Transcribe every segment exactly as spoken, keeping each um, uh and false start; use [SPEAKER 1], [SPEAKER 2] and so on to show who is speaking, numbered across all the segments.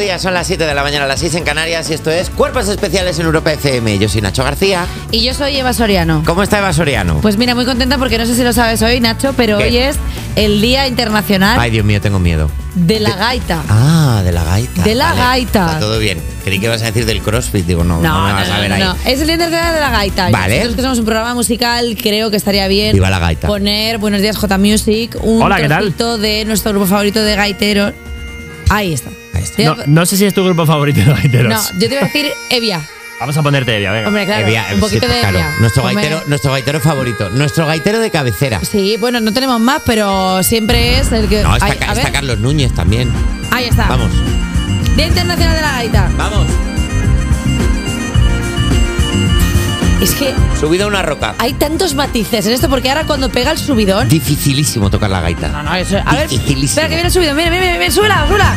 [SPEAKER 1] Canarias, son las siete de la mañana, las seis en Canarias, y esto es Cuerpos Especiales en Europa F M. Yo soy Nacho García.
[SPEAKER 2] Y yo soy Eva Soriano.
[SPEAKER 1] ¿Cómo está Eva Soriano?
[SPEAKER 2] Pues mira, muy contenta porque no sé si lo sabes hoy, Nacho, pero
[SPEAKER 1] ¿Qué?
[SPEAKER 2] hoy es el Día Internacional
[SPEAKER 1] Ay, Dios mío, tengo miedo.
[SPEAKER 2] de la
[SPEAKER 1] De-
[SPEAKER 2] gaita.
[SPEAKER 1] Ah, de la gaita.
[SPEAKER 2] De la
[SPEAKER 1] Vale,
[SPEAKER 2] gaita.
[SPEAKER 1] Está todo bien. Creí que ibas a decir del CrossFit. Digo, no, no, me vas a ver ahí.
[SPEAKER 2] no. Es el Día Internacional de la Gaita.
[SPEAKER 1] Vale.
[SPEAKER 2] Nosotros que somos un programa musical, creo que estaría bien
[SPEAKER 1] Viva la gaita.
[SPEAKER 2] poner Buenos Días J Music, un
[SPEAKER 3] Hola, ¿qué tal?
[SPEAKER 2] trocito de nuestro grupo favorito de gaiteros. Ahí está.
[SPEAKER 1] Ahí está.
[SPEAKER 2] Te
[SPEAKER 3] No,
[SPEAKER 2] iba-
[SPEAKER 3] no sé si es tu grupo favorito de gaiteros.
[SPEAKER 2] no, yo te iba a decir Evia.
[SPEAKER 3] Vamos a ponerte Evia, venga.
[SPEAKER 2] Hombre, claro,
[SPEAKER 1] Evia,
[SPEAKER 2] un poquito
[SPEAKER 1] sí,
[SPEAKER 2] de
[SPEAKER 1] claro.
[SPEAKER 2] Evia.
[SPEAKER 1] Nuestro
[SPEAKER 2] Hombre.
[SPEAKER 1] gaitero, nuestro gaitero favorito. Nuestro gaitero de cabecera.
[SPEAKER 2] Sí, bueno, no tenemos más, pero siempre es el que...
[SPEAKER 1] No, está,
[SPEAKER 2] Ay,
[SPEAKER 1] Ca-
[SPEAKER 2] a ver.
[SPEAKER 1] está Carlos Núñez también.
[SPEAKER 2] Ahí está.
[SPEAKER 1] Vamos,
[SPEAKER 2] Día Internacional de la Gaita.
[SPEAKER 1] vamos.
[SPEAKER 2] Es que
[SPEAKER 1] Subido a una roca.
[SPEAKER 2] hay tantos matices en esto, porque ahora cuando pega el subidón...
[SPEAKER 1] Dificilísimo tocar la gaita.
[SPEAKER 2] No, no, eso... A ver,
[SPEAKER 1] Dificilísimo.
[SPEAKER 2] espera, que viene el subidón. Mira, mira, mira, mira, súbela, súbela.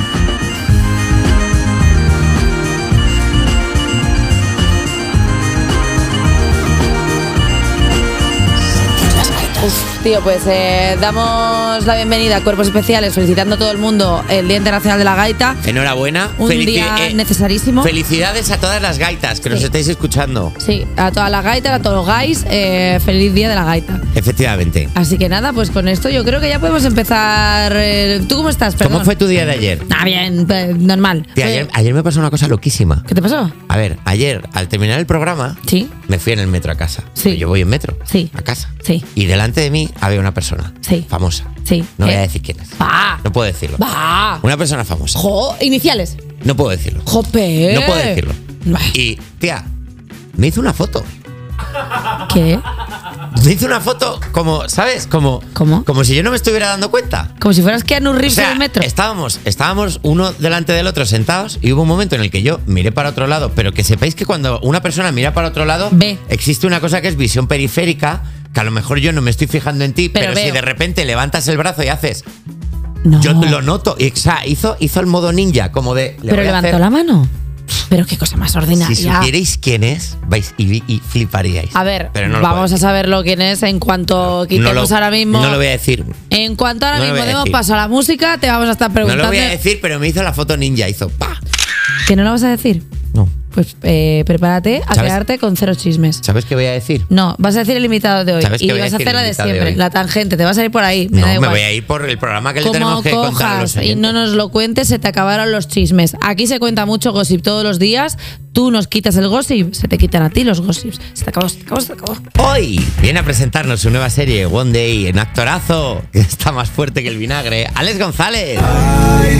[SPEAKER 2] Uf, tío, pues eh, damos la bienvenida a Cuerpos Especiales, felicitando a todo el mundo el Día Internacional de la Gaita.
[SPEAKER 1] Enhorabuena.
[SPEAKER 2] Un
[SPEAKER 1] Felici-
[SPEAKER 2] día
[SPEAKER 1] eh,
[SPEAKER 2] necesarísimo.
[SPEAKER 1] Felicidades a todas las gaitas que nos
[SPEAKER 2] Sí.
[SPEAKER 1] estáis escuchando.
[SPEAKER 2] Sí, a todas las gaitas, a todos los guys, eh, feliz Día de la Gaita.
[SPEAKER 1] Efectivamente.
[SPEAKER 2] Así que nada, pues con esto yo creo que ya podemos empezar. eh, ¿Tú cómo estás? Perdón.
[SPEAKER 1] ¿Cómo fue tu día de ayer?
[SPEAKER 2] Ah, bien, pues, normal.
[SPEAKER 1] Tía, ayer, ayer me pasó una cosa loquísima.
[SPEAKER 2] ¿Qué te pasó?
[SPEAKER 1] A ver, ayer, al terminar el programa,
[SPEAKER 2] Sí.
[SPEAKER 1] me fui en el metro a casa.
[SPEAKER 2] Sí.
[SPEAKER 1] Yo voy en metro.
[SPEAKER 2] Sí.
[SPEAKER 1] A casa.
[SPEAKER 2] Sí.
[SPEAKER 1] Y delante de mí había una persona.
[SPEAKER 2] Sí.
[SPEAKER 1] Famosa.
[SPEAKER 2] Sí.
[SPEAKER 1] No voy
[SPEAKER 2] ¿Eh?
[SPEAKER 1] a decir quién es.
[SPEAKER 2] Va.
[SPEAKER 1] No puedo decirlo.
[SPEAKER 2] Va.
[SPEAKER 1] Una persona famosa.
[SPEAKER 2] Jo, iniciales.
[SPEAKER 1] No puedo decirlo.
[SPEAKER 2] Jope.
[SPEAKER 1] No puedo decirlo.
[SPEAKER 2] Bah.
[SPEAKER 1] Y, tía, me hizo una foto.
[SPEAKER 2] ¿Qué?
[SPEAKER 1] Me hizo una foto como, ¿sabes? Como,
[SPEAKER 2] ¿Cómo?
[SPEAKER 1] Como si yo no me estuviera dando cuenta.
[SPEAKER 2] Como si fueras Keanu
[SPEAKER 1] O
[SPEAKER 2] Reeves
[SPEAKER 1] sea,
[SPEAKER 2] en el metro.
[SPEAKER 1] estábamos, estábamos uno delante del otro sentados y hubo un momento en el que yo miré para otro lado, pero que sepáis que cuando una persona mira para otro lado,
[SPEAKER 2] Ve.
[SPEAKER 1] existe una cosa que es visión periférica, que a lo mejor yo no me estoy fijando en ti,
[SPEAKER 2] Pero
[SPEAKER 1] pero, si
[SPEAKER 2] veo.
[SPEAKER 1] de repente levantas el brazo y haces,
[SPEAKER 2] No.
[SPEAKER 1] yo lo noto, y exa- hizo, hizo el modo ninja, como de... le
[SPEAKER 2] Pero
[SPEAKER 1] voy a
[SPEAKER 2] levantó
[SPEAKER 1] hacer-
[SPEAKER 2] la mano. Pero qué cosa más ordinaria.
[SPEAKER 1] Si supierais quién es, vais y, y fliparíais.
[SPEAKER 2] A ver,
[SPEAKER 1] Pero no lo
[SPEAKER 2] vamos
[SPEAKER 1] puedo
[SPEAKER 2] a saberlo quién es en cuanto
[SPEAKER 1] decir.
[SPEAKER 2] quitemos
[SPEAKER 1] No lo-
[SPEAKER 2] ahora mismo.
[SPEAKER 1] No lo voy a decir.
[SPEAKER 2] En cuanto ahora
[SPEAKER 1] No lo
[SPEAKER 2] mismo
[SPEAKER 1] voy a
[SPEAKER 2] demos
[SPEAKER 1] decir.
[SPEAKER 2] paso a la música, te vamos a estar
[SPEAKER 1] No
[SPEAKER 2] preguntando.
[SPEAKER 1] lo voy a decir, pero me hizo la foto ninja, hizo pa.
[SPEAKER 2] ¿Que no lo vas a decir?
[SPEAKER 1] No.
[SPEAKER 2] Pues eh, prepárate a
[SPEAKER 1] ¿Sabes?
[SPEAKER 2] quedarte con cero chismes.
[SPEAKER 1] ¿Sabes qué voy a decir?
[SPEAKER 2] No, vas a decir el invitado de hoy.
[SPEAKER 1] ¿Sabes
[SPEAKER 2] Y
[SPEAKER 1] qué voy a
[SPEAKER 2] vas a
[SPEAKER 1] decir
[SPEAKER 2] hacer la
[SPEAKER 1] el
[SPEAKER 2] de
[SPEAKER 1] invitado de
[SPEAKER 2] siempre,
[SPEAKER 1] hoy?
[SPEAKER 2] la tangente. Te vas a ir por ahí. Me
[SPEAKER 1] No,
[SPEAKER 2] da
[SPEAKER 1] me
[SPEAKER 2] igual.
[SPEAKER 1] voy a ir por el programa que le
[SPEAKER 2] Como
[SPEAKER 1] tenemos que contar a los
[SPEAKER 2] cojas y
[SPEAKER 1] oyentes.
[SPEAKER 2] no nos lo cuentes, se te acabaron los chismes. Aquí se cuenta mucho gossip todos los días. Tú nos quitas el gossip, se te quitan a ti los gossips. Se te acabó, se te acabó, se te acabó.
[SPEAKER 1] Hoy viene a presentarnos su nueva serie One Day en actorazo, que está más fuerte que el vinagre, Alex González.
[SPEAKER 4] Hay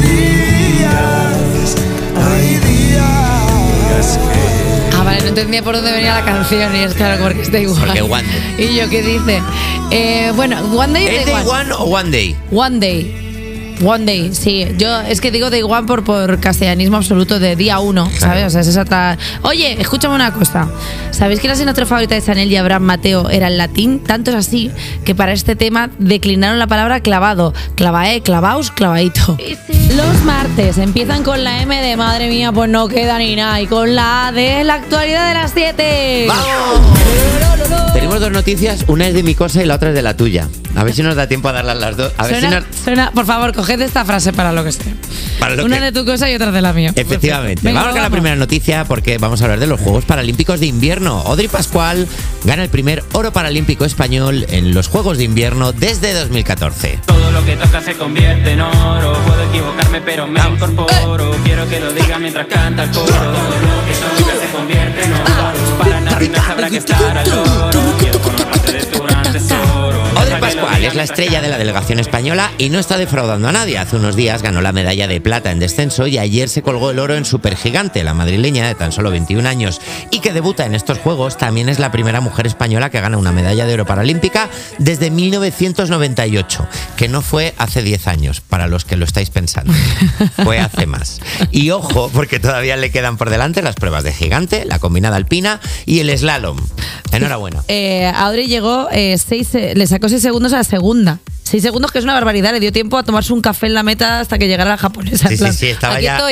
[SPEAKER 4] días, hay días que
[SPEAKER 2] Ah, vale, no entendía por dónde venía la canción y es claro, porque es Day One.
[SPEAKER 1] Porque One Day.
[SPEAKER 2] ¿Y yo qué dice? Eh, bueno, One Day
[SPEAKER 1] ¿Es
[SPEAKER 2] Day
[SPEAKER 1] Day
[SPEAKER 2] One.
[SPEAKER 1] One o One Day?
[SPEAKER 2] One Day. One Day, sí. Yo es que digo Day One por, por castellanismo absoluto de día uno, ¿sabes? O sea, es esa otra... Oye, escúchame una cosa. ¿Sabéis que la asignatura favorita de Chanel y Abraham Mateo era el latín? Tanto es así que para este tema declinaron la palabra clavado. Clavae, clavaos, clavadito. Los martes empiezan con la M de madre mía, pues no queda ni nada. Y con la A de la actualidad de las siete.
[SPEAKER 1] ¡Vamos! Tenemos dos noticias, una es de mi cosa y la otra es de la tuya. A ver si nos da tiempo a darlas las dos. A ver
[SPEAKER 2] Suena,
[SPEAKER 1] si nos...
[SPEAKER 2] suena- por favor, coged esta frase para lo que sea.
[SPEAKER 1] Para lo
[SPEAKER 2] Una
[SPEAKER 1] que-
[SPEAKER 2] de tu cosa y otra de la mía.
[SPEAKER 1] Efectivamente.
[SPEAKER 2] Venga,
[SPEAKER 1] vamos con la primera noticia porque vamos a hablar de los Juegos Paralímpicos de Invierno. Audrey Pascual gana el primer oro paralímpico español en los Juegos de Invierno desde dos mil catorce.
[SPEAKER 5] Todo lo que toca se convierte en oro. Puedo equivocarme, pero me incorporo. Quiero que lo diga mientras canta el coro. Todo lo que toca se convierte en oro. Para nada habrá que estar al loro. Quiero formarte de tu gran tesoro.
[SPEAKER 1] Audrey Pascual es la estrella de la delegación española y no está defraudando a nadie. Hace unos días ganó la medalla de plata en descenso y ayer se colgó el oro en Supergigante. La madrileña de tan solo veintiún años y que debuta en estos Juegos también es la primera mujer española que gana una medalla de oro paralímpica desde mil novecientos noventa y ocho, que no fue hace diez años, para los que lo estáis pensando. Fue hace más. Y ojo, porque todavía le quedan por delante las pruebas de gigante, la combinada alpina y el slalom. Enhorabuena.
[SPEAKER 2] Eh, Audrey llegó, eh, seis, eh, le sacó seis segundos a la segunda. Seis segundos, que es una barbaridad. Le dio tiempo a tomarse un café en la meta hasta que llegara la japonesa.
[SPEAKER 1] Sí,
[SPEAKER 2] En plan,
[SPEAKER 1] sí, sí, estaba
[SPEAKER 2] aquí
[SPEAKER 1] ya-
[SPEAKER 2] estoy, ¿eh?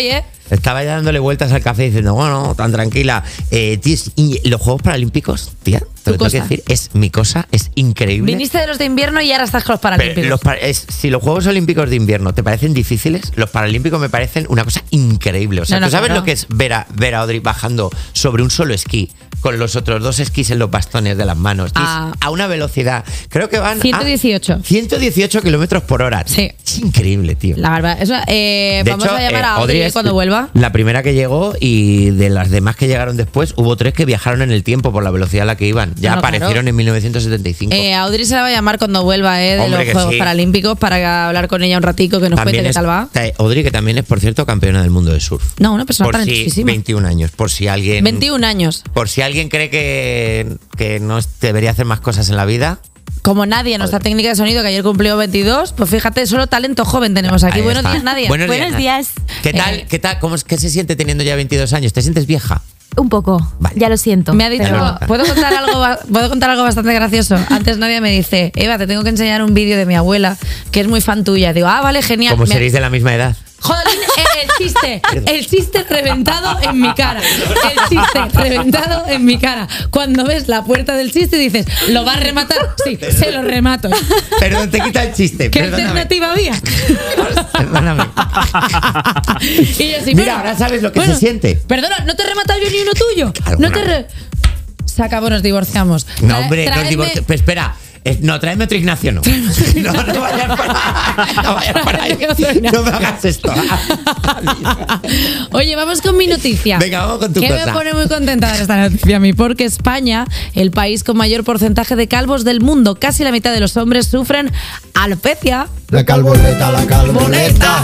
[SPEAKER 1] Estaba ya dándole vueltas al café diciendo, bueno, tan tranquila. Eh, tío, y los Juegos Paralímpicos, tía, te lo tengo que decir, es mi cosa, es increíble.
[SPEAKER 2] Viniste de los de invierno y ahora estás con los Paralímpicos.
[SPEAKER 1] Pero los, es, si los Juegos Olímpicos de invierno te parecen difíciles, los Paralímpicos me parecen una cosa increíble. O sea,
[SPEAKER 2] no, no,
[SPEAKER 1] ¿tú sabes
[SPEAKER 2] claro.
[SPEAKER 1] lo que es ver a, ver a Audrey bajando sobre un solo esquí con los otros dos esquís en los bastones de las manos?
[SPEAKER 2] Ah.
[SPEAKER 1] A una velocidad, creo que van
[SPEAKER 2] ciento dieciocho.
[SPEAKER 1] a ciento dieciocho kilómetros por hora.
[SPEAKER 2] Sí.
[SPEAKER 1] Es increíble, tío.
[SPEAKER 2] La barba. Eso, eh,
[SPEAKER 1] De
[SPEAKER 2] vamos
[SPEAKER 1] hecho,
[SPEAKER 2] a llamar
[SPEAKER 1] eh,
[SPEAKER 2] a Audrey,
[SPEAKER 1] es
[SPEAKER 2] cuando vuelva.
[SPEAKER 1] La primera que llegó y de las demás que llegaron después, hubo tres que viajaron en el tiempo por la velocidad a la que iban. Ya
[SPEAKER 2] No, no,
[SPEAKER 1] aparecieron
[SPEAKER 2] claro.
[SPEAKER 1] en mil novecientos setenta y cinco.
[SPEAKER 2] Eh, a Audrey se la va a llamar cuando vuelva eh, de
[SPEAKER 1] Hombre,
[SPEAKER 2] los
[SPEAKER 1] que
[SPEAKER 2] Juegos
[SPEAKER 1] sí.
[SPEAKER 2] Paralímpicos para hablar con ella un ratico, que nos cuente qué
[SPEAKER 1] es,
[SPEAKER 2] tal va.
[SPEAKER 1] eh, Audrey, que también es, por cierto, campeona del mundo de surf.
[SPEAKER 2] No, una persona
[SPEAKER 1] Por si,
[SPEAKER 2] talentosísima.
[SPEAKER 1] veintiún años, por si alguien...
[SPEAKER 2] veintiún años.
[SPEAKER 1] Por si alguien cree que, que no debería hacer más cosas en la vida.
[SPEAKER 2] Como Nadia, nuestra técnica de sonido, que ayer cumplió veintidós, pues fíjate, solo talento joven tenemos aquí.
[SPEAKER 1] Ahí
[SPEAKER 2] Buenos
[SPEAKER 1] está.
[SPEAKER 2] días, Nadia.
[SPEAKER 1] Buenos,
[SPEAKER 6] Buenos días.
[SPEAKER 1] ¿Qué tal?
[SPEAKER 2] Eh,
[SPEAKER 1] ¿Qué tal? ¿Cómo es, ¿Qué se siente teniendo ya veintidós años? ¿Te sientes vieja?
[SPEAKER 6] Un poco,
[SPEAKER 1] Vale.
[SPEAKER 6] ya lo siento.
[SPEAKER 2] Me ha dicho,
[SPEAKER 1] Pero-
[SPEAKER 2] ¿puedo contar, algo, ba- ¿puedo contar algo bastante gracioso? Antes Nadia me dice, Eva, te tengo que enseñar un vídeo de mi abuela, que es muy fan tuya. Digo, ah, vale, genial.
[SPEAKER 1] Como
[SPEAKER 2] Me-
[SPEAKER 1] seréis de la misma edad.
[SPEAKER 2] Jodolín, el, el chiste, el chiste reventado en mi cara. El chiste reventado en mi cara. Cuando ves la puerta del chiste dices, ¿lo va a rematar? Sí, se lo remato.
[SPEAKER 1] Perdón, te quita el chiste.
[SPEAKER 2] ¿Qué
[SPEAKER 1] perdóname.
[SPEAKER 2] alternativa había?
[SPEAKER 1] Perdóname.
[SPEAKER 2] Y yo así,
[SPEAKER 1] Mira,
[SPEAKER 2] bueno,
[SPEAKER 1] ahora sabes lo que
[SPEAKER 2] bueno,
[SPEAKER 1] se siente.
[SPEAKER 2] Perdona, no te he rematado yo ni uno tuyo.
[SPEAKER 1] Alguna
[SPEAKER 2] No te re- Se acabó, nos divorciamos.
[SPEAKER 1] No,
[SPEAKER 2] Tra-
[SPEAKER 1] hombre, no
[SPEAKER 2] traedme-
[SPEAKER 1] divorcio. Pero espera. Eh, No, tráeme otro Ignacio, no. No, no vayas para ahí. No vayas para ahí.
[SPEAKER 2] Tráeme otro Ignacio.
[SPEAKER 1] No me hagas esto.
[SPEAKER 2] Oye, vamos con mi noticia.
[SPEAKER 1] Venga, vamos con tu
[SPEAKER 2] que
[SPEAKER 1] cosa.
[SPEAKER 2] me pone muy contenta de esta noticia a mí, porque España, el país con mayor porcentaje de calvos del mundo, casi la mitad de los hombres sufren alopecia.
[SPEAKER 4] La calboleta, la calboleta.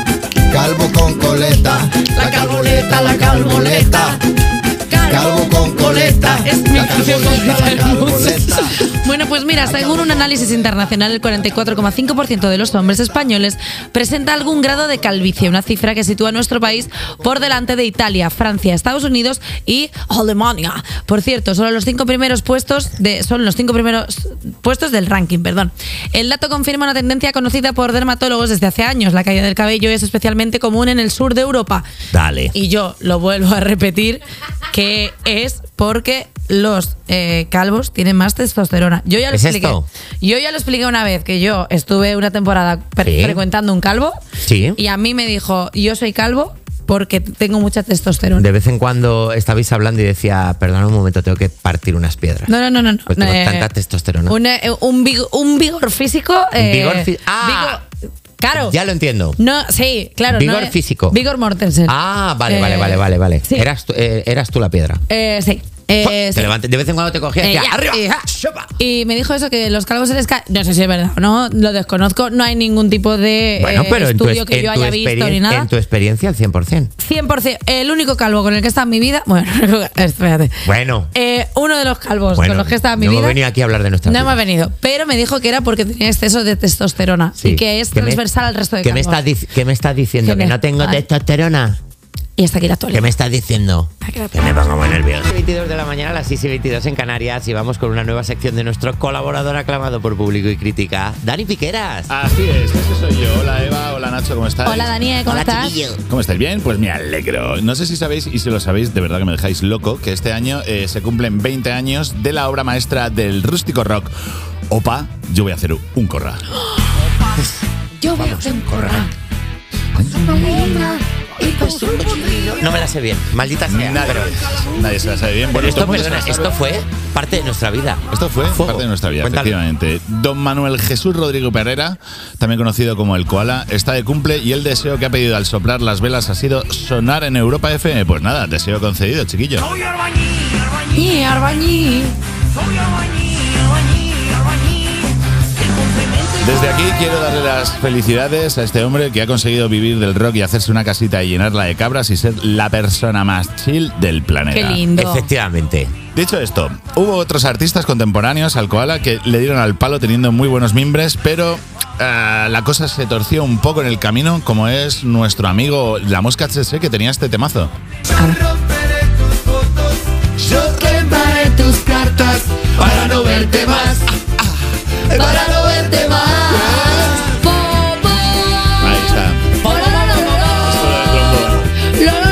[SPEAKER 4] Calvo con coleta.
[SPEAKER 2] La calboleta, la calboleta.
[SPEAKER 4] Calvo con coleta.
[SPEAKER 2] Es mi
[SPEAKER 4] La
[SPEAKER 2] canción
[SPEAKER 4] calboleta,
[SPEAKER 2] favorita
[SPEAKER 4] la
[SPEAKER 2] del mundo.
[SPEAKER 4] calboleta.
[SPEAKER 2] Bueno, pues mira, según un análisis internacional, el cuarenta y cuatro coma cinco por ciento de los hombres españoles presenta algún grado de calvicie, una cifra que sitúa a nuestro país por delante de Italia, Francia, Estados Unidos y Alemania. Por cierto, solo los cinco primeros puestos de, son los cinco primeros puestos del ranking, perdón. El dato confirma una tendencia conocida por dermatólogos desde hace años. La caída del cabello es especialmente común en el sur de Europa.
[SPEAKER 1] Dale.
[SPEAKER 2] Y yo lo vuelvo a repetir, que es porque los eh, calvos tienen más testosterona. Yo ya lo
[SPEAKER 1] ¿Es
[SPEAKER 2] expliqué.
[SPEAKER 1] esto?
[SPEAKER 2] Yo ya lo expliqué una vez, que yo estuve una temporada per-
[SPEAKER 1] Sí.
[SPEAKER 2] frecuentando un calvo
[SPEAKER 1] Sí.
[SPEAKER 2] y a mí me dijo, yo soy calvo porque tengo mucha testosterona.
[SPEAKER 1] De vez en cuando estabais hablando y decía, perdona un momento, tengo que partir unas piedras.
[SPEAKER 2] No, no, no, no. no.
[SPEAKER 1] Pues tengo
[SPEAKER 2] Eh,
[SPEAKER 1] tanta testosterona.
[SPEAKER 2] Un, eh, un, vigor, un vigor físico. eh,
[SPEAKER 1] vigor fí- ah.
[SPEAKER 2] vigor- claro.
[SPEAKER 1] Ya lo entiendo.
[SPEAKER 2] No, sí, claro.
[SPEAKER 1] Vigor
[SPEAKER 2] no, eh,
[SPEAKER 1] físico.
[SPEAKER 2] Vigor Mortensen.
[SPEAKER 1] Ah, vale,
[SPEAKER 2] Eh,
[SPEAKER 1] vale, vale, vale, vale.
[SPEAKER 2] sí.
[SPEAKER 1] Eras, tú, eh, eras tú la piedra.
[SPEAKER 2] Eh, sí. Eh,
[SPEAKER 1] Te
[SPEAKER 2] sí.
[SPEAKER 1] levanté- de vez en cuando te cogías y
[SPEAKER 2] Eh,
[SPEAKER 1] decía,
[SPEAKER 2] ya,
[SPEAKER 1] ¡arriba!
[SPEAKER 2] y, ja.
[SPEAKER 1] ¡Shopa!
[SPEAKER 2] Y me dijo eso, que los calvos se les cae. No sé si es verdad o no, lo desconozco. No hay ningún tipo de
[SPEAKER 1] Bueno,
[SPEAKER 2] eh,
[SPEAKER 1] pero en tu,
[SPEAKER 2] estudio que
[SPEAKER 1] en
[SPEAKER 2] yo
[SPEAKER 1] tu
[SPEAKER 2] haya visto
[SPEAKER 1] experien-
[SPEAKER 2] ni nada.
[SPEAKER 1] en tu experiencia, al cien por ciento.
[SPEAKER 2] cien por ciento. El único calvo con el que he estado en mi vida. Bueno, espérate.
[SPEAKER 1] Bueno.
[SPEAKER 2] Eh, uno de los calvos
[SPEAKER 1] Bueno,
[SPEAKER 2] con los que he estado en mi
[SPEAKER 1] no
[SPEAKER 2] vida.
[SPEAKER 1] hemos venido aquí a hablar de nuestra
[SPEAKER 2] No
[SPEAKER 1] vida.
[SPEAKER 2] hemos venido. Pero me dijo que era porque tenía exceso de testosterona.
[SPEAKER 1] Sí.
[SPEAKER 2] Y que es
[SPEAKER 1] ¿Qué me-
[SPEAKER 2] transversal al resto de
[SPEAKER 1] ¿Qué me,
[SPEAKER 2] calvos.
[SPEAKER 1] estás, dic- ¿Qué me estás diciendo?
[SPEAKER 2] ¿Qué
[SPEAKER 1] ¿Que
[SPEAKER 2] me-
[SPEAKER 1] no tengo
[SPEAKER 2] Ay.
[SPEAKER 1] testosterona?
[SPEAKER 2] Y hasta aquí la actualidad.
[SPEAKER 1] ¿Qué me estás diciendo?
[SPEAKER 2] Aquí la
[SPEAKER 1] Que me pongo muy nervioso. veintidós de la mañana, a las seis y veintidós en Canarias, y vamos con una nueva sección de nuestro colaborador aclamado por público y crítica, Dani Piqueras.
[SPEAKER 7] Así es, este soy yo. Hola Eva, hola Nacho, ¿cómo estáis?
[SPEAKER 2] Hola, Daniel, ¿cómo
[SPEAKER 1] Hola,
[SPEAKER 2] estás?
[SPEAKER 1] chiquillo.
[SPEAKER 7] ¿Cómo estáis? ¿Bien? Pues me alegro. No sé si sabéis, y si lo sabéis, de verdad que me dejáis loco, que este año eh, se cumplen veinte años de la obra maestra del rústico rock. Opa, yo voy a hacer un corra.
[SPEAKER 2] Yo voy a hacer un corral.
[SPEAKER 1] No me la sé bien, maldita sea.
[SPEAKER 7] Nadie,
[SPEAKER 1] pero-
[SPEAKER 7] nadie se la sabe bien.
[SPEAKER 1] Pero
[SPEAKER 7] Bueno,
[SPEAKER 1] esto,
[SPEAKER 7] todo el mundo se
[SPEAKER 1] perdona,
[SPEAKER 7] la sabe.
[SPEAKER 1] esto fue parte de nuestra vida.
[SPEAKER 7] Esto fue
[SPEAKER 1] Fuego.
[SPEAKER 7] parte de nuestra vida,
[SPEAKER 1] Cuéntalo.
[SPEAKER 7] efectivamente. Don Manuel Jesús Rodrigo Perrera, también conocido como el Koala, está de cumple y el deseo que ha pedido al soplar las velas ha sido sonar en Europa F M. Pues nada, deseo concedido, chiquillo.
[SPEAKER 2] Y Arbañí.
[SPEAKER 7] Desde aquí quiero darle las felicidades a este hombre que ha conseguido vivir del rock y hacerse una casita y llenarla de cabras y ser la persona más chill del planeta.
[SPEAKER 2] Qué lindo.
[SPEAKER 1] Efectivamente.
[SPEAKER 7] Dicho esto, hubo otros artistas contemporáneos al Koala que le dieron al palo teniendo muy buenos mimbres, pero eh, la cosa se torció un poco en el camino, como es nuestro amigo La Mosca H S que tenía este temazo.
[SPEAKER 4] Romperé tus fotos, yo quemaré tus cartas para no verte más, para no verte más.
[SPEAKER 7] Ahí está. Solo de trombón.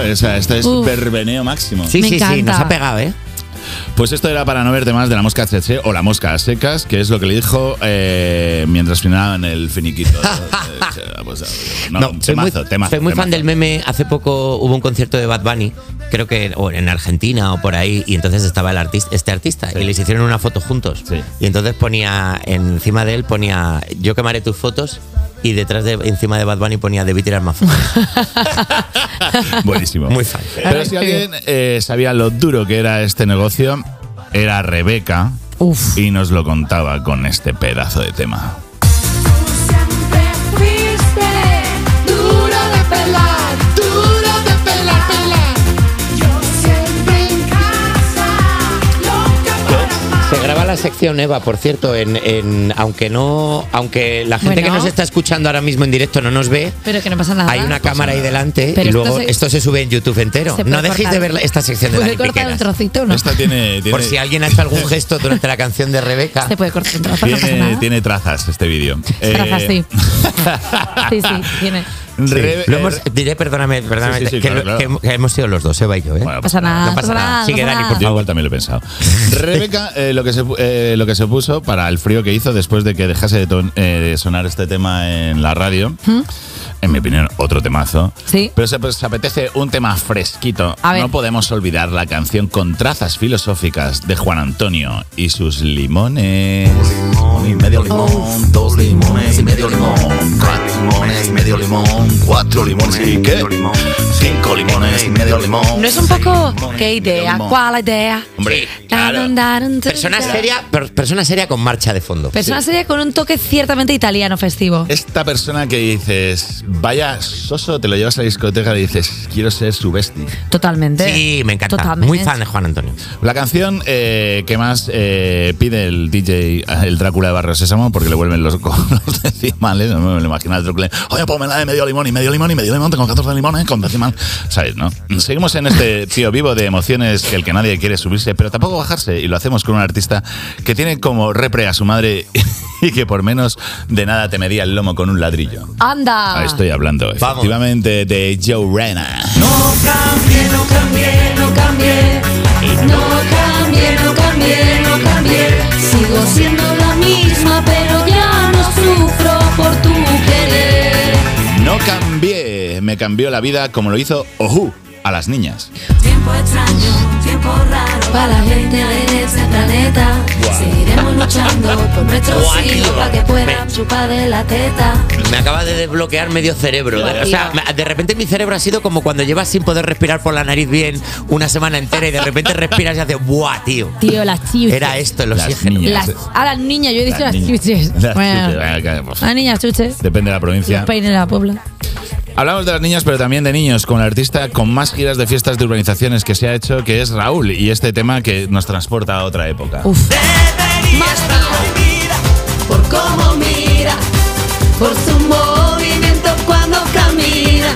[SPEAKER 7] O sea, esto es
[SPEAKER 2] Uf.
[SPEAKER 7] verbeneo máximo.
[SPEAKER 1] Sí,
[SPEAKER 2] Me
[SPEAKER 1] sí, sí,
[SPEAKER 2] encanta.
[SPEAKER 1] nos ha pegado, ¿eh?
[SPEAKER 7] Pues esto era Para no verte más de la Mosca Tsetse o la Mosca a secas, que es lo que le dijo eh, mientras finaban el finiquito. Pues, no,
[SPEAKER 1] No, soy muy,
[SPEAKER 7] temazo, temazo,
[SPEAKER 1] soy muy fan
[SPEAKER 7] temazo.
[SPEAKER 1] del meme. Hace poco hubo un concierto de Bad Bunny, creo que o en Argentina o por ahí, y entonces estaba el artista, este artista
[SPEAKER 7] Sí.
[SPEAKER 1] y les hicieron una foto juntos.
[SPEAKER 7] Sí.
[SPEAKER 1] Y entonces ponía, encima de él ponía, yo quemaré tus fotos, y detrás de, encima de Bad Bunny ponía, debí tirar más fotos.
[SPEAKER 7] Buenísimo.
[SPEAKER 1] Muy fan.
[SPEAKER 7] Pero si alguien eh, sabía lo duro que era este negocio, era Rebeca.
[SPEAKER 2] Uf.
[SPEAKER 7] Y nos lo contaba con este pedazo de tema.
[SPEAKER 4] Siempre fuiste duro de pelar, duro de pelar, pelar. Yo siempre en casa, loca para más.
[SPEAKER 1] Se graba la sección, Eva, por cierto, en, en aunque no, aunque la gente
[SPEAKER 2] Bueno.
[SPEAKER 1] que nos está escuchando ahora mismo en directo no nos ve,
[SPEAKER 2] Pero que no pasa nada.
[SPEAKER 1] hay una cámara ahí delante
[SPEAKER 2] Pero
[SPEAKER 1] y
[SPEAKER 2] esto
[SPEAKER 1] luego
[SPEAKER 2] se-
[SPEAKER 1] esto se sube en YouTube entero.
[SPEAKER 2] se puede
[SPEAKER 1] No dejéis
[SPEAKER 2] cortar.
[SPEAKER 1] de ver la- esta sección de
[SPEAKER 2] ¿Puede
[SPEAKER 1] Dani
[SPEAKER 2] cortar un
[SPEAKER 1] Piqueras.
[SPEAKER 2] trocito o no?
[SPEAKER 7] Esta tiene, tiene,
[SPEAKER 1] Por si alguien ha hecho algún gesto durante la canción de Rebeca.
[SPEAKER 2] Se puede cortar un trozo, no pasa
[SPEAKER 7] tiene,
[SPEAKER 2] nada.
[SPEAKER 7] tiene trazas este vídeo.
[SPEAKER 2] Trazas,
[SPEAKER 7] Eh,
[SPEAKER 2] sí. Sí, sí, tiene.
[SPEAKER 1] Sí.
[SPEAKER 7] Rebe-
[SPEAKER 1] Lo hemos- diré, perdóname, perdóname
[SPEAKER 7] Sí, sí, sí,
[SPEAKER 1] que,
[SPEAKER 7] claro,
[SPEAKER 1] lo-
[SPEAKER 7] claro.
[SPEAKER 1] que hemos- que hemos sido los dos, Eva y yo, ¿eh?
[SPEAKER 7] Bueno,
[SPEAKER 2] No pasa nada,
[SPEAKER 1] no pasa nada.
[SPEAKER 2] no
[SPEAKER 1] Sigue,
[SPEAKER 2] pasa
[SPEAKER 1] Dani,
[SPEAKER 2] nada.
[SPEAKER 1] por
[SPEAKER 7] Yo
[SPEAKER 1] favor.
[SPEAKER 7] igual también lo he pensado. Rebeca, eh, lo, que se, pu- eh, lo que se puso para el frío que hizo después de que dejase de, ton- eh, de sonar este tema en la radio, en mi opinión, otro temazo.
[SPEAKER 2] Sí.
[SPEAKER 7] Pero se, pues, se apetece un tema fresquito.
[SPEAKER 2] A ver.
[SPEAKER 7] No podemos olvidar la canción con trazas filosóficas de Juan Antonio y sus limones.
[SPEAKER 6] Limón y medio limón, dos limones y medio limón, cuatro limones y medio limón, cuatro limones y qué, cinco limones y medio limón.
[SPEAKER 2] ¿No es un poco
[SPEAKER 7] Seis
[SPEAKER 2] qué
[SPEAKER 7] limones y medio
[SPEAKER 2] idea?
[SPEAKER 7] limón.
[SPEAKER 2] ¿Cuál idea?
[SPEAKER 7] Hombre, claro.
[SPEAKER 1] Persona seria, per- persona seria con marcha de fondo.
[SPEAKER 2] Persona seria con un toque ciertamente italiano festivo.
[SPEAKER 7] Esta persona que dices, vaya soso, te lo llevas a la discoteca y dices, quiero ser su bestia.
[SPEAKER 2] Totalmente.
[SPEAKER 1] Sí, me encanta.
[SPEAKER 2] Totalmente.
[SPEAKER 1] Muy fan de Juan Antonio.
[SPEAKER 7] La canción eh, que más eh, pide el D J, el Drácula de Barrio Sésamo, porque le vuelven los los decimales, no me lo imagino al Drácula. Oye, ponme la de medio limón y medio limón y medio limón, tengo catorce limones con decimal. ¿Sabes, no? Seguimos en este tío vivo de emociones que el que nadie quiere subirse, pero tampoco bajarse, y lo hacemos con un artista que tiene como repre a su madre y que por menos de nada te medía el lomo con un ladrillo.
[SPEAKER 2] ¡Anda!
[SPEAKER 7] Ah, estoy hablando efectivamente de Joe Rena.
[SPEAKER 4] No cambié, no cambié, no cambié. No cambié, no cambié, no cambié. Sigo siendo la misma, pero ya no sufro por tu querer.
[SPEAKER 7] No cambié, me cambió la vida como lo hizo Oju a las niñas.
[SPEAKER 4] Tiempo extraño, tiempo raro para la gente de este planeta. Seguiremos luchando por nuestros
[SPEAKER 1] Guau,
[SPEAKER 4] hijos
[SPEAKER 1] tío.
[SPEAKER 4] para que puedan chupar de la teta.
[SPEAKER 1] Me acaba de desbloquear medio cerebro. O sea, me- de repente mi cerebro ha sido como cuando llevas sin poder respirar por la nariz bien una semana entera y de repente respiras y haces ¡buah, tío!
[SPEAKER 2] Tío, las chuches.
[SPEAKER 1] Era esto el
[SPEAKER 7] Las
[SPEAKER 1] oxígeno.
[SPEAKER 7] niñas.
[SPEAKER 2] Las, a las niñas, yo he dicho
[SPEAKER 7] Las
[SPEAKER 2] las,
[SPEAKER 7] niñas.
[SPEAKER 2] chuches.
[SPEAKER 7] Las
[SPEAKER 2] Bueno,
[SPEAKER 7] chuches, venga, que, pues,
[SPEAKER 2] las niñas chuches.
[SPEAKER 7] depende de la provincia.
[SPEAKER 2] Los peines de la Pobla.
[SPEAKER 7] Hablamos de las niñas, pero también de niños, con el artista con más giras de fiestas de urbanizaciones que se ha hecho, que es Raúl, y este tema que nos transporta a otra época.
[SPEAKER 2] Uf.
[SPEAKER 4] Más vida por cómo mira, por su movimiento cuando camina.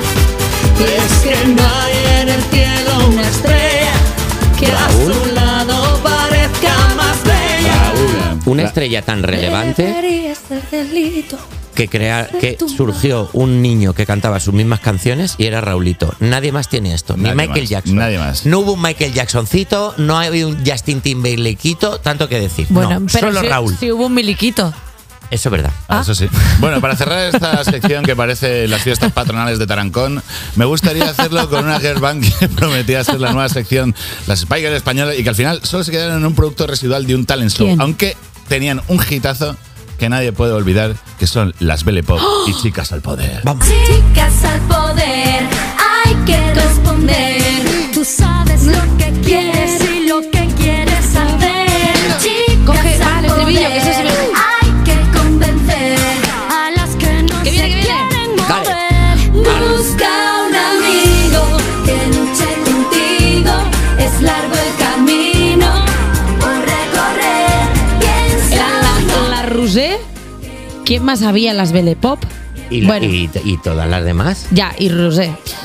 [SPEAKER 4] Y es que no hay en el cielo una estrella que a su lado parezca más bella.
[SPEAKER 7] Raúl.
[SPEAKER 1] Una estrella tan relevante
[SPEAKER 4] Debería ser delito.
[SPEAKER 1] que, crea, que surgió un niño que cantaba sus mismas canciones y era Raulito. Nadie más tiene esto. Ni
[SPEAKER 7] Nadie
[SPEAKER 1] Michael
[SPEAKER 7] más,
[SPEAKER 1] Jackson.
[SPEAKER 7] nadie más.
[SPEAKER 1] No hubo un Michael Jacksoncito, no ha habido un Justin Timberlakeito, tanto que decir.
[SPEAKER 2] Bueno,
[SPEAKER 1] no,
[SPEAKER 2] pero
[SPEAKER 1] solo
[SPEAKER 2] si,
[SPEAKER 1] Raúl.
[SPEAKER 2] si hubo un miliquito.
[SPEAKER 1] Eso es verdad.
[SPEAKER 7] Ah, eso sí. Bueno, para cerrar esta sección que parece las fiestas patronales de Tarancón, me gustaría hacerlo con una girl band que prometía ser la nueva sección, las Spice Girls españolas, y que al final solo se quedaron en un producto residual de un talent show,
[SPEAKER 2] ¿Quién?
[SPEAKER 7] aunque tenían un hitazo que nadie puede olvidar, que son las Belle Pop y Chicas al Poder.
[SPEAKER 1] Vamos.
[SPEAKER 4] Chicas al poder, hay que responder. Tú sabes lo que quieres y lo que quieres saber. Chicas
[SPEAKER 2] Coge- ah,
[SPEAKER 4] al
[SPEAKER 2] el estribillo,
[SPEAKER 4] poder,
[SPEAKER 2] que ese es el-
[SPEAKER 4] hay que convencer a las que no
[SPEAKER 2] Que
[SPEAKER 4] se
[SPEAKER 2] viene, que viene.
[SPEAKER 4] quieren
[SPEAKER 1] Dale.
[SPEAKER 4] mover. Busca un amigo que luche contigo. Es largo el camino por recorrer. Piensa.
[SPEAKER 2] Era la, la Rousé. ¿Quién más había en las Belle Pop?
[SPEAKER 1] Y,
[SPEAKER 2] Bueno.
[SPEAKER 1] y, y todas las demás.
[SPEAKER 2] Ya, y Rosé.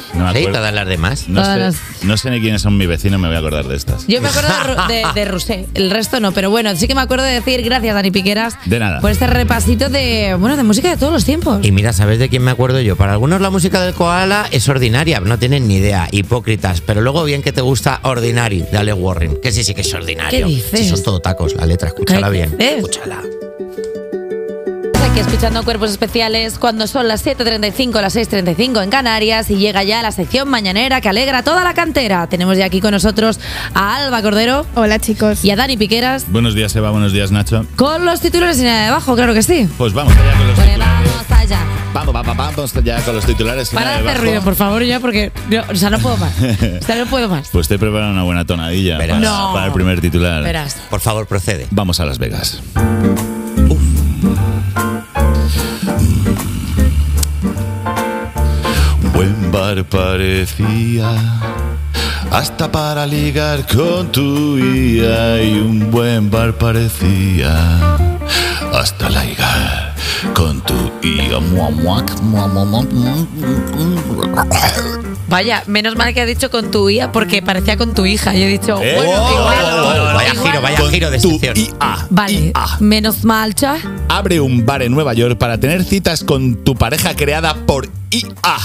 [SPEAKER 7] No me
[SPEAKER 1] Sí,
[SPEAKER 7] acuerdo.
[SPEAKER 1] todas las demás.
[SPEAKER 7] No
[SPEAKER 2] Todas
[SPEAKER 7] sé, no sé ni quiénes son mi vecino, me voy a acordar de estas.
[SPEAKER 2] Yo me acuerdo de, Ru- de, de Rusé, el resto no, pero bueno, sí que me acuerdo de decir gracias, Dani Piqueras,
[SPEAKER 7] De nada.
[SPEAKER 2] por este repasito de, bueno, de música de todos los tiempos.
[SPEAKER 1] Y mira, ¿sabes de quién me acuerdo yo? Para algunos la música del koala es ordinaria, no tienen ni idea, hipócritas. Pero luego bien que te gusta Ordinary de Ale Warren, que sí, sí que es ordinario.
[SPEAKER 2] ¿Qué dices?
[SPEAKER 1] Sí, son todo tacos, la letra, escúchala
[SPEAKER 2] ¿Qué
[SPEAKER 1] bien.
[SPEAKER 2] dices?
[SPEAKER 1] Escúchala.
[SPEAKER 2] Aquí escuchando Cuerpos Especiales cuando son las siete treinta y cinco, las seis treinta y cinco en Canarias y llega ya la sección mañanera que alegra toda la cantera. Tenemos ya aquí con nosotros a Alba Cordero.
[SPEAKER 8] Hola, chicos.
[SPEAKER 2] Y a Dani Piqueras
[SPEAKER 7] Buenos días, Eva, buenos días, Nacho.
[SPEAKER 2] con los titulares y nada de abajo, claro que sí.
[SPEAKER 7] Pues vamos allá con los
[SPEAKER 2] Pues
[SPEAKER 7] titulares.
[SPEAKER 2] vamos allá.
[SPEAKER 7] Vamos, vamos, vamos ya con los titulares. y
[SPEAKER 2] Para
[SPEAKER 7] nada
[SPEAKER 2] de hacer
[SPEAKER 7] debajo.
[SPEAKER 2] ruido, por favor, ya, porque yo, o sea, no puedo más. O sea, no puedo más.
[SPEAKER 7] Pues te he preparado una buena tonadilla
[SPEAKER 1] Verás.
[SPEAKER 7] para,
[SPEAKER 2] No.
[SPEAKER 7] para el primer titular.
[SPEAKER 2] Verás.
[SPEAKER 1] Por favor, procede.
[SPEAKER 7] Vamos a Las Vegas. Un buen bar parecía hasta para ligar con tu hija, y un buen bar parecía hasta ligar con tu hija. Mua, mua, mua, mua, mua, mua.
[SPEAKER 2] Vaya, menos mal que has dicho con tu hija porque parecía con tu hija. Y he dicho,
[SPEAKER 7] Eh,
[SPEAKER 2] bueno,
[SPEAKER 7] oh,
[SPEAKER 2] igual,
[SPEAKER 7] oh, oh,
[SPEAKER 1] vaya
[SPEAKER 2] igual.
[SPEAKER 1] giro, vaya
[SPEAKER 7] Con
[SPEAKER 1] giro de
[SPEAKER 7] tu
[SPEAKER 1] sección.
[SPEAKER 7] I A.
[SPEAKER 2] Vale,
[SPEAKER 7] I A.
[SPEAKER 2] menos mal, cha.
[SPEAKER 7] Abre un bar en Nueva York para tener citas con tu pareja creada por I A.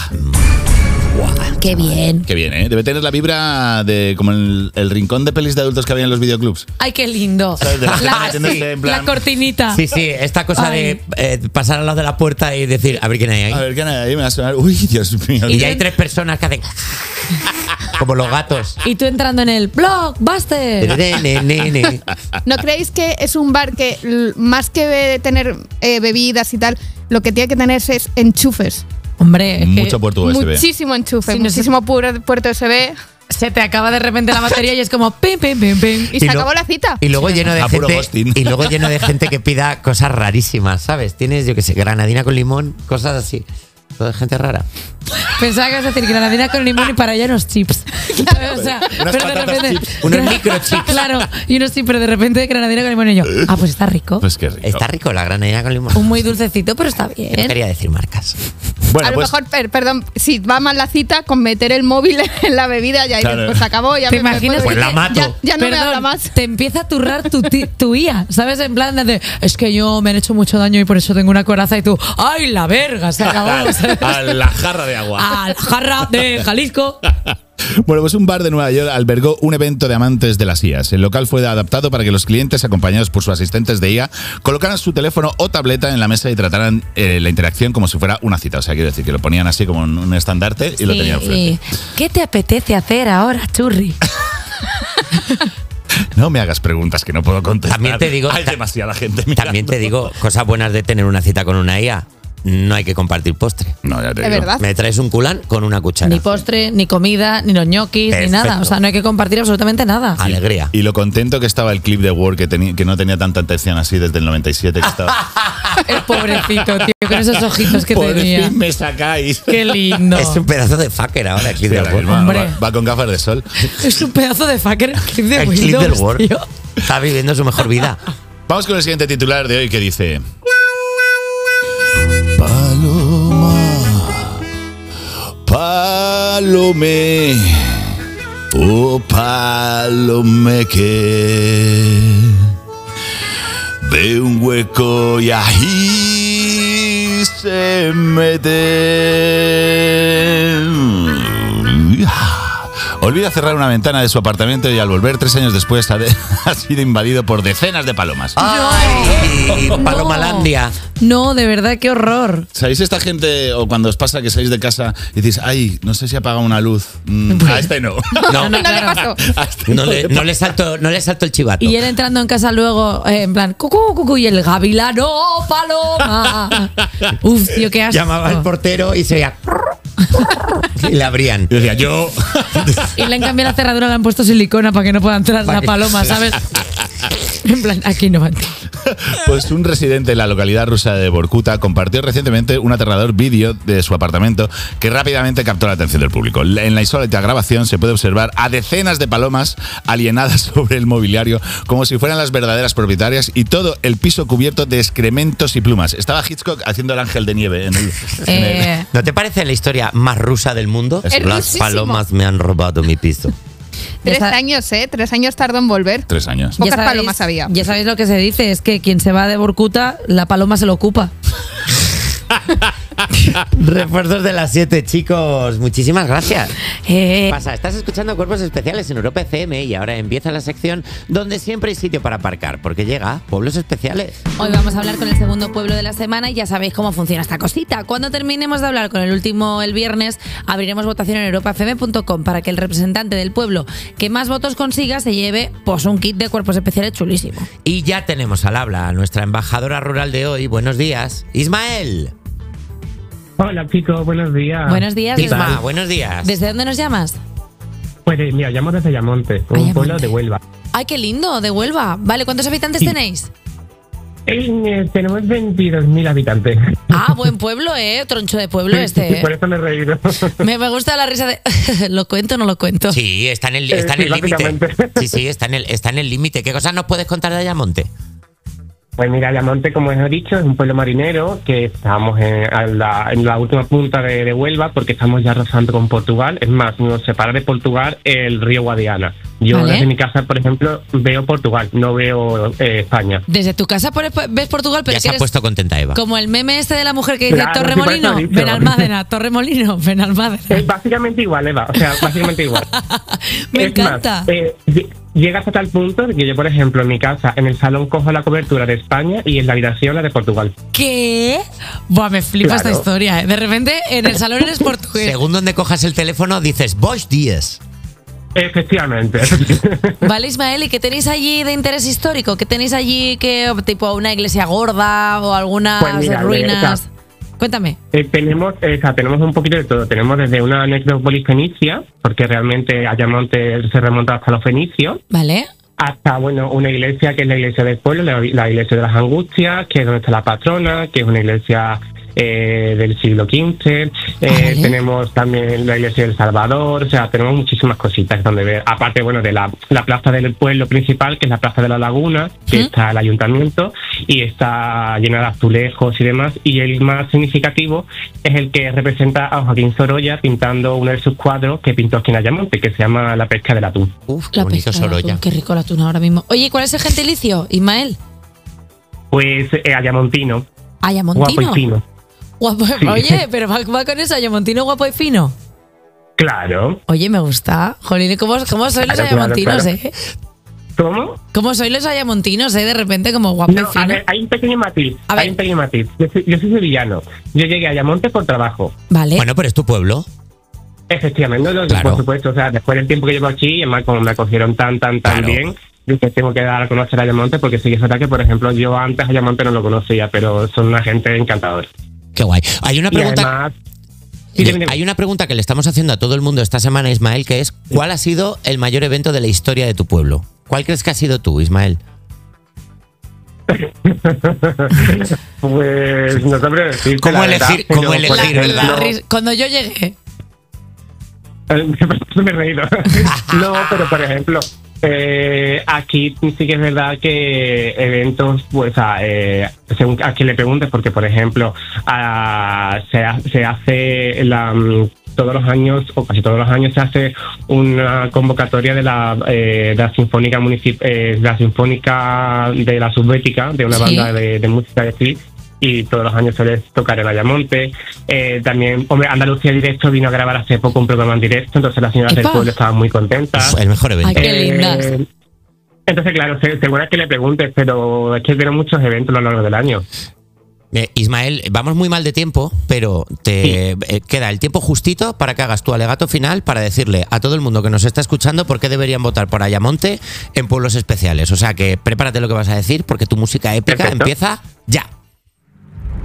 [SPEAKER 2] Qué bien.
[SPEAKER 7] Qué bien, ¿eh? Debe tener la vibra de como el, el rincón de pelis de adultos que había en los videoclubs.
[SPEAKER 2] Ay, qué lindo.
[SPEAKER 7] ¿Sabes? De la gente
[SPEAKER 2] La,
[SPEAKER 7] metiéndose en plan-
[SPEAKER 2] la cortinita.
[SPEAKER 1] Sí, sí, esta cosa
[SPEAKER 2] Ay.
[SPEAKER 1] de eh, pasar al lado de la puerta y decir, a ver quién hay ahí.
[SPEAKER 7] A ver, ¿qué hay ahí? Me va a sonar. Uy, Dios mío.
[SPEAKER 1] Y ya hay tres personas que hacen como los gatos.
[SPEAKER 2] Y tú entrando en el Blockbuster.
[SPEAKER 1] Ne, ne, ne, ne.
[SPEAKER 8] ¿No creéis que es un bar que l- más que de tener eh, bebidas y tal, lo que tiene que tener es enchufes?
[SPEAKER 2] Hombre, es que
[SPEAKER 7] Mucho puerto U S B.
[SPEAKER 8] Muchísimo enchufe,
[SPEAKER 2] Sí, no sé-
[SPEAKER 8] muchísimo puro- puerto U S B.
[SPEAKER 2] se te acaba de repente la batería y es como pim, pim, pim, pim.
[SPEAKER 8] Y se
[SPEAKER 1] lo-
[SPEAKER 8] acabó la cita.
[SPEAKER 1] Y luego lleno de
[SPEAKER 7] A puro
[SPEAKER 1] gente
[SPEAKER 7] ghosting.
[SPEAKER 1] y luego lleno de gente que pida cosas rarísimas, ¿sabes? Tienes, yo qué sé, granadina con limón, cosas así. Toda gente rara.
[SPEAKER 2] Pensaba que ibas a decir granadina con limón y para ella unos chips. O sea,
[SPEAKER 7] Unas
[SPEAKER 2] pero de
[SPEAKER 7] patatas
[SPEAKER 2] repente.
[SPEAKER 7] chips.
[SPEAKER 1] Unos microchips.
[SPEAKER 2] Claro, y unos chips, pero de repente granadina con limón y yo. Ah, pues está rico.
[SPEAKER 7] Pues qué rico.
[SPEAKER 1] Está rico la granadina con limón.
[SPEAKER 2] Un muy dulcecito, pero está
[SPEAKER 1] No
[SPEAKER 2] bien.
[SPEAKER 1] quería decir marcas.
[SPEAKER 7] Bueno,
[SPEAKER 8] a lo
[SPEAKER 7] pues,
[SPEAKER 8] mejor, per- perdón, si va mal la cita, con meter el móvil en la bebida ya
[SPEAKER 7] Claro.
[SPEAKER 8] pues se acabó. Ya
[SPEAKER 2] ¿Te
[SPEAKER 8] me- me
[SPEAKER 2] imaginas?
[SPEAKER 8] puedo
[SPEAKER 1] Pues
[SPEAKER 8] ir,
[SPEAKER 1] la mato.
[SPEAKER 8] Ya, ya no me
[SPEAKER 2] Perdón,
[SPEAKER 8] habla más.
[SPEAKER 2] te empieza a turrar tu, ti- tu I A, ¿sabes? En plan de, es que yo me han hecho mucho daño y por eso tengo una coraza y tú, ¡ay, la verga! Se acabó. ¿sabes?
[SPEAKER 7] a la jarra de agua.
[SPEAKER 2] A la jarra de Jalisco.
[SPEAKER 7] Bueno, pues un bar de Nueva York albergó un evento de amantes de las I As. El local fue adaptado para que los clientes, acompañados por sus asistentes de I A, colocaran su teléfono o tableta en la mesa y trataran eh, la interacción como si fuera una cita. O sea, quiero decir que lo ponían así como en un estandarte y lo tenían
[SPEAKER 2] Sí.
[SPEAKER 7] frente.
[SPEAKER 2] ¿Qué te apetece hacer ahora, churri?
[SPEAKER 7] No me hagas preguntas que no puedo contestar.
[SPEAKER 1] También te digo-
[SPEAKER 7] Hay demasiada gente
[SPEAKER 1] También te digo, cosas buenas de tener una cita con una I A. No hay que compartir postre.
[SPEAKER 7] No, ya te
[SPEAKER 8] De
[SPEAKER 7] digo.
[SPEAKER 8] verdad.
[SPEAKER 1] Me traes un culán con una cuchara.
[SPEAKER 2] Ni postre, ni comida, ni los ñoquis, ni
[SPEAKER 1] Perfecto.
[SPEAKER 2] nada. O sea, no hay que compartir absolutamente nada.
[SPEAKER 1] Alegría.
[SPEAKER 7] Y lo contento que estaba el clip de Word, que, tenía- que no tenía tanta atención así desde el noventa y siete. Que estaba,
[SPEAKER 2] El pobrecito, tío, con esos ojitos que
[SPEAKER 7] por
[SPEAKER 2] tenía.
[SPEAKER 7] fin me sacáis.
[SPEAKER 2] Qué lindo.
[SPEAKER 1] Es un pedazo de fucker ahora el clip
[SPEAKER 7] Sí,
[SPEAKER 1] del
[SPEAKER 7] ahora
[SPEAKER 1] Word.
[SPEAKER 7] mismo,
[SPEAKER 2] Hombre.
[SPEAKER 7] va, va con gafas de sol.
[SPEAKER 2] Es un pedazo de fucker el clip de
[SPEAKER 1] El
[SPEAKER 2] Windows,
[SPEAKER 1] clip del Word.
[SPEAKER 2] tío.
[SPEAKER 1] Está viviendo su mejor vida.
[SPEAKER 7] Vamos con el siguiente titular de hoy que dice: Paloma, Palome, oh Palome que ve un hueco y ahí se mete. Olvida cerrar una ventana de su apartamento y al volver tres años después ha, de- ha sido invadido por decenas de palomas.
[SPEAKER 1] ¡Ay! Palomalandia.
[SPEAKER 2] No, de verdad, qué horror.
[SPEAKER 7] ¿Sabéis esta gente, o cuando os pasa que salís de casa y decís, ay, no sé si apaga una luz? Mm, a este no.
[SPEAKER 1] No,
[SPEAKER 8] No le pasó.
[SPEAKER 7] A este
[SPEAKER 1] no le, no le salto, no le salto el chivato.
[SPEAKER 2] Y él entrando en casa luego, eh, en plan, cucú, cucú, y el gavilano, paloma. Uf, tío, qué asco.
[SPEAKER 1] Llamaba al portero y se veía. Y le abrían.
[SPEAKER 7] Y decía, yo.
[SPEAKER 2] Y le han cambiado la cerradura, le han puesto silicona para que no pueda entrar la paloma, ¿sabes? En plan, aquí no va a entrar.
[SPEAKER 7] Pues un residente de la localidad rusa de Vorkuta compartió recientemente un aterrador vídeo de su apartamento que rápidamente captó la atención del público. En la insólita grabación se puede observar a decenas de palomas alienadas sobre el mobiliario como si fueran las verdaderas propietarias y todo el piso cubierto de excrementos y plumas. Estaba Hitchcock haciendo el ángel de nieve en el... en el-
[SPEAKER 2] Eh,
[SPEAKER 1] ¿No te parece la historia más rusa del mundo?
[SPEAKER 8] Es
[SPEAKER 1] Las
[SPEAKER 8] rusísimo.
[SPEAKER 1] palomas me han robado mi piso.
[SPEAKER 8] Tres
[SPEAKER 2] sa-
[SPEAKER 8] años, ¿eh? Tres años tardó en volver.
[SPEAKER 7] Tres años.
[SPEAKER 8] Pocas palomas había.
[SPEAKER 2] Ya sabéis lo que se dice, es que quien se va de Vorkuta, la paloma se lo ocupa.
[SPEAKER 1] Refuerzos de las siete, chicos. Muchísimas gracias.
[SPEAKER 2] Eh,
[SPEAKER 1] ¿Qué pasa? Estás escuchando Cuerpos Especiales en Europa F M y ahora empieza la sección donde siempre hay sitio para aparcar, porque llega Pueblos Especiales.
[SPEAKER 2] Hoy vamos a hablar con el segundo pueblo de la semana y ya sabéis cómo funciona esta cosita. Cuando terminemos de hablar con el último el viernes, abriremos votación en europa f m punto com para que el representante del pueblo que más votos consiga se lleve pues un kit de Cuerpos Especiales chulísimo.
[SPEAKER 1] Y ya tenemos al habla a nuestra embajadora rural de hoy. Buenos días, Ismael.
[SPEAKER 9] Hola chicos, buenos días.
[SPEAKER 2] Buenos días.
[SPEAKER 1] Isma,
[SPEAKER 2] desde-
[SPEAKER 1] buenos días.
[SPEAKER 2] ¿Desde dónde nos llamas?
[SPEAKER 9] Pues eh, mira, llamo desde Ayamonte, un
[SPEAKER 2] Ayamonte.
[SPEAKER 9] pueblo de Huelva.
[SPEAKER 2] Ay, qué lindo, de Huelva. Vale, ¿cuántos habitantes
[SPEAKER 9] Sí.
[SPEAKER 2] tenéis?
[SPEAKER 9] Eh, tenemos veintidós mil habitantes.
[SPEAKER 2] Ah, buen pueblo, ¿eh? Troncho de pueblo este,
[SPEAKER 9] Por
[SPEAKER 2] ¿eh?
[SPEAKER 9] eso me he reído.
[SPEAKER 2] Me, me gusta la risa de... ¿Lo cuento o no lo cuento?
[SPEAKER 1] Sí, está en el
[SPEAKER 9] Eh,
[SPEAKER 1] está en
[SPEAKER 9] sí,
[SPEAKER 1] el límite.
[SPEAKER 9] básicamente.
[SPEAKER 1] Sí, sí, está en el está en el límite. ¿Qué cosas nos puedes contar de Ayamonte?
[SPEAKER 9] Pues mira, Ayamonte, como os he dicho, es un pueblo marinero que estamos en, a la, en la última punta de, de Huelva porque estamos ya rozando con Portugal. Es más, nos separa de Portugal el río Guadiana. Yo
[SPEAKER 2] Vale.
[SPEAKER 9] desde mi casa, por ejemplo, veo Portugal, no veo eh, España.
[SPEAKER 2] Desde tu casa por- ves Portugal, pero
[SPEAKER 1] Ya
[SPEAKER 2] que
[SPEAKER 1] se ha
[SPEAKER 2] eres
[SPEAKER 1] puesto contenta Eva.
[SPEAKER 2] como el meme este de la mujer que dice
[SPEAKER 9] Claro, sí, por
[SPEAKER 2] Torremolino,
[SPEAKER 9] eso he dicho.
[SPEAKER 2] Benalmádena, Torremolino, Benalmádena.
[SPEAKER 9] Es básicamente igual, Eva, o sea, básicamente igual.
[SPEAKER 2] Me
[SPEAKER 9] Es
[SPEAKER 2] encanta.
[SPEAKER 9] más, eh, ll- llega hasta tal punto de que yo, por ejemplo, en mi casa, en el salón cojo la cobertura de España y en la habitación la de Portugal.
[SPEAKER 2] ¿Qué? Buah, me flipa esta
[SPEAKER 9] Claro.
[SPEAKER 2] historia, ¿eh? De repente en el salón eres portugués.
[SPEAKER 1] Según donde cojas el teléfono dices Buenos días.
[SPEAKER 9] Efectivamente.
[SPEAKER 2] Vale, Ismael, ¿y qué tenéis allí de interés histórico? ¿Qué tenéis allí que tipo una iglesia gorda o algunas
[SPEAKER 9] Pues mira,
[SPEAKER 2] ruinas? Cuéntame.
[SPEAKER 9] Eh, tenemos, eh, o sea, tenemos un poquito de todo. Tenemos desde una necrópolis fenicia, porque realmente Ayamonte se remonta hasta los fenicios,
[SPEAKER 2] Vale.
[SPEAKER 9] hasta, bueno, una iglesia que es la iglesia del pueblo, la, la iglesia de las Angustias, que es donde está la patrona, que es una iglesia eh, del siglo quince. Eh,
[SPEAKER 2] vale.
[SPEAKER 9] Tenemos también la iglesia del Salvador, o sea, tenemos muchísimas cositas donde ver. Aparte, bueno, de la, la plaza del pueblo principal, que es la plaza de la Laguna, que
[SPEAKER 2] ¿Mm?
[SPEAKER 9] está el ayuntamiento y está llena de azulejos y demás. Y el más significativo es el que representa a Joaquín Sorolla pintando uno de sus cuadros que pintó aquí en Ayamonte, que se llama La pesca del atún.
[SPEAKER 1] Uf, qué
[SPEAKER 2] La
[SPEAKER 1] bonito
[SPEAKER 2] pesca del
[SPEAKER 1] Sorolla.
[SPEAKER 2] atún, qué rico el atún ahora mismo. Oye, ¿cuál es el gentilicio, Ismael?
[SPEAKER 9] Pues eh, ayamontino, guapo
[SPEAKER 2] Ayamontino.
[SPEAKER 9] y fino.
[SPEAKER 2] Guapo.
[SPEAKER 9] Sí.
[SPEAKER 2] Oye, pero va, va con eso, Ayamontino guapo y fino.
[SPEAKER 9] Claro.
[SPEAKER 2] Oye, me gusta. Jolín, ¿cómo, cómo sois los
[SPEAKER 9] Claro, claro,
[SPEAKER 2] ayamontinos,
[SPEAKER 9] claro.
[SPEAKER 2] eh?
[SPEAKER 9] ¿Cómo?
[SPEAKER 2] ¿Cómo sois los ayamontinos, eh? De repente como guapo
[SPEAKER 9] No,
[SPEAKER 2] y
[SPEAKER 9] a
[SPEAKER 2] fino.
[SPEAKER 9] ver, hay un pequeño matiz.
[SPEAKER 2] A ver.
[SPEAKER 9] Hay un pequeño matiz. Yo soy, yo soy sevillano. Yo llegué a Ayamonte por trabajo.
[SPEAKER 2] Vale.
[SPEAKER 1] Bueno, pero es tu pueblo.
[SPEAKER 9] Efectivamente, no,
[SPEAKER 1] Claro.
[SPEAKER 9] por supuesto. O sea, después del tiempo que llevo aquí, y además como me acogieron tan, tan, tan
[SPEAKER 1] Claro.
[SPEAKER 9] bien, dije, tengo que dar a conocer a Ayamonte porque sí que es verdad que, por ejemplo, yo antes Ayamonte no lo conocía, pero son una gente encantadora.
[SPEAKER 1] Qué guay. Hay una
[SPEAKER 9] Y
[SPEAKER 1] pregunta.
[SPEAKER 9] además... Sí, dime, dime.
[SPEAKER 1] Hay una pregunta que le estamos haciendo a todo el mundo esta semana, Ismael, que es ¿cuál ha sido el mayor evento de la historia de tu pueblo? ¿Cuál crees que ha sido tú, Ismael?
[SPEAKER 9] Pues no sabré decirte,
[SPEAKER 1] ¿Cómo
[SPEAKER 9] la
[SPEAKER 1] elegir-
[SPEAKER 9] verdad,
[SPEAKER 1] cómo
[SPEAKER 9] pero, por
[SPEAKER 1] elegir,
[SPEAKER 9] ejemplo,
[SPEAKER 1] verdad?
[SPEAKER 2] La ris- Cuando yo llegué.
[SPEAKER 9] me he reído. No, pero por ejemplo, eh, aquí sí que es verdad que eventos, pues, a, eh, según a quien le preguntes, porque por ejemplo, a- se, ha- se hace la, mm, todos los años, o casi todos los años, se hace una convocatoria de la, eh, de la Sinfónica Municip eh, de la Sinfónica de la Subbética, de una
[SPEAKER 2] Sí.
[SPEAKER 9] banda de, de música de aquí. Y todos los años suele tocar en Ayamonte. Eh, también, hombre, Andalucía Directo vino a grabar hace poco un programa en directo, entonces las señoras del
[SPEAKER 2] ¡Epa!
[SPEAKER 9] pueblo estaban muy contentas.
[SPEAKER 1] Uf, el mejor evento.
[SPEAKER 2] Ay, qué
[SPEAKER 9] Eh,
[SPEAKER 2] lindas.
[SPEAKER 9] Entonces, claro, se- seguro es que le preguntes, pero es que tienen muchos eventos a lo largo del año.
[SPEAKER 1] Eh, Ismael, vamos muy mal de tiempo, pero te eh, queda el tiempo justito para que hagas tu alegato final para decirle a todo el mundo que nos está escuchando por qué deberían votar por Ayamonte en pueblos especiales. O sea que prepárate lo que vas a decir porque tu música épica
[SPEAKER 9] Perfecto.
[SPEAKER 1] empieza ya.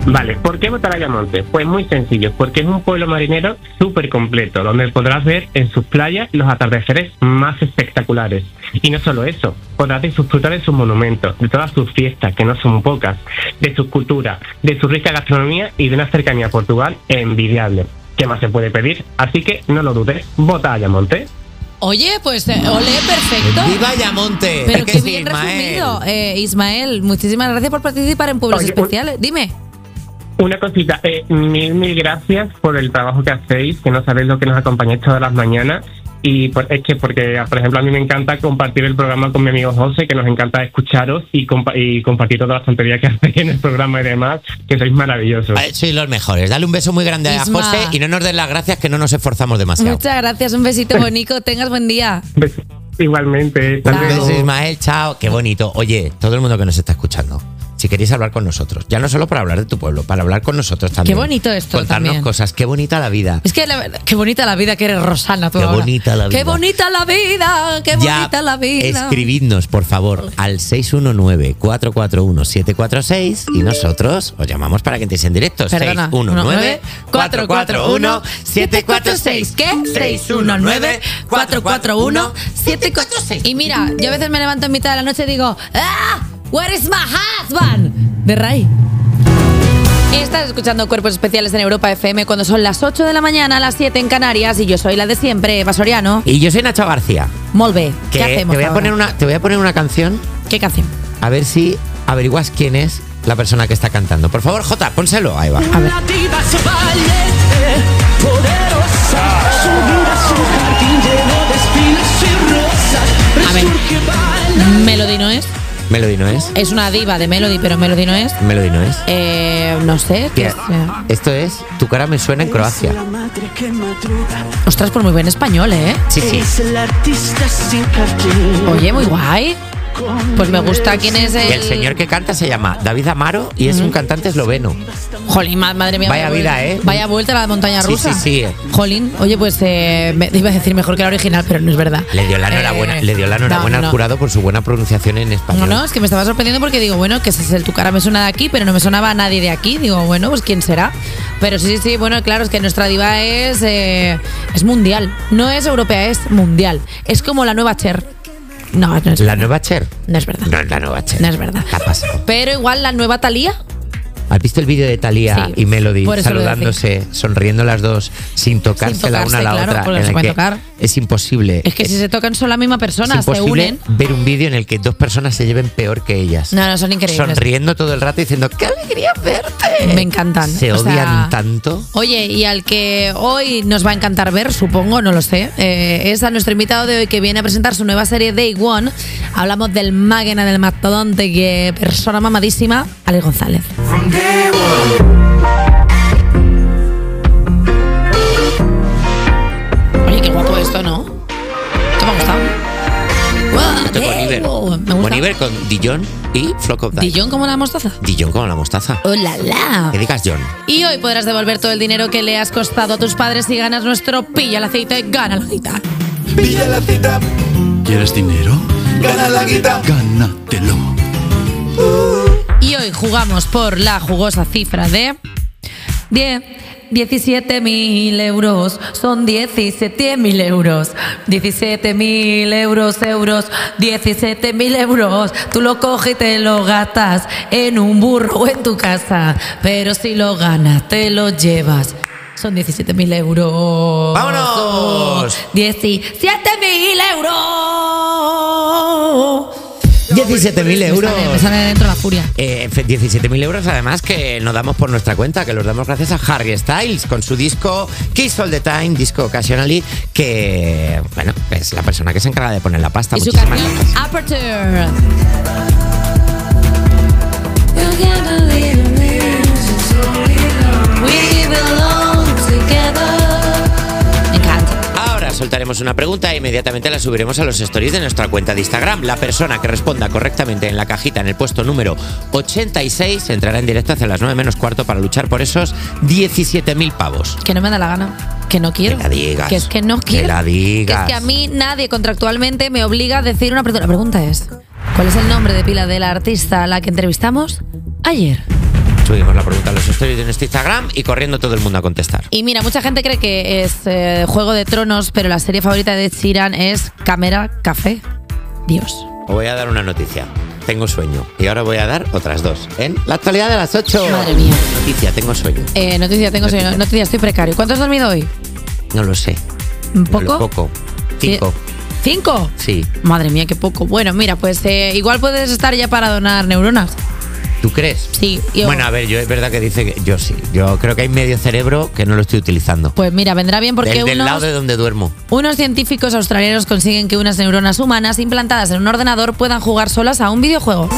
[SPEAKER 9] Vale, ¿por qué votar a Ayamonte? Pues muy sencillo, porque es un pueblo marinero súper completo, donde podrás ver en sus playas los atardeceres más espectaculares. Y no solo eso, podrás disfrutar de sus monumentos, de todas sus fiestas, que no son pocas, de su cultura, de su rica gastronomía y de una cercanía a Portugal envidiable. ¿Qué más se puede pedir? Así que no lo dudes, vota a Ayamonte.
[SPEAKER 2] Oye, pues eh, olé, perfecto.
[SPEAKER 1] ¡Viva Ayamonte!
[SPEAKER 2] Pero
[SPEAKER 1] Que
[SPEAKER 2] qué
[SPEAKER 1] sí,
[SPEAKER 2] bien
[SPEAKER 1] Ismael.
[SPEAKER 2] resumido. Eh, Ismael, muchísimas gracias por participar en Pueblos
[SPEAKER 9] Oye,
[SPEAKER 2] Especiales. Dime.
[SPEAKER 9] Una cosita, eh, mil, mil gracias por el trabajo que hacéis, que no sabéis lo que nos acompañáis todas las mañanas. Y por, es que, porque, por ejemplo, a mí me encanta compartir el programa con mi amigo José, que nos encanta escucharos y, compa y compartir todas las tonterías que hacéis en el programa y demás, que sois maravillosos.
[SPEAKER 1] Vale, sois los mejores. Dale un beso muy grande
[SPEAKER 2] Isma.
[SPEAKER 1] a José y no nos des las gracias, que no nos esforzamos demasiado.
[SPEAKER 2] Muchas gracias, un besito bonito. Tengas buen día.
[SPEAKER 9] Igualmente.
[SPEAKER 2] Chao.
[SPEAKER 1] Un beso, Ismael. Chao. Qué bonito. Oye, todo el mundo que nos está escuchando, si queréis hablar con nosotros, ya no solo para hablar de tu pueblo, para hablar con nosotros también.
[SPEAKER 2] Qué bonito esto
[SPEAKER 1] Contarnos
[SPEAKER 2] también.
[SPEAKER 1] cosas. Qué bonita la vida.
[SPEAKER 2] Es que la verdad, qué bonita la vida que eres, Rosana, tú
[SPEAKER 1] Qué
[SPEAKER 2] ahora.
[SPEAKER 1] bonita la vida.
[SPEAKER 2] Qué bonita la vida, qué
[SPEAKER 1] Ya,
[SPEAKER 2] bonita la vida.
[SPEAKER 1] escribidnos, por favor, al seis uno nueve, cuatro cuatro uno, siete cuatro seis y nosotros os llamamos para que entréis en directo.
[SPEAKER 2] Perdona,
[SPEAKER 1] seis uno nueve, cuatro cuatro uno, siete cuatro seis.
[SPEAKER 2] ¿Qué? seis uno nueve, cuatro cuatro uno, siete cuatro seis. Y mira, yo a veces me levanto en mitad de la noche y digo, ¡ah! Where is my husband? De Ray. Estás escuchando Cuerpos Especiales en Europa F M cuando son las ocho de la mañana, las siete en Canarias, y yo soy la de siempre, Eva Soriano.
[SPEAKER 1] Y yo soy Nacho García.
[SPEAKER 2] Molt bé.
[SPEAKER 1] Que
[SPEAKER 2] ¿Qué hacemos
[SPEAKER 1] te voy a
[SPEAKER 2] ahora?
[SPEAKER 1] poner una, te voy a poner una canción.
[SPEAKER 2] ¿Qué canción?
[SPEAKER 1] A ver si averiguas quién es la persona que está cantando. Por favor, Jota, pónselo. Ahí va.
[SPEAKER 2] A ver.
[SPEAKER 4] Una diva valiente, poderosa, subir a su jardín lleno de espinas y rosas.
[SPEAKER 2] A ver.
[SPEAKER 4] Resurge, baila.
[SPEAKER 2] Melody no es.
[SPEAKER 1] Melody no es.
[SPEAKER 2] Es una diva de Melody, pero Melody no es.
[SPEAKER 1] Melody no es.
[SPEAKER 2] Eh, no sé. ¿Qué
[SPEAKER 1] Tía,
[SPEAKER 2] es? Eh,
[SPEAKER 1] esto es Tu cara me suena en Croacia.
[SPEAKER 4] La madre que madruga.
[SPEAKER 2] Ostras, por muy buen español, ¿eh?
[SPEAKER 1] Sí, sí.
[SPEAKER 4] Es el artista sin cartel.
[SPEAKER 2] Oye, muy guay. Pues me gusta quién es el...
[SPEAKER 1] Y el señor que canta se llama David Amaro y es un cantante esloveno.
[SPEAKER 2] Jolín, ma- madre mía.
[SPEAKER 1] Vaya vida, ¿eh?
[SPEAKER 2] Vaya vuelta a la montaña
[SPEAKER 1] Sí,
[SPEAKER 2] rusa.
[SPEAKER 1] sí, sí.
[SPEAKER 2] Jolín, oye, pues eh, me, iba a decir mejor que la original, pero no es verdad.
[SPEAKER 1] Le dio la enhorabuena,
[SPEAKER 2] Eh,
[SPEAKER 1] le dio la enhorabuena
[SPEAKER 2] no, no.
[SPEAKER 1] al jurado por su buena pronunciación en español.
[SPEAKER 2] No, no, es que me estaba sorprendiendo porque digo, bueno, que ese es el Tu cara me suena de aquí, pero no me sonaba a nadie de aquí. Digo, bueno, pues quién será. Pero sí, sí, sí, bueno, claro, es que nuestra diva es, eh, es mundial. No es europea, es mundial. Es como la nueva Cher. No, no es
[SPEAKER 1] La
[SPEAKER 2] verdad.
[SPEAKER 1] nueva Cher.
[SPEAKER 2] No es verdad.
[SPEAKER 1] No es la nueva Cher.
[SPEAKER 2] No es verdad.
[SPEAKER 1] ¿Qué ha pasado?
[SPEAKER 2] Pero igual la nueva Thalía.
[SPEAKER 1] ¿Has visto el vídeo de Thalía
[SPEAKER 2] Sí,
[SPEAKER 1] y Melody
[SPEAKER 2] por eso lo
[SPEAKER 1] saludándose, sonriendo las dos, sin tocarse,
[SPEAKER 2] Sin
[SPEAKER 1] la una a la
[SPEAKER 2] tocarse, claro,
[SPEAKER 1] otra?
[SPEAKER 2] porque
[SPEAKER 1] en
[SPEAKER 2] se
[SPEAKER 1] el
[SPEAKER 2] pueden
[SPEAKER 1] que
[SPEAKER 2] tocar.
[SPEAKER 1] Es imposible.
[SPEAKER 2] Es que si se tocan son la misma persona,
[SPEAKER 1] es
[SPEAKER 2] se
[SPEAKER 1] imposible
[SPEAKER 2] unen.
[SPEAKER 1] ver un vídeo en el que dos personas se lleven peor que ellas.
[SPEAKER 2] No, no, son increíbles.
[SPEAKER 1] Sonriendo todo el rato diciendo ¡qué alegría verte!
[SPEAKER 2] Me encantan.
[SPEAKER 1] Se
[SPEAKER 2] O
[SPEAKER 1] odian
[SPEAKER 2] sea,
[SPEAKER 1] tanto.
[SPEAKER 2] Oye, y al que hoy nos va a encantar ver, supongo, no lo sé, eh, es a nuestro invitado de hoy que viene a presentar su nueva serie Day One. Hablamos del máquina, del mastodonte, que persona mamadísima, Alex González. Oye, qué guapo esto, ¿no? ¿Qué me ha gustado? Guau,
[SPEAKER 1] Esto con Iber.
[SPEAKER 2] Me gusta.
[SPEAKER 1] Con Iber, con Dijon y Flock of Dice.
[SPEAKER 2] ¿Dijon como la mostaza?
[SPEAKER 1] Dijon como la mostaza.
[SPEAKER 2] ¡Oh, la, la!
[SPEAKER 1] Que digas John.
[SPEAKER 2] Y hoy podrás devolver todo el dinero que le has costado a tus padres si ganas nuestro Pilla la Cita y Gana la Cita.
[SPEAKER 6] Pilla la cita,
[SPEAKER 10] ¿Quieres dinero?
[SPEAKER 6] gana la guita.
[SPEAKER 10] Gánatelo.
[SPEAKER 2] Y hoy jugamos por la jugosa cifra de diez, diecisiete mil euros. Son diecisiete mil euros. diecisiete mil euros, euros. diecisiete mil euros. Tú lo coges y te lo gastas en un burro o en tu casa. Pero si lo ganas, te lo llevas. Son diecisiete mil euros.
[SPEAKER 1] ¡Vámonos!
[SPEAKER 2] diecisiete mil euros.
[SPEAKER 1] diecisiete mil euros.
[SPEAKER 2] Me sale, me sale dentro la furia.
[SPEAKER 1] Eh, diecisiete mil euros además que no damos por nuestra cuenta, que los damos gracias a Harry Styles con su disco Kiss All The Time, disco Occasionally, que, bueno, es la persona que se encarga de poner la pasta.
[SPEAKER 2] Y su
[SPEAKER 1] Muchísimas
[SPEAKER 2] canción
[SPEAKER 1] gracias.
[SPEAKER 2] Aperture. Me encanta.
[SPEAKER 1] Ahora soltaremos una pregunta e inmediatamente la subiremos a los stories de nuestra cuenta de Instagram. La persona que responda correctamente en la cajita en el puesto número ochenta y seis entrará en directo hacia las nueve menos cuarto para luchar por esos diecisiete mil pavos.
[SPEAKER 2] Que no me da la gana. Que no quiero.
[SPEAKER 1] Que la digas.
[SPEAKER 2] Que es que no
[SPEAKER 1] Que
[SPEAKER 2] quiero.
[SPEAKER 1] la digas.
[SPEAKER 2] Que es que a mí nadie contractualmente me obliga a decir una pregunta. La pregunta es, ¿cuál es el nombre de pila de la artista a la que entrevistamos ayer?
[SPEAKER 1] Subimos la pregunta a los stories de nuestro Instagram y corriendo todo el mundo a contestar.
[SPEAKER 2] Y mira, mucha gente cree que es eh, Juego de Tronos, pero la serie favorita de Ed Sheeran es Cámara Café. Dios.
[SPEAKER 1] Os voy a dar una noticia. Tengo sueño. Y ahora voy a dar otras dos. En la actualidad de las ocho.
[SPEAKER 2] Madre mía.
[SPEAKER 1] Noticia, tengo sueño.
[SPEAKER 2] Eh, noticia, tengo sueño. Noticia, estoy precario. ¿Cuánto has dormido hoy?
[SPEAKER 1] No lo sé.
[SPEAKER 2] ¿Un poco?
[SPEAKER 1] No lo poco. Cinco.
[SPEAKER 2] ¿Cinco?
[SPEAKER 1] Sí.
[SPEAKER 2] Madre mía, qué poco. Bueno, mira, pues eh, igual puedes estar ya para donar neuronas.
[SPEAKER 1] ¿Tú crees?
[SPEAKER 2] Sí. Yo,
[SPEAKER 1] bueno, a ver, yo es verdad que dice que yo sí. Yo creo que hay medio cerebro que no lo estoy utilizando.
[SPEAKER 2] Pues mira, vendrá bien porque
[SPEAKER 1] del, del
[SPEAKER 2] unos,
[SPEAKER 1] lado de donde duermo.
[SPEAKER 2] unos científicos australianos consiguen que unas neuronas humanas implantadas en un ordenador puedan jugar solas a un videojuego.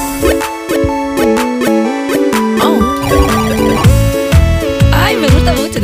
[SPEAKER 2] Oh. Ay, me gusta mucho.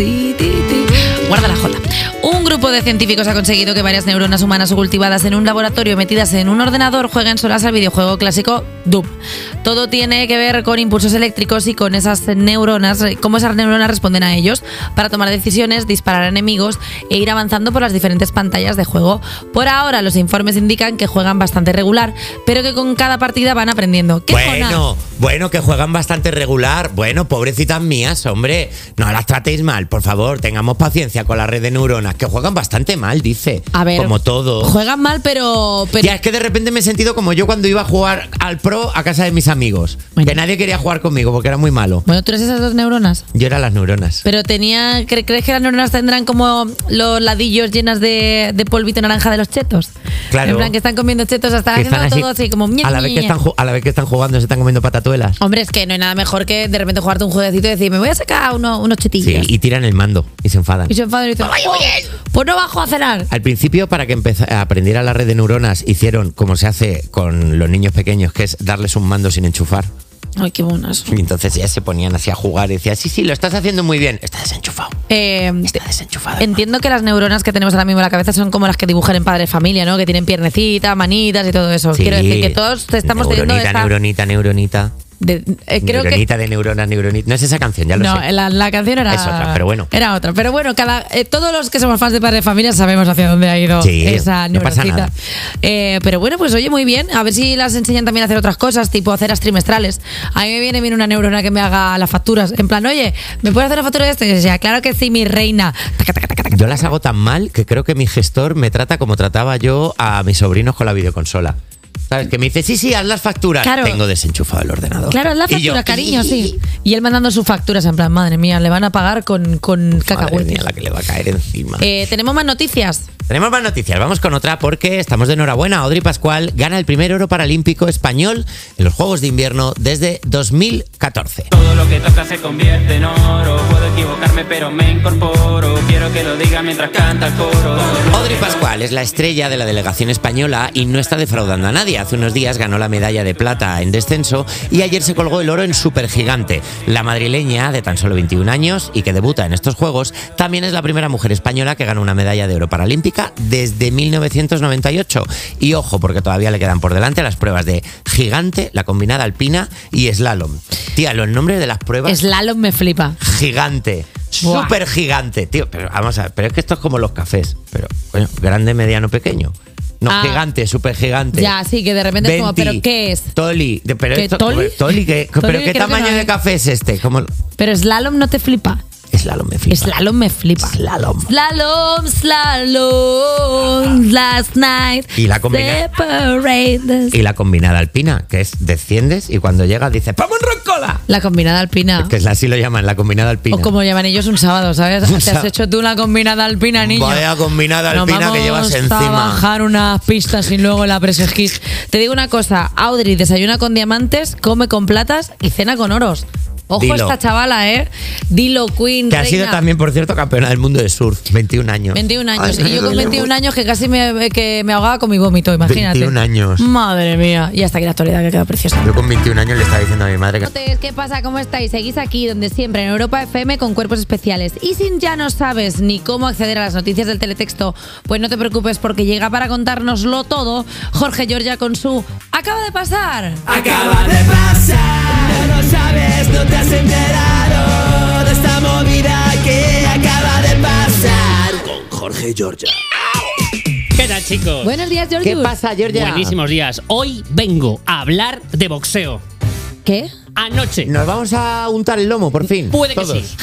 [SPEAKER 2] Guarda la jota. Un grupo de científicos ha conseguido que varias neuronas humanas cultivadas en un laboratorio metidas en un ordenador jueguen solas al videojuego clásico Doom. Todo tiene que ver con impulsos eléctricos y con esas neuronas, cómo esas neuronas responden a ellos para tomar decisiones, disparar a enemigos e ir avanzando por las diferentes pantallas de juego. Por ahora, los informes indican que juegan bastante regular, pero que con cada partida van aprendiendo. ¿Qué
[SPEAKER 1] bueno,
[SPEAKER 2] zona?
[SPEAKER 1] bueno, que juegan bastante regular. Bueno, pobrecitas mías, hombre. No las tratéis mal, por favor. Tengamos paciencia con la red de neuronas, que juegan bastante mal, dice.
[SPEAKER 2] A ver,
[SPEAKER 1] como todo.
[SPEAKER 2] Juegan mal, pero, pero...
[SPEAKER 1] Ya, es que de repente me he sentido como yo cuando iba a jugar al pro a casa de mis amigos.
[SPEAKER 2] Bueno.
[SPEAKER 1] Que nadie quería jugar conmigo porque era muy malo.
[SPEAKER 2] Bueno, ¿tú eres esas dos neuronas?
[SPEAKER 1] Yo era las neuronas.
[SPEAKER 2] Pero tenía... ¿cre- ¿Crees que las neuronas tendrán como los ladillos llenas de, de polvito naranja de los chetos?
[SPEAKER 1] Claro.
[SPEAKER 2] En plan, que están comiendo chetos hasta
[SPEAKER 1] Que
[SPEAKER 2] haciendo
[SPEAKER 1] están
[SPEAKER 2] todo así como... ñe,
[SPEAKER 1] a la
[SPEAKER 2] ñe,
[SPEAKER 1] vez que
[SPEAKER 2] ñe.
[SPEAKER 1] están ju- a la vez que están jugando se están comiendo patatuelas.
[SPEAKER 2] Hombre, es que no hay nada mejor que de repente jugarte un jueguecito y decir, me voy a sacar uno- unos
[SPEAKER 1] Sí,
[SPEAKER 2] chetillos.
[SPEAKER 1] y tiran el mando y se enfadan.
[SPEAKER 2] Y se enfadan y dicen, "Oh, pues no bajo a cenar".
[SPEAKER 1] Al principio, para que empeza- aprendiera la red de neuronas, hicieron como se hace con los niños pequeños, que es darles un mando sin enchufar.
[SPEAKER 2] Ay, qué buenas.
[SPEAKER 1] Y entonces ya se ponían así a jugar y decían, sí, sí, lo estás haciendo muy bien. Está desenchufado.
[SPEAKER 2] Eh,
[SPEAKER 1] Está desenchufado.
[SPEAKER 2] entiendo que las neuronas que tenemos ahora mismo en la cabeza son como las que dibujan en Padre de Familia, ¿no? Que tienen piernecitas, manitas y todo eso.
[SPEAKER 1] Sí.
[SPEAKER 2] Quiero decir que todos estamos teniendo
[SPEAKER 1] neuronita,
[SPEAKER 2] esta...
[SPEAKER 1] neuronita, neuronita.
[SPEAKER 2] de- eh, creo que
[SPEAKER 1] neuronita de neuronas, neuronita. No es esa canción, ya lo
[SPEAKER 2] no,
[SPEAKER 1] sé.
[SPEAKER 2] la, la canción era
[SPEAKER 1] Es otra, pero bueno.
[SPEAKER 2] Era otra, pero bueno, cada eh, todos los que somos fans de Padre de Familia sabemos hacia dónde ha ido
[SPEAKER 1] Sí,
[SPEAKER 2] esa
[SPEAKER 1] no pasa
[SPEAKER 2] neuroncita.
[SPEAKER 1] nada.
[SPEAKER 2] Eh, pero bueno, pues oye, muy bien. A ver si las enseñan también a hacer otras cosas, tipo hacer trimestrales. A mí me viene bien una neurona que me haga las facturas. En plan, oye, ¿me puedes hacer la factura de esto? Y yo decía, claro que sí, mi reina. Taca, taca, taca, taca.
[SPEAKER 1] Yo las hago tan mal que creo que mi gestor me trata como trataba yo a mis sobrinos con la videoconsola. ¿Sabes? Que me dice, sí, sí, haz las facturas.
[SPEAKER 2] Claro.
[SPEAKER 1] Tengo desenchufado el ordenador.
[SPEAKER 2] Claro, es la
[SPEAKER 1] Y yo,
[SPEAKER 2] factura, cariño, sí. Y él mandando sus facturas, en plan, madre mía, le van a pagar con, con
[SPEAKER 1] Madre
[SPEAKER 2] cacahuetes.
[SPEAKER 1] mía, la que le va a caer encima.
[SPEAKER 2] Eh, Tenemos más noticias.
[SPEAKER 1] Tenemos más noticias, vamos con otra porque estamos de enhorabuena. Audrey Pascual gana el primer oro paralímpico español en los Juegos de Invierno desde dos mil catorce.
[SPEAKER 5] Todo lo que toca se convierte en oro. Puedo equivocarme, pero me incorporo. Quiero que lo diga mientras canta el coro.
[SPEAKER 1] Audrey Pascual es la estrella de la delegación española y no está defraudando a nadie. Hace unos días ganó la medalla de plata en descenso y ayer se colgó el oro en supergigante. La madrileña, de tan solo veintiún años y que debuta en estos Juegos, también es la primera mujer española que gana una medalla de oro paralímpica desde mil novecientos noventa y ocho. Y ojo, porque todavía le quedan por delante las pruebas de gigante, la combinada alpina y slalom. Tía, los nombres de las pruebas...
[SPEAKER 2] Slalom me flipa.
[SPEAKER 1] Gigante,
[SPEAKER 2] Buah.
[SPEAKER 1] súper gigante, tío. Pero vamos a ver, pero es que esto es como los cafés. Pero, coño, grande, mediano, pequeño. No,
[SPEAKER 2] Ah.
[SPEAKER 1] gigante, súper gigante.
[SPEAKER 2] Ya, sí, que de repente es como,
[SPEAKER 1] Venti,
[SPEAKER 2] ¿pero qué es?
[SPEAKER 1] Toli. De- pero
[SPEAKER 2] ¿Qué,
[SPEAKER 1] esto-
[SPEAKER 2] Toli?
[SPEAKER 1] Toli, ¿qué,
[SPEAKER 2] Toli
[SPEAKER 1] ¿pero qué
[SPEAKER 2] creo que
[SPEAKER 1] tamaño
[SPEAKER 2] no
[SPEAKER 1] de
[SPEAKER 2] es.
[SPEAKER 1] café es este? ¿Cómo?
[SPEAKER 2] Pero slalom no te flipa.
[SPEAKER 1] Slalom me flipa.
[SPEAKER 2] Slalom me flipa.
[SPEAKER 1] Slalom.
[SPEAKER 2] Slalom, slalom, last night.
[SPEAKER 1] Y la combina-
[SPEAKER 2] separated.
[SPEAKER 1] Y la combinada alpina, que es desciendes y cuando llegas dices ¡vamos en roncola!
[SPEAKER 2] La combinada alpina.
[SPEAKER 1] Que es así lo llaman, la combinada alpina.
[SPEAKER 2] O como llaman ellos un sábado, ¿sabes?
[SPEAKER 1] Un
[SPEAKER 2] Te has
[SPEAKER 1] sá-
[SPEAKER 2] hecho tú una combinada alpina, niño.
[SPEAKER 1] Vaya combinada
[SPEAKER 2] Nos
[SPEAKER 1] alpina que llevas
[SPEAKER 2] vamos a
[SPEAKER 1] encima.
[SPEAKER 2] bajar unas pistas y luego la Press Hit. Te digo una cosa, Audrey desayuna con diamantes, come con platas y cena con oros. Ojo
[SPEAKER 1] Dilo.
[SPEAKER 2] esta chavala, ¿eh? Dilo, Queen,
[SPEAKER 1] Que ha sido
[SPEAKER 2] reina.
[SPEAKER 1] también, por cierto, campeona del mundo de surf. veintiún años.
[SPEAKER 2] veintiún años.
[SPEAKER 1] Ay,
[SPEAKER 2] y yo con
[SPEAKER 1] me duele
[SPEAKER 2] veintiún
[SPEAKER 1] mucho.
[SPEAKER 2] años que casi me, que me ahogaba con mi vómito, imagínate.
[SPEAKER 1] veintiún años.
[SPEAKER 2] Madre mía. Y hasta aquí la actualidad que queda preciosa.
[SPEAKER 1] Yo con veintiún años le estaba diciendo a mi madre que...
[SPEAKER 2] Notes, ¿qué pasa? ¿Cómo estáis? Seguís aquí, donde siempre, en Europa F M con Cuerpos Especiales. Y si ya no sabes ni cómo acceder a las noticias del teletexto, pues no te preocupes porque llega para contárnoslo todo Jorge Giorgia con su Acaba de pasar.
[SPEAKER 4] Acaba de pasar, no sabes, no te has enterado de esta movida que acaba de pasar con Jorge Giorgia.
[SPEAKER 11] ¿Qué tal, chicos?
[SPEAKER 2] Buenos días, Giorgio.
[SPEAKER 1] ¿Qué pasa, Giorgia?
[SPEAKER 11] Buenísimos días. Hoy vengo a hablar de boxeo.
[SPEAKER 2] ¿Qué?
[SPEAKER 11] Anoche.
[SPEAKER 1] Nos vamos a untar el lomo, por fin.
[SPEAKER 11] Puede que
[SPEAKER 1] todos.
[SPEAKER 11] sí.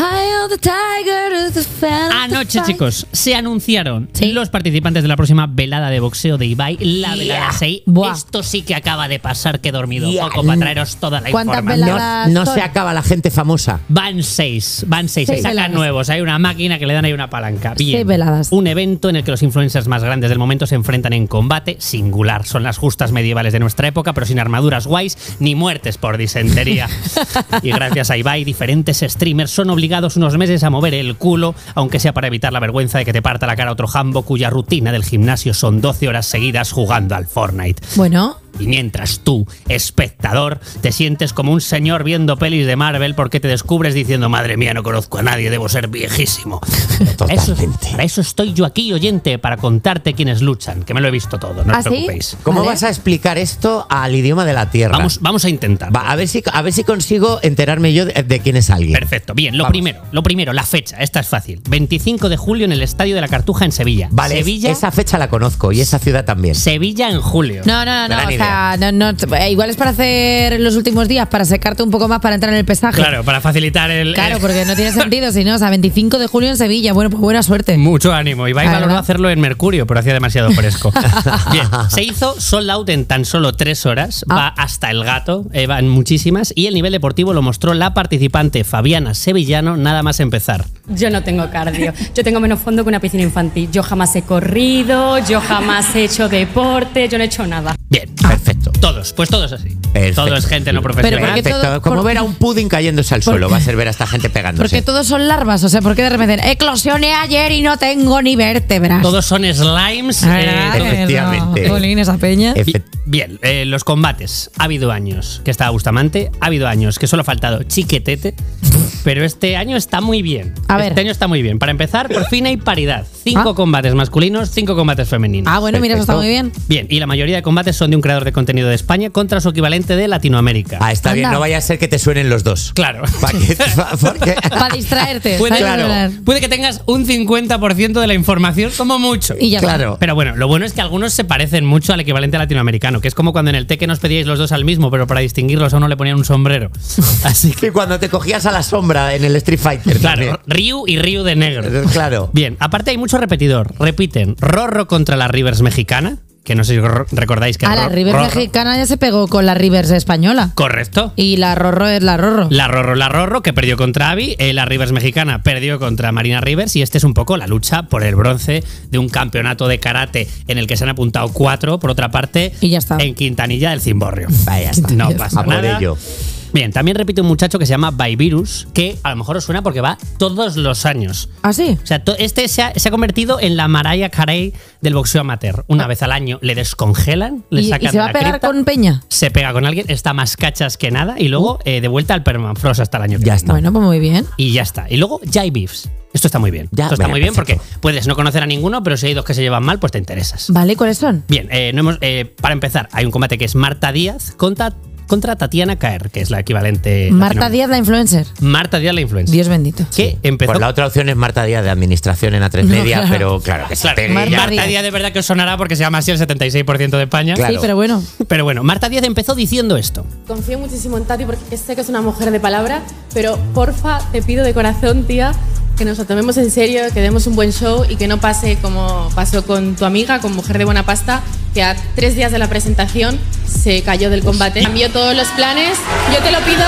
[SPEAKER 11] Anoche, chicos, se anunciaron los participantes de la próxima velada de boxeo de Ibai, la velada seis.
[SPEAKER 2] Buah.
[SPEAKER 11] Esto sí que acaba de pasar, que he dormido
[SPEAKER 1] Yeah.
[SPEAKER 11] poco para traeros toda la
[SPEAKER 2] ¿Cuántas
[SPEAKER 11] información.
[SPEAKER 2] veladas
[SPEAKER 1] No
[SPEAKER 2] son?
[SPEAKER 1] se acaba la gente famosa.
[SPEAKER 11] Van seis, van seis,
[SPEAKER 2] Seis
[SPEAKER 11] se sacan
[SPEAKER 2] veladas.
[SPEAKER 11] nuevos. Hay una máquina que le dan ahí una palanca. Bien.
[SPEAKER 2] Seis veladas.
[SPEAKER 11] Un evento en el que los influencers más grandes del momento se enfrentan en combate singular. Son las justas medievales de nuestra época, pero sin armaduras guays ni muertes por disentería. Y gracias a Ibai, diferentes streamers son obligados unos meses a mover el culo, aunque sea para evitar la vergüenza de que te parta la cara otro jambo cuya rutina del gimnasio son doce horas seguidas jugando al Fortnite.
[SPEAKER 2] Bueno.
[SPEAKER 11] Y mientras tú, espectador, te sientes como un señor viendo pelis de Marvel porque te descubres diciendo, madre mía, no conozco a nadie, debo ser viejísimo. Para eso, para eso estoy yo aquí, oyente, para contarte quiénes luchan, que me lo he visto todo, no
[SPEAKER 2] ¿Ah,
[SPEAKER 11] os
[SPEAKER 2] sí?
[SPEAKER 11] preocupéis.
[SPEAKER 1] ¿Cómo
[SPEAKER 2] Vale.
[SPEAKER 1] vas a explicar esto al idioma de la tierra?
[SPEAKER 11] Vamos, vamos a intentar.
[SPEAKER 1] Va, a ver si a ver si consigo enterarme yo de, de quién es alguien.
[SPEAKER 11] Perfecto, bien, lo
[SPEAKER 1] Vamos.
[SPEAKER 11] primero, lo primero, la fecha, esta es fácil. veinticinco de julio en el Estadio de la Cartuja en Sevilla.
[SPEAKER 1] Vale,
[SPEAKER 11] Sevilla,
[SPEAKER 1] esa fecha la conozco y esa ciudad también.
[SPEAKER 11] Sevilla en julio.
[SPEAKER 2] No, no, no,
[SPEAKER 1] Gran
[SPEAKER 2] no, o
[SPEAKER 1] idea.
[SPEAKER 2] sea, no, no, eh, igual es para hacer los últimos días, para secarte un poco más, para entrar en el pesaje.
[SPEAKER 11] Claro, para facilitar el...
[SPEAKER 2] Claro,
[SPEAKER 11] el-
[SPEAKER 2] porque no tiene sentido, si no, o sea, veinticinco de julio en Sevilla, bueno, pues buena suerte.
[SPEAKER 11] Mucho ánimo. Ibai
[SPEAKER 2] La
[SPEAKER 11] valoró
[SPEAKER 2] verdad.
[SPEAKER 11] hacerlo en Mercurio, pero hacía demasiado fresco. Bien, se hizo sold out en tan solo tres horas.
[SPEAKER 2] Ah.
[SPEAKER 11] Va hasta el gato, eh, van muchísimas. Y el nivel deportivo lo mostró la participante Fabiana Sevillano nada más empezar.
[SPEAKER 12] Yo no tengo cardio. Yo tengo menos fondo que una piscina infantil. Yo jamás he corrido, yo jamás he hecho deporte, yo no he hecho nada.
[SPEAKER 11] Bien,
[SPEAKER 1] Perfecto.
[SPEAKER 11] todos, pues todos así.
[SPEAKER 1] Perfecto.
[SPEAKER 11] Todo es gente no
[SPEAKER 2] Pero
[SPEAKER 11] profesional.
[SPEAKER 2] ¿por qué
[SPEAKER 1] Perfecto.
[SPEAKER 2] todo-
[SPEAKER 1] Como
[SPEAKER 2] por-
[SPEAKER 1] ver a un pudding cayéndose al suelo, va a ser ver a esta gente pegándose.
[SPEAKER 2] Porque todos son larvas, o sea, ¿por qué de repente eclosioné ayer y no tengo ni vértebras?
[SPEAKER 11] Todos son slimes.
[SPEAKER 2] Ah,
[SPEAKER 11] eh,
[SPEAKER 2] ¿verdad?
[SPEAKER 11] todo-
[SPEAKER 1] efectivamente.
[SPEAKER 2] Jolín, esa peña.
[SPEAKER 1] Efe-
[SPEAKER 11] Bien, eh, los combates. Ha habido años que estaba Bustamante, ha habido años que solo ha faltado Chiquetete, pero este año está muy bien.
[SPEAKER 2] A ver.
[SPEAKER 11] Este año está muy bien. Para empezar, por fin hay paridad. Cinco
[SPEAKER 2] Ah.
[SPEAKER 11] combates masculinos, cinco combates femeninos.
[SPEAKER 2] Ah, bueno, mira, eso está muy bien.
[SPEAKER 11] Bien, y la mayoría de combates son de un creador de contenido de España contra su equivalente de Latinoamérica.
[SPEAKER 1] Ah, está bien,
[SPEAKER 2] Anda.
[SPEAKER 1] no vaya a ser que te suenen los dos.
[SPEAKER 11] Claro.
[SPEAKER 1] Pa' que- pa- porque-
[SPEAKER 2] Para distraerte.
[SPEAKER 11] Puede,
[SPEAKER 2] ¿sabes?
[SPEAKER 11] claro, puede que tengas un cincuenta por ciento de la información como mucho.
[SPEAKER 2] Y ya está.
[SPEAKER 1] Claro.
[SPEAKER 11] Pero bueno, lo bueno es que algunos se parecen mucho al equivalente latinoamericano, que es como cuando en el Tekken os pedíais los dos al mismo, pero para distinguirlos a uno le ponían un sombrero. Así que,
[SPEAKER 1] Y cuando te cogías a la sombra en el Street Fighter.
[SPEAKER 11] claro,
[SPEAKER 1] también.
[SPEAKER 11] Ryu y Ryu de negro.
[SPEAKER 1] Claro.
[SPEAKER 11] Bien, aparte hay mucho repetidor. Repiten Rorro contra la Rivers mexicana, que no sé si ro- recordáis que
[SPEAKER 2] Ah, la
[SPEAKER 11] Ro-
[SPEAKER 2] Rivers
[SPEAKER 11] Rorro-
[SPEAKER 2] mexicana ya se pegó con la Rivers española.
[SPEAKER 11] Correcto.
[SPEAKER 2] Y la Rorro es la Rorro.
[SPEAKER 11] La Rorro, la Rorro, que perdió contra Abby, eh, la Rivers mexicana perdió contra Marina Rivers, y este es un poco la lucha por el bronce de un campeonato de karate en el que se han apuntado cuatro, por otra parte,
[SPEAKER 2] Y ya está.
[SPEAKER 11] en Quintanilla del Cimborrio.
[SPEAKER 1] Vaya, está.
[SPEAKER 11] No
[SPEAKER 1] A
[SPEAKER 11] pasa
[SPEAKER 1] por
[SPEAKER 11] nada.
[SPEAKER 1] ello.
[SPEAKER 11] Bien, también repite un muchacho que se llama Virus, que a lo mejor os suena porque va todos los años.
[SPEAKER 2] ¿Ah, sí?
[SPEAKER 11] O sea, to- este se ha, se ha convertido en la Mariah Carey del boxeo amateur. Una vez al año le descongelan, le
[SPEAKER 2] ¿Y,
[SPEAKER 11] sacan
[SPEAKER 2] y se va
[SPEAKER 11] de
[SPEAKER 2] a
[SPEAKER 11] la
[SPEAKER 2] pegar
[SPEAKER 11] cripta,
[SPEAKER 2] con Peña?
[SPEAKER 11] se pega con alguien, está más cachas que nada, y luego eh, de vuelta al permafrost hasta el año que
[SPEAKER 1] Ya
[SPEAKER 11] viene.
[SPEAKER 1] está.
[SPEAKER 2] Bueno, pues muy bien.
[SPEAKER 11] Y ya está. Y luego ya hay beefs. Esto está muy bien.
[SPEAKER 1] Ya,
[SPEAKER 11] Esto está
[SPEAKER 1] venga,
[SPEAKER 11] muy bien
[SPEAKER 1] perfecto.
[SPEAKER 11] porque puedes no conocer a ninguno, pero si hay dos que se llevan mal, pues te interesas.
[SPEAKER 2] Vale, ¿cuáles son?
[SPEAKER 11] Bien, eh, no hemos, eh, para empezar, hay un combate que es Marta Díaz contra, contra Tatiana Caer, que es la equivalente.
[SPEAKER 2] Marta
[SPEAKER 11] latino-
[SPEAKER 2] Díaz, la influencer.
[SPEAKER 11] Marta Díaz, la influencer.
[SPEAKER 2] Dios bendito.
[SPEAKER 11] Que empezó.
[SPEAKER 1] Pues la otra opción es Marta Díaz de Administración en A tres
[SPEAKER 2] No,
[SPEAKER 1] Media,
[SPEAKER 2] claro.
[SPEAKER 1] pero claro que se
[SPEAKER 11] Claro,
[SPEAKER 1] pegue
[SPEAKER 2] Marta
[SPEAKER 1] ya.
[SPEAKER 11] Marta
[SPEAKER 2] Díaz.
[SPEAKER 11] Díaz de verdad que os sonará porque se llama así el setenta y seis por ciento de España.
[SPEAKER 1] Claro.
[SPEAKER 2] Sí, pero bueno.
[SPEAKER 11] Pero bueno, Marta Díaz empezó diciendo esto.
[SPEAKER 12] Confío muchísimo en Tati porque sé que es una mujer de palabra, pero porfa, te pido de corazón, tía, que nos lo tomemos en serio, que demos un buen show y que no pase como pasó con tu amiga, con Mujer de Buena Pasta, que a tres días de la presentación se cayó del combate. Cambió todos los planes. Yo te lo pido.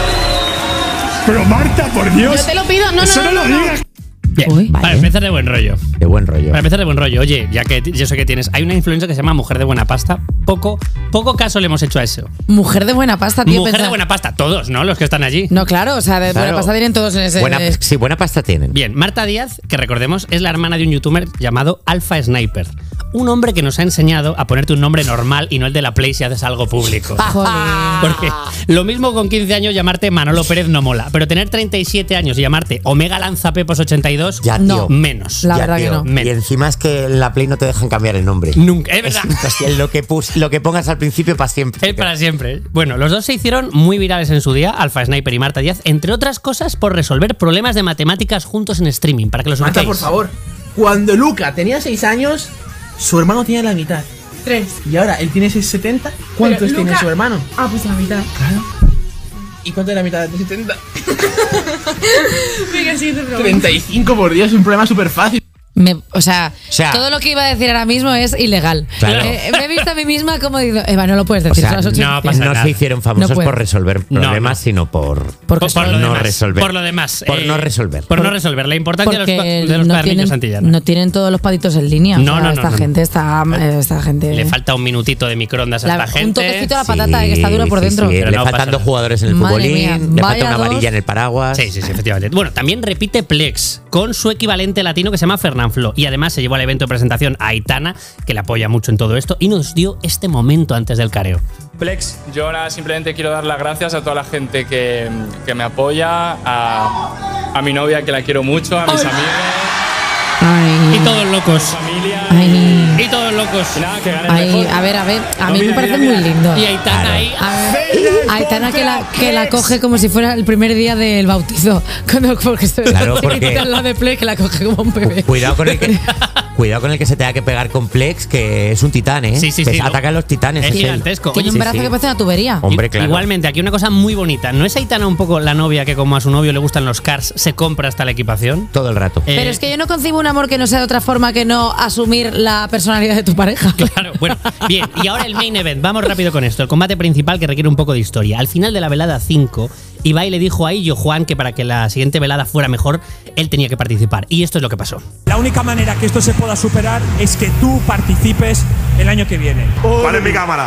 [SPEAKER 10] Pero Marta, por Dios.
[SPEAKER 12] Yo te lo pido. No,
[SPEAKER 10] Eso
[SPEAKER 12] no,
[SPEAKER 10] no
[SPEAKER 12] no,
[SPEAKER 10] lo
[SPEAKER 12] no, no.
[SPEAKER 10] digas.
[SPEAKER 11] Bien,
[SPEAKER 2] Uy.
[SPEAKER 11] para
[SPEAKER 1] Vale.
[SPEAKER 11] empezar de buen rollo.
[SPEAKER 1] De buen rollo.
[SPEAKER 11] Para empezar de buen rollo, oye, ya que t- yo sé que tienes, hay una influencer que se llama Mujer de Buena Pasta. Poco, poco caso le hemos hecho a eso.
[SPEAKER 2] Mujer de buena pasta, tío.
[SPEAKER 11] Mujer
[SPEAKER 2] pensar-
[SPEAKER 11] de Buena Pasta, todos, ¿no? Los que están allí.
[SPEAKER 2] No, claro, o sea, de
[SPEAKER 1] Claro.
[SPEAKER 2] buena pasta tienen todos en ese.
[SPEAKER 1] Buena, sí, buena pasta tienen.
[SPEAKER 11] Bien, Marta Díaz, que recordemos, es la hermana de un youtuber llamado Alpha Sniper. Un hombre que nos ha enseñado a ponerte un nombre normal y no el de la Play si haces algo público.
[SPEAKER 2] Joder.
[SPEAKER 11] Porque lo mismo con quince años llamarte Manolo Pérez no mola, pero tener treinta y siete años y llamarte Omega Lanzapepos ochenta y dos,
[SPEAKER 1] Ya, tío.
[SPEAKER 2] No.
[SPEAKER 11] menos.
[SPEAKER 2] La
[SPEAKER 1] Ya,
[SPEAKER 2] verdad que
[SPEAKER 1] tío.
[SPEAKER 2] no.
[SPEAKER 11] Menos.
[SPEAKER 1] Y encima es que en la Play no te dejan cambiar el nombre.
[SPEAKER 11] Nunca, es verdad.
[SPEAKER 1] Hostia, lo que, pus- lo que pongas al principio para siempre.
[SPEAKER 11] Es para siempre. Bueno, los dos se hicieron muy virales en su día, Alpha Sniper y Marta Díaz, entre otras cosas por resolver problemas de matemáticas juntos en streaming, para que los
[SPEAKER 13] Marta,
[SPEAKER 11] ubiquéis.
[SPEAKER 13] por favor. Cuando Luca tenía seis años, su hermano tenía la mitad.
[SPEAKER 12] Tres.
[SPEAKER 13] Y ahora él tiene seiscientos setenta. ¿Cuántos
[SPEAKER 12] Pero
[SPEAKER 13] tiene
[SPEAKER 12] Luca-
[SPEAKER 13] su hermano?
[SPEAKER 12] Ah, pues la mitad.
[SPEAKER 13] Claro. ¿Y cuánto es la mitad de setenta?
[SPEAKER 12] Venga, siguiente pregunta.
[SPEAKER 13] treinta y cinco por día es un problema súper fácil.
[SPEAKER 2] Me, o, sea,
[SPEAKER 1] O sea-
[SPEAKER 2] todo lo que iba a decir ahora mismo es ilegal.
[SPEAKER 1] Claro.
[SPEAKER 2] Eh, me he visto a mí misma como digo, Eva, no lo puedes
[SPEAKER 1] O
[SPEAKER 2] decir.
[SPEAKER 1] sea,
[SPEAKER 2] son las ocho y
[SPEAKER 11] no
[SPEAKER 2] diez.
[SPEAKER 11] pasa
[SPEAKER 1] no
[SPEAKER 11] nada.
[SPEAKER 1] se hicieron famosos
[SPEAKER 2] No puede.
[SPEAKER 1] por resolver
[SPEAKER 11] No,
[SPEAKER 1] problemas,
[SPEAKER 11] no.
[SPEAKER 1] sino por,
[SPEAKER 2] Porque
[SPEAKER 11] Por, por lo
[SPEAKER 1] no
[SPEAKER 11] demás,
[SPEAKER 1] resolver.
[SPEAKER 11] Por lo demás.
[SPEAKER 1] Por
[SPEAKER 11] eh,
[SPEAKER 1] no resolver.
[SPEAKER 11] Por no resolver. La importancia de los, pa-
[SPEAKER 2] Porque
[SPEAKER 11] de los
[SPEAKER 2] no,
[SPEAKER 11] cuadernillos
[SPEAKER 2] tienen,
[SPEAKER 11] Santillana.
[SPEAKER 2] no tienen todos los paditos en línea.
[SPEAKER 11] No,
[SPEAKER 2] O sea,
[SPEAKER 11] no, no,
[SPEAKER 2] esta
[SPEAKER 11] no.
[SPEAKER 2] gente está. eh, Esta gente.
[SPEAKER 11] Le falta un minutito de microondas a
[SPEAKER 2] La-
[SPEAKER 11] esta
[SPEAKER 2] un
[SPEAKER 11] gente.
[SPEAKER 2] toquecito a la patata, eh, que está dura por
[SPEAKER 1] Sí,
[SPEAKER 2] dentro.
[SPEAKER 1] sí,
[SPEAKER 11] Pero
[SPEAKER 1] le
[SPEAKER 11] no
[SPEAKER 1] faltan
[SPEAKER 11] pasa
[SPEAKER 1] dos
[SPEAKER 11] nada.
[SPEAKER 1] jugadores en el
[SPEAKER 2] Madre
[SPEAKER 1] futbolín,
[SPEAKER 2] mía,
[SPEAKER 1] le
[SPEAKER 2] vaya
[SPEAKER 1] falta una
[SPEAKER 2] dos.
[SPEAKER 1] varilla en el paraguas.
[SPEAKER 11] Sí, sí, sí, efectivamente. Bueno, también repite Plex con su equivalente latino que se llama Fernanfloo. Y además se llevó al evento de presentación a Aitana, que le apoya mucho en todo esto, y nos dio este momento antes del careo.
[SPEAKER 14] Plex, yo ahora simplemente quiero dar las gracias a toda la gente que, que me apoya, a, a mi novia que la quiero mucho, a mis amigos,
[SPEAKER 2] Ay.
[SPEAKER 11] Y todos locos.
[SPEAKER 14] familia.
[SPEAKER 2] Ay.
[SPEAKER 11] Y todos locos.
[SPEAKER 14] Y nada, que gane el
[SPEAKER 2] Ay,
[SPEAKER 14] mejor.
[SPEAKER 2] a ver, a ver, a
[SPEAKER 14] No,
[SPEAKER 2] mí
[SPEAKER 14] mira,
[SPEAKER 2] me parece
[SPEAKER 14] mira,
[SPEAKER 2] muy
[SPEAKER 14] mira.
[SPEAKER 2] lindo.
[SPEAKER 11] Y Aitana ahí.
[SPEAKER 2] A ver, Aitana que la, que la coge como si fuera el primer día del bautizo. Cuando, porque se ve
[SPEAKER 1] Claro,
[SPEAKER 2] tan
[SPEAKER 1] porque-
[SPEAKER 2] chiquitita al lado de Play que la coge como un bebé.
[SPEAKER 1] Cuidado con el que. Cuidado con el que se tenga que pegar con Plex, que es un titán, ¿eh?
[SPEAKER 11] Sí, sí,
[SPEAKER 1] Que
[SPEAKER 11] sí,
[SPEAKER 1] se
[SPEAKER 11] lo-
[SPEAKER 1] ataca a los titanes.
[SPEAKER 11] Es
[SPEAKER 1] él.
[SPEAKER 11] gigantesco.
[SPEAKER 2] Tiene
[SPEAKER 11] Oye,
[SPEAKER 2] un
[SPEAKER 11] sí,
[SPEAKER 2] brazo
[SPEAKER 11] sí.
[SPEAKER 2] que parece una tubería.
[SPEAKER 1] Hombre, claro.
[SPEAKER 11] Igualmente, aquí una cosa muy bonita. ¿No es Aitana un poco la novia que, como a su novio le gustan los cars, se compra hasta la equipación?
[SPEAKER 1] Todo el rato.
[SPEAKER 11] Eh,
[SPEAKER 2] Pero es que yo no concibo un amor que no sea de otra forma que no asumir la personalidad de tu pareja.
[SPEAKER 11] Claro, bueno, bien. Y ahora el main event. Vamos rápido con esto. El combate principal que requiere un poco de historia. Al final de la velada cinco, Ibai le dijo a Illo Juan que para que la siguiente velada fuera mejor, él tenía que participar. Y esto es lo que pasó.
[SPEAKER 10] La única manera que esto se pueda superar es que tú participes el año que viene.
[SPEAKER 15] ¿Cuál es mi cámara?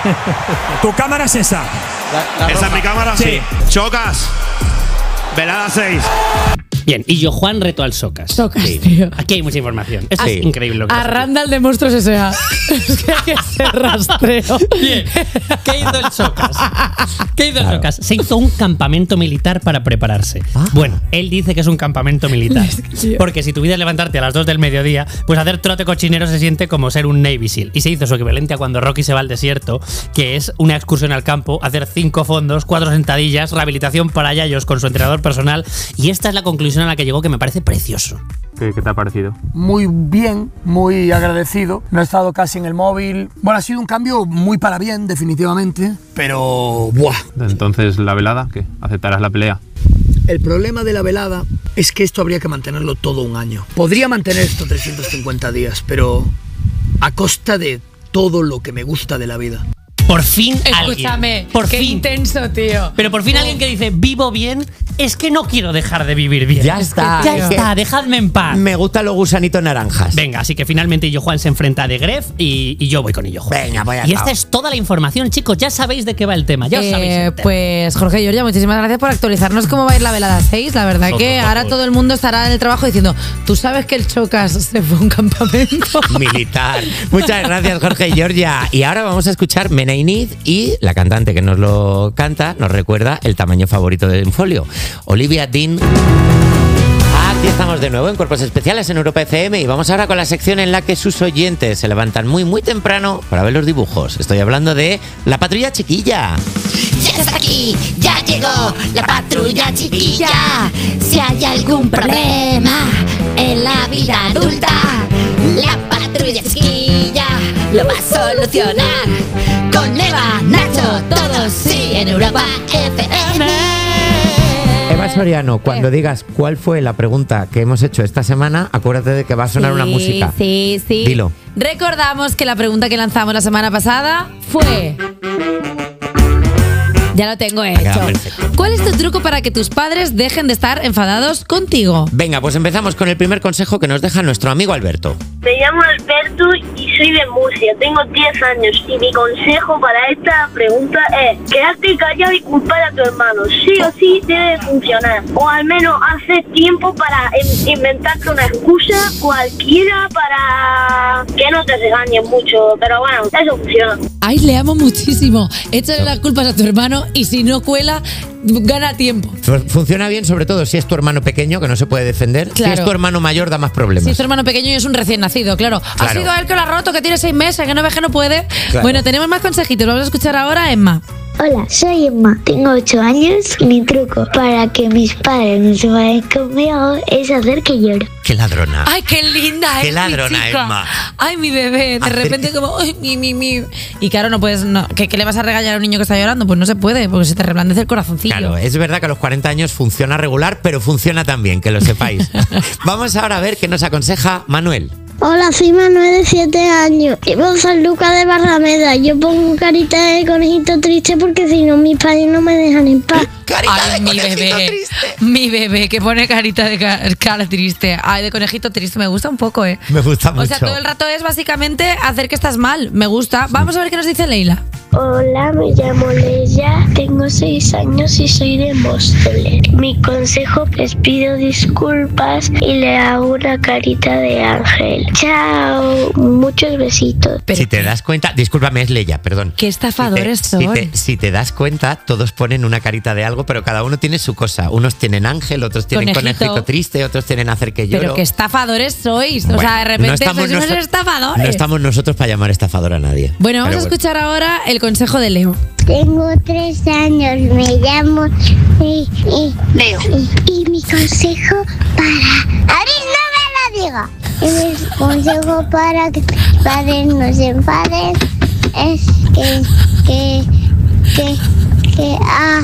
[SPEAKER 10] Tu cámara es esa.
[SPEAKER 15] ¿Esa es mi cámara?
[SPEAKER 10] Sí.
[SPEAKER 15] Chocas. Velada seis.
[SPEAKER 11] Bien, Illo Juan retó al Socas.
[SPEAKER 2] Socas,
[SPEAKER 11] Sí.
[SPEAKER 2] tío.
[SPEAKER 11] Aquí hay mucha información. Es
[SPEAKER 1] Sí.
[SPEAKER 11] increíble lo que
[SPEAKER 2] A
[SPEAKER 11] pasa aquí.
[SPEAKER 2] Randall de Monstruos S A Es que hay que ser rastreo.
[SPEAKER 11] Bien, ¿qué hizo el Socas? ¿Qué hizo el Socas? Se hizo un campamento militar para prepararse. Bueno, él dice que es un campamento militar. Porque si tu vida es levantarte a las dos del mediodía, pues hacer trote cochinero se siente como ser un Navy SEAL. Y se hizo su equivalente a cuando Rocky se va al desierto, que es una excursión al campo, hacer cinco fondos, cuatro sentadillas, rehabilitación para yayos con su entrenador personal. Y esta es la conclusión a la que llegó, que me parece precioso.
[SPEAKER 14] ¿Qué, qué te ha parecido?
[SPEAKER 16] Muy bien, muy agradecido. No he estado casi en el móvil. Bueno, ha sido un cambio muy para bien, definitivamente. Pero, ¡buah!
[SPEAKER 14] Entonces, ¿la velada? ¿Qué? ¿Aceptarás la pelea?
[SPEAKER 16] El problema de la velada es que esto habría que mantenerlo todo un año. Podría mantener esto trescientos cincuenta días, pero a costa de todo lo que me gusta de la vida.
[SPEAKER 11] Por fin alguien.
[SPEAKER 2] Escúchame,
[SPEAKER 11] Por
[SPEAKER 2] qué
[SPEAKER 11] fin.
[SPEAKER 2] intenso, tío.
[SPEAKER 11] Pero por fin alguien que dice, vivo bien, es que no quiero dejar de vivir bien.
[SPEAKER 1] Ya está.
[SPEAKER 11] Ya
[SPEAKER 1] Es que
[SPEAKER 11] está, dejadme en paz.
[SPEAKER 1] Me gustan los gusanitos naranjas.
[SPEAKER 11] Venga, así que finalmente Illo Juan se enfrenta a De Gref y, y yo voy con Illo Juan.
[SPEAKER 1] Venga, voy a
[SPEAKER 11] Y esta es toda la información, chicos. Ya sabéis de qué va el tema. Ya os
[SPEAKER 2] Eh,
[SPEAKER 11] sabéis. el tema.
[SPEAKER 2] pues Jorge y Georgia, muchísimas gracias por actualizarnos cómo va a ir la velada seis. La verdad
[SPEAKER 11] Vosotros,
[SPEAKER 2] que ahora
[SPEAKER 11] vosotros.
[SPEAKER 2] todo el mundo estará en el trabajo diciendo, ¿tú sabes que el Chocas se fue a un campamento?
[SPEAKER 1] Militar. Muchas gracias, Jorge y Georgia. Y ahora vamos a escuchar Mena y Nid, y la cantante que nos lo canta nos recuerda el tamaño favorito del folio. Olivia Dean. Aquí estamos de nuevo en Cuerpos Especiales en Europa F M y vamos ahora con la sección en la que sus oyentes se levantan muy muy temprano para ver los dibujos. Estoy hablando de La Patrulla Chiquilla.
[SPEAKER 4] Ya está aquí, ya llegó la patrulla chiquilla. Si hay algún problema en la vida adulta, la patrulla chiquilla lo va a solucionar. Con Eva, Nacho, todos sí en Europa F M.
[SPEAKER 1] Eva Soriano, cuando digas cuál fue la pregunta que hemos hecho esta semana, acuérdate de que va a sonar una
[SPEAKER 2] Sí,
[SPEAKER 1] música.
[SPEAKER 2] Sí, sí.
[SPEAKER 1] Dilo.
[SPEAKER 2] Recordamos que la pregunta que lanzamos la semana pasada fue... Ya lo tengo hecho.
[SPEAKER 1] quedado perfecto.
[SPEAKER 2] ¿Cuál es tu truco para que tus padres dejen de estar enfadados contigo?
[SPEAKER 1] Venga, pues empezamos con el primer consejo que nos deja nuestro amigo Alberto.
[SPEAKER 17] Me llamo Alberto y soy de Murcia, tengo diez años y mi consejo para esta pregunta es quedarte callado y culpar a tu hermano. Sí o sí debe funcionar. O al menos hacer tiempo para in- inventarte una excusa cualquiera para que no te regañen mucho. Pero bueno, eso funciona.
[SPEAKER 2] Ay, le amo muchísimo. Échale las culpas a tu hermano y si no cuela, gana tiempo.
[SPEAKER 1] Fu- Funciona bien, sobre todo si es tu hermano pequeño, que no se puede defender. Si
[SPEAKER 2] Claro.
[SPEAKER 1] es tu hermano mayor, da más problemas.
[SPEAKER 2] Si es tu hermano pequeño y es un recién nacido, claro. Ha
[SPEAKER 1] Claro.
[SPEAKER 2] sido él que lo ha roto, que tiene seis meses, que no ves que no puede.
[SPEAKER 1] Claro.
[SPEAKER 2] Bueno, tenemos más consejitos. Vamos a escuchar ahora a Emma.
[SPEAKER 18] Hola, soy Emma, tengo ocho años. Mi truco para que mis padres no se vayan conmigo es hacer que lloro.
[SPEAKER 1] ¡Qué ladrona!
[SPEAKER 2] ¡Ay, qué linda
[SPEAKER 1] ¡Qué
[SPEAKER 2] es
[SPEAKER 1] ladrona,
[SPEAKER 2] mi chica!
[SPEAKER 1] Emma!
[SPEAKER 2] ¡Ay, mi bebé! De repente como, ¡ay, mi, mi, mi! Y claro, no puedes... No, ¿qué, ¿Qué le vas a regañar a un niño que está llorando? Pues no se puede, porque se te reblandece el corazoncillo.
[SPEAKER 1] Claro, es verdad que a los cuarenta años funciona regular, pero funciona también, que lo sepáis. Vamos ahora a ver qué nos aconseja Manuel.
[SPEAKER 18] Hola, soy Manuel de siete años y vivo en San Lucas de Barrameda. Yo pongo carita de conejito triste porque si no mis padres no me dejan en paz.
[SPEAKER 2] Ay, mi bebé, mi bebé que pone carita de ca- cara triste. Ay, de conejito triste, me gusta un poco, ¿eh?
[SPEAKER 1] Me gusta mucho.
[SPEAKER 2] O sea, todo el rato es básicamente hacer que estás mal. Me gusta. Vamos a ver qué nos dice Leila.
[SPEAKER 18] Hola, me llamo Leia, tengo seis años y soy de Móstoles. Mi consejo, les pido disculpas y le hago una carita de ángel. Chao, muchos besitos.
[SPEAKER 1] Si te das cuenta, discúlpame, es Leia, perdón.
[SPEAKER 2] Qué estafadores
[SPEAKER 1] Si te,
[SPEAKER 2] son.
[SPEAKER 1] si te, si te das cuenta, todos ponen una carita de algo, pero cada uno tiene su cosa. Unos tienen ángel, otros tienen
[SPEAKER 2] Conejito.
[SPEAKER 1] conejito, triste, otros tienen hacer que lloro.
[SPEAKER 2] Pero qué estafadores sois. O
[SPEAKER 1] Bueno,
[SPEAKER 2] sea, de
[SPEAKER 1] no
[SPEAKER 2] repente
[SPEAKER 1] estamos
[SPEAKER 2] sois unos
[SPEAKER 1] noso-
[SPEAKER 2] estafadores.
[SPEAKER 1] No estamos nosotros para llamar estafador a nadie.
[SPEAKER 2] Bueno, vamos
[SPEAKER 1] Pero
[SPEAKER 2] a escuchar ahora el consejo de Leo.
[SPEAKER 18] Tengo tres años, me llamo y, y, Leo. Y, y mi consejo para... ¡Abril, no me lo diga! Y mi consejo para que mis padres no se enfaden es que... que... que... que... ah...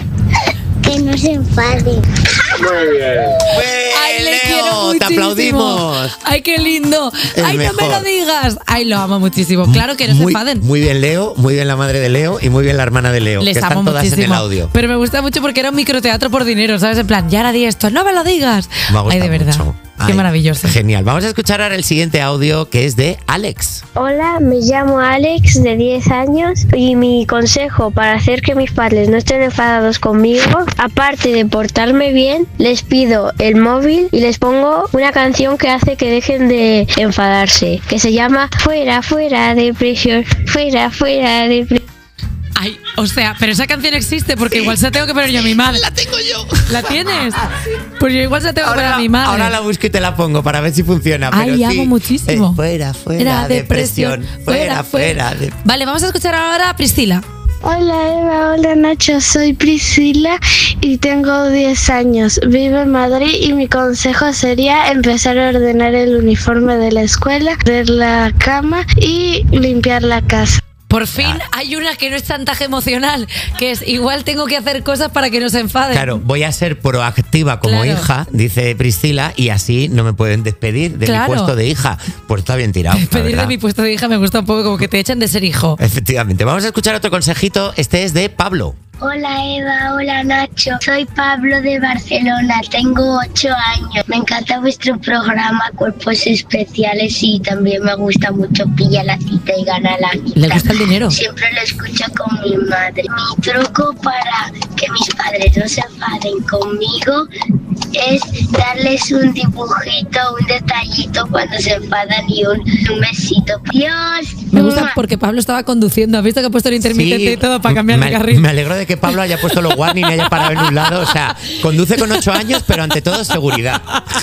[SPEAKER 18] que no se enfaden.
[SPEAKER 15] Muy bien.
[SPEAKER 2] Ay, le
[SPEAKER 1] Leo,
[SPEAKER 2] quiero
[SPEAKER 1] te
[SPEAKER 2] muchísimo.
[SPEAKER 1] aplaudimos.
[SPEAKER 2] Ay, qué lindo.
[SPEAKER 1] El
[SPEAKER 2] Ay, no me
[SPEAKER 1] mejor.
[SPEAKER 2] lo digas. Ay, lo amo muchísimo. Claro que no se
[SPEAKER 1] muy,
[SPEAKER 2] enfaden.
[SPEAKER 1] muy bien Leo, muy bien la madre de Leo y muy bien la hermana de Leo.
[SPEAKER 2] Les
[SPEAKER 1] que
[SPEAKER 2] amo
[SPEAKER 1] están todas
[SPEAKER 2] muchísimo.
[SPEAKER 1] en el audio.
[SPEAKER 2] Pero me gusta mucho porque era un microteatro por dinero, ¿sabes? En plan, ya ahora di esto, no me lo digas.
[SPEAKER 1] Me gusta
[SPEAKER 2] Ay, de verdad.
[SPEAKER 1] mucho.
[SPEAKER 2] Qué
[SPEAKER 1] Ay,
[SPEAKER 2] maravilloso.
[SPEAKER 1] Genial. Vamos a escuchar ahora el siguiente audio que es de Alex.
[SPEAKER 18] Hola, me llamo Alex, de diez años, y mi consejo para hacer que mis padres no estén enfadados conmigo, aparte de portarme bien, les pido el móvil y les pongo una canción que hace que dejen de enfadarse, que se llama Fuera, fuera de prisión, fuera, fuera de prisión.
[SPEAKER 2] Ay, o sea, pero esa canción existe porque igual se la tengo que poner yo a mi madre.
[SPEAKER 1] La tengo yo.
[SPEAKER 2] ¿La tienes? Pues yo igual se la tengo que
[SPEAKER 1] Ahora,
[SPEAKER 2] poner a mi madre.
[SPEAKER 1] ahora la busco y te la pongo para ver si funciona.
[SPEAKER 2] Ay,
[SPEAKER 1] pero
[SPEAKER 2] amo
[SPEAKER 1] sí,
[SPEAKER 2] muchísimo.
[SPEAKER 1] eh, fuera, fuera,
[SPEAKER 2] Era
[SPEAKER 1] depresión. Fuera, fuera. de-
[SPEAKER 2] Vale, vamos a escuchar ahora a Priscila.
[SPEAKER 18] Hola Eva, hola Nacho, soy Priscila y tengo diez años. Vivo en Madrid y mi consejo sería empezar a ordenar el uniforme de la escuela, ver la cama y limpiar la casa.
[SPEAKER 2] Por fin hay una que no es chantaje emocional, que es igual tengo que hacer cosas para que no se enfaden.
[SPEAKER 1] Claro, voy a ser proactiva como
[SPEAKER 2] Claro.
[SPEAKER 1] hija, dice Priscila, y así no me pueden despedir de
[SPEAKER 2] Claro.
[SPEAKER 1] mi puesto de hija. Pues está bien tirado. la
[SPEAKER 2] Pedir de
[SPEAKER 1] verdad.
[SPEAKER 2] mi puesto de hija me gusta un poco, como que te echen de ser hijo.
[SPEAKER 1] Efectivamente. Vamos a escuchar otro consejito. Este es de Pablo.
[SPEAKER 18] Hola Eva, hola Nacho, soy Pablo de Barcelona, tengo ocho años. Me encanta vuestro programa Cuerpos Especiales y también me gusta mucho Pilla la Cita y Gana la Cita.
[SPEAKER 2] ¿Le gusta el dinero?
[SPEAKER 18] Siempre lo escucho con mi madre. Mi truco para que mis padres no se enfaden conmigo es darles un dibujito, un detallito cuando se enfadan y un, un besito. Dios.
[SPEAKER 2] Me gusta porque Pablo estaba conduciendo. ¿Has visto que ha puesto el intermitente
[SPEAKER 1] Sí,
[SPEAKER 2] y todo para cambiar
[SPEAKER 1] me,
[SPEAKER 2] de carril?
[SPEAKER 1] Me alegro de que Pablo haya puesto los warning y haya parado en un lado. O sea, conduce con ocho años, pero ante todo seguridad.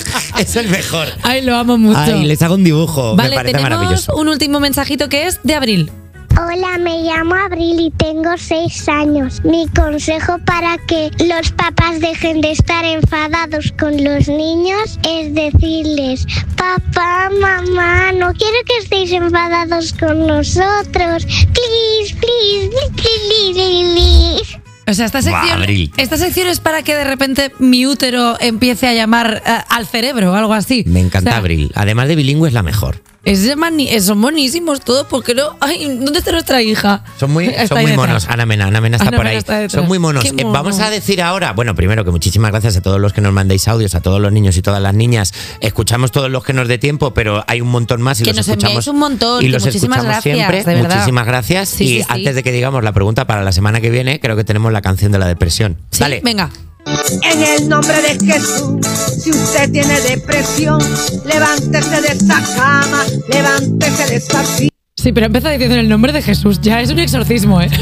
[SPEAKER 1] Es el mejor.
[SPEAKER 2] Ay, lo amo mucho.
[SPEAKER 1] Ay, les hago un dibujo.
[SPEAKER 2] Vale,
[SPEAKER 1] me parece
[SPEAKER 2] tenemos
[SPEAKER 1] maravilloso.
[SPEAKER 2] un último mensajito que es de Abril.
[SPEAKER 18] Hola, me llamo Abril y tengo seis años. Mi consejo para que los papás dejen de estar enfadados con los niños es decirles: papá, mamá, no quiero que estéis enfadados con nosotros. Please, please, please, please, please.
[SPEAKER 2] O sea, esta sección,
[SPEAKER 1] Buah, Abril.
[SPEAKER 2] esta sección es para que de repente mi útero empiece a llamar eh, al cerebro o algo así.
[SPEAKER 1] Me encanta
[SPEAKER 2] O sea,
[SPEAKER 1] Abril. Además de bilingüe, es la mejor.
[SPEAKER 2] Es mani- son monísimos todos, porque no. Ay, ¿dónde está nuestra hija?
[SPEAKER 1] Son muy,
[SPEAKER 2] Está
[SPEAKER 1] son
[SPEAKER 2] ahí
[SPEAKER 1] muy
[SPEAKER 2] detrás.
[SPEAKER 1] monos. Ana Mena, Ana Mena está
[SPEAKER 2] Ana
[SPEAKER 1] por
[SPEAKER 2] Mena
[SPEAKER 1] ahí.
[SPEAKER 2] está detrás.
[SPEAKER 1] Son muy monos.
[SPEAKER 2] Qué
[SPEAKER 1] Eh,
[SPEAKER 2] mono.
[SPEAKER 1] vamos a decir ahora, bueno, primero que muchísimas gracias a todos los que nos mandéis audios, a todos los niños y todas las niñas. Escuchamos todos los que nos dé tiempo, pero hay un montón más y
[SPEAKER 2] Que
[SPEAKER 1] los
[SPEAKER 2] nos
[SPEAKER 1] escuchamos.
[SPEAKER 2] enviáis un montón,
[SPEAKER 1] y
[SPEAKER 2] que
[SPEAKER 1] los
[SPEAKER 2] muchísimas
[SPEAKER 1] escuchamos
[SPEAKER 2] gracias,
[SPEAKER 1] siempre.
[SPEAKER 2] de verdad.
[SPEAKER 1] Muchísimas gracias.
[SPEAKER 2] Sí,
[SPEAKER 1] y
[SPEAKER 2] sí, sí.
[SPEAKER 1] antes de que digamos la pregunta para la semana que viene, creo que tenemos la canción de la depresión.
[SPEAKER 2] Sí,
[SPEAKER 1] Dale.
[SPEAKER 2] venga.
[SPEAKER 19] En el nombre de Jesús, si usted tiene depresión, levántese de esa cama, levántese de esa silla.
[SPEAKER 2] Sí, pero empieza diciendo el nombre de Jesús. Ya es un exorcismo, ¿eh?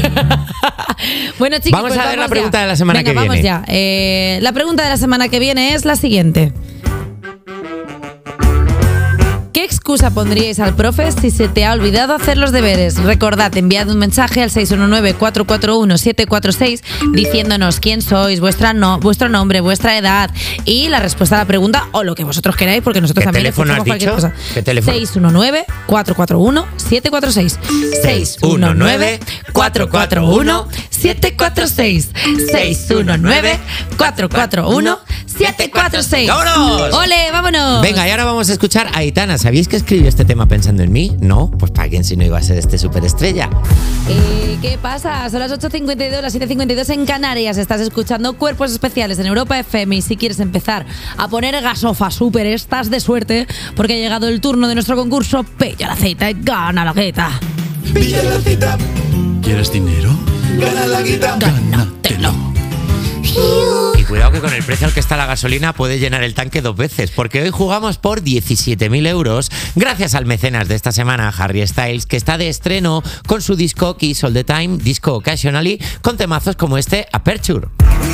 [SPEAKER 2] Bueno, chicos,
[SPEAKER 1] Vamos
[SPEAKER 2] pues
[SPEAKER 1] a ver la
[SPEAKER 2] ya.
[SPEAKER 1] pregunta de la semana
[SPEAKER 2] Venga,
[SPEAKER 1] que
[SPEAKER 2] vamos
[SPEAKER 1] viene.
[SPEAKER 2] ya. Eh, la pregunta de la semana que viene es la siguiente. ¿Qué, ex- excusa pondríais al profe si se te ha olvidado hacer los deberes? Recordad, enviad un mensaje al seis uno nueve, cuatro cuatro uno, siete cuatro seis diciéndonos quién sois, vuestra no, vuestro nombre, vuestra edad y la respuesta a la pregunta o lo que vosotros queráis, porque nosotros
[SPEAKER 1] ¿Qué
[SPEAKER 2] también
[SPEAKER 1] teléfono has
[SPEAKER 2] escuchamos cualquier
[SPEAKER 1] dicho?
[SPEAKER 2] cosa.
[SPEAKER 1] ¿Qué teléfono?
[SPEAKER 2] seis uno nueve, cuatro cuatro uno, siete cuatro seis. seis uno nueve, cuatro cuatro uno, siete cuatro seis. seis uno nueve, cuatro cuatro uno, siete cuatro seis.
[SPEAKER 1] ¡Vámonos!
[SPEAKER 2] ¡Ole, vámonos!
[SPEAKER 1] Venga, y ahora vamos a escuchar a Aitana. ¿Sabíais que escribió este tema pensando en mí? No, pues para quién si no iba a ser este superestrella.
[SPEAKER 2] Eh, ¿Qué pasa? Son las ocho cincuenta y dos, las siete cincuenta y dos en Canarias. Estás escuchando Cuerpos Especiales en Europa F M. Y si quieres empezar a poner gasofa súper, estás de suerte porque ha llegado el turno de nuestro concurso Pilla la cita y gana la gueta.
[SPEAKER 6] Pilla la cita. ¿Quieres dinero? Gana la guita.
[SPEAKER 2] Gánatelo.
[SPEAKER 1] Y cuidado que con el precio al que está la gasolina puede llenar el tanque dos veces, porque hoy jugamos por diecisiete mil euros gracias al mecenas de esta semana, Harry Styles, que está de estreno con su disco Kiss All the Time, disco Occasionally, con temazos como este Aperture.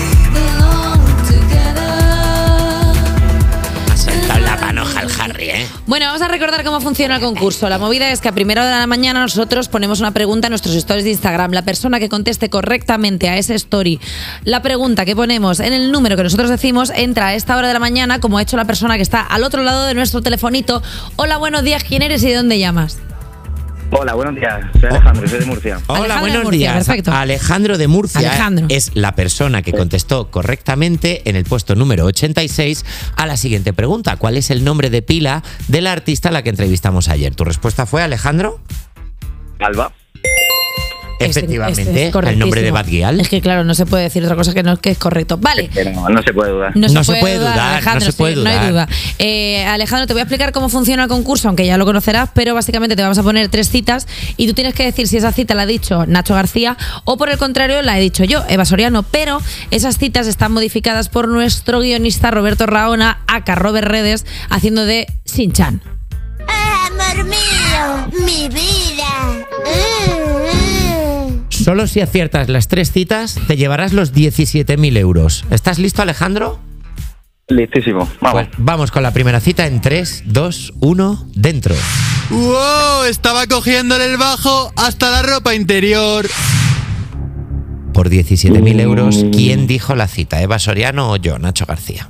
[SPEAKER 1] Ha soltado la panoja el Harry, ¿eh?
[SPEAKER 2] Bueno, vamos a recordar cómo funciona el concurso. La movida es que a primera hora de la mañana nosotros ponemos una pregunta en nuestros stories de Instagram. La persona que conteste correctamente a ese story, la pregunta que ponemos en el número que nosotros decimos, entra a esta hora de la mañana, como ha hecho la persona que está al otro lado de nuestro telefonito. Hola, buenos días, ¿quién eres y de dónde llamas?
[SPEAKER 20] Hola, buenos días. Soy Alejandro, soy de Murcia.
[SPEAKER 1] Hola,
[SPEAKER 2] Alejandro
[SPEAKER 1] buenos
[SPEAKER 2] de Murcia,
[SPEAKER 1] días.
[SPEAKER 2] perfecto.
[SPEAKER 1] Alejandro de Murcia
[SPEAKER 2] Alejandro.
[SPEAKER 1] es la persona que contestó correctamente en el puesto número ochenta y seis a la siguiente pregunta. ¿Cuál es el nombre de pila de la artista a la que entrevistamos ayer? ¿Tu respuesta fue, Alejandro?
[SPEAKER 20] Alba.
[SPEAKER 1] Efectivamente,
[SPEAKER 2] Este es
[SPEAKER 1] el nombre de
[SPEAKER 2] correctísimo.
[SPEAKER 1] Bad Gyal.
[SPEAKER 2] Es que claro, no se puede decir otra cosa que no que es correcto. Vale.
[SPEAKER 20] Pero no, no se puede dudar.
[SPEAKER 2] No se,
[SPEAKER 1] No se
[SPEAKER 2] puede,
[SPEAKER 1] puede
[SPEAKER 2] dudar,
[SPEAKER 1] dudar,
[SPEAKER 2] Alejandro,
[SPEAKER 1] no se puede
[SPEAKER 2] sí, no hay
[SPEAKER 1] dudar.
[SPEAKER 2] duda. Eh, Alejandro, te voy a explicar cómo funciona el concurso, aunque ya lo conocerás, pero básicamente te vamos a poner tres citas y tú tienes que decir si esa cita la ha dicho Nacho García o por el contrario la he dicho yo, Eva Soriano, pero esas citas están modificadas por nuestro guionista Roberto Raona, aka Robert Redes, haciendo de Shin-Chan.
[SPEAKER 18] Amor mío, mi vida.
[SPEAKER 1] Solo si aciertas las tres citas te llevarás los diecisiete mil euros. ¿Estás listo, Alejandro?
[SPEAKER 20] Listísimo. Vamos.
[SPEAKER 1] Pues vamos con la primera cita en tres, dos, uno, dentro.
[SPEAKER 21] ¡Wow! Estaba cogiéndole el bajo hasta la ropa interior.
[SPEAKER 1] Por diecisiete mil euros, ¿quién dijo la cita? ¿Eva Soriano o yo, Nacho García?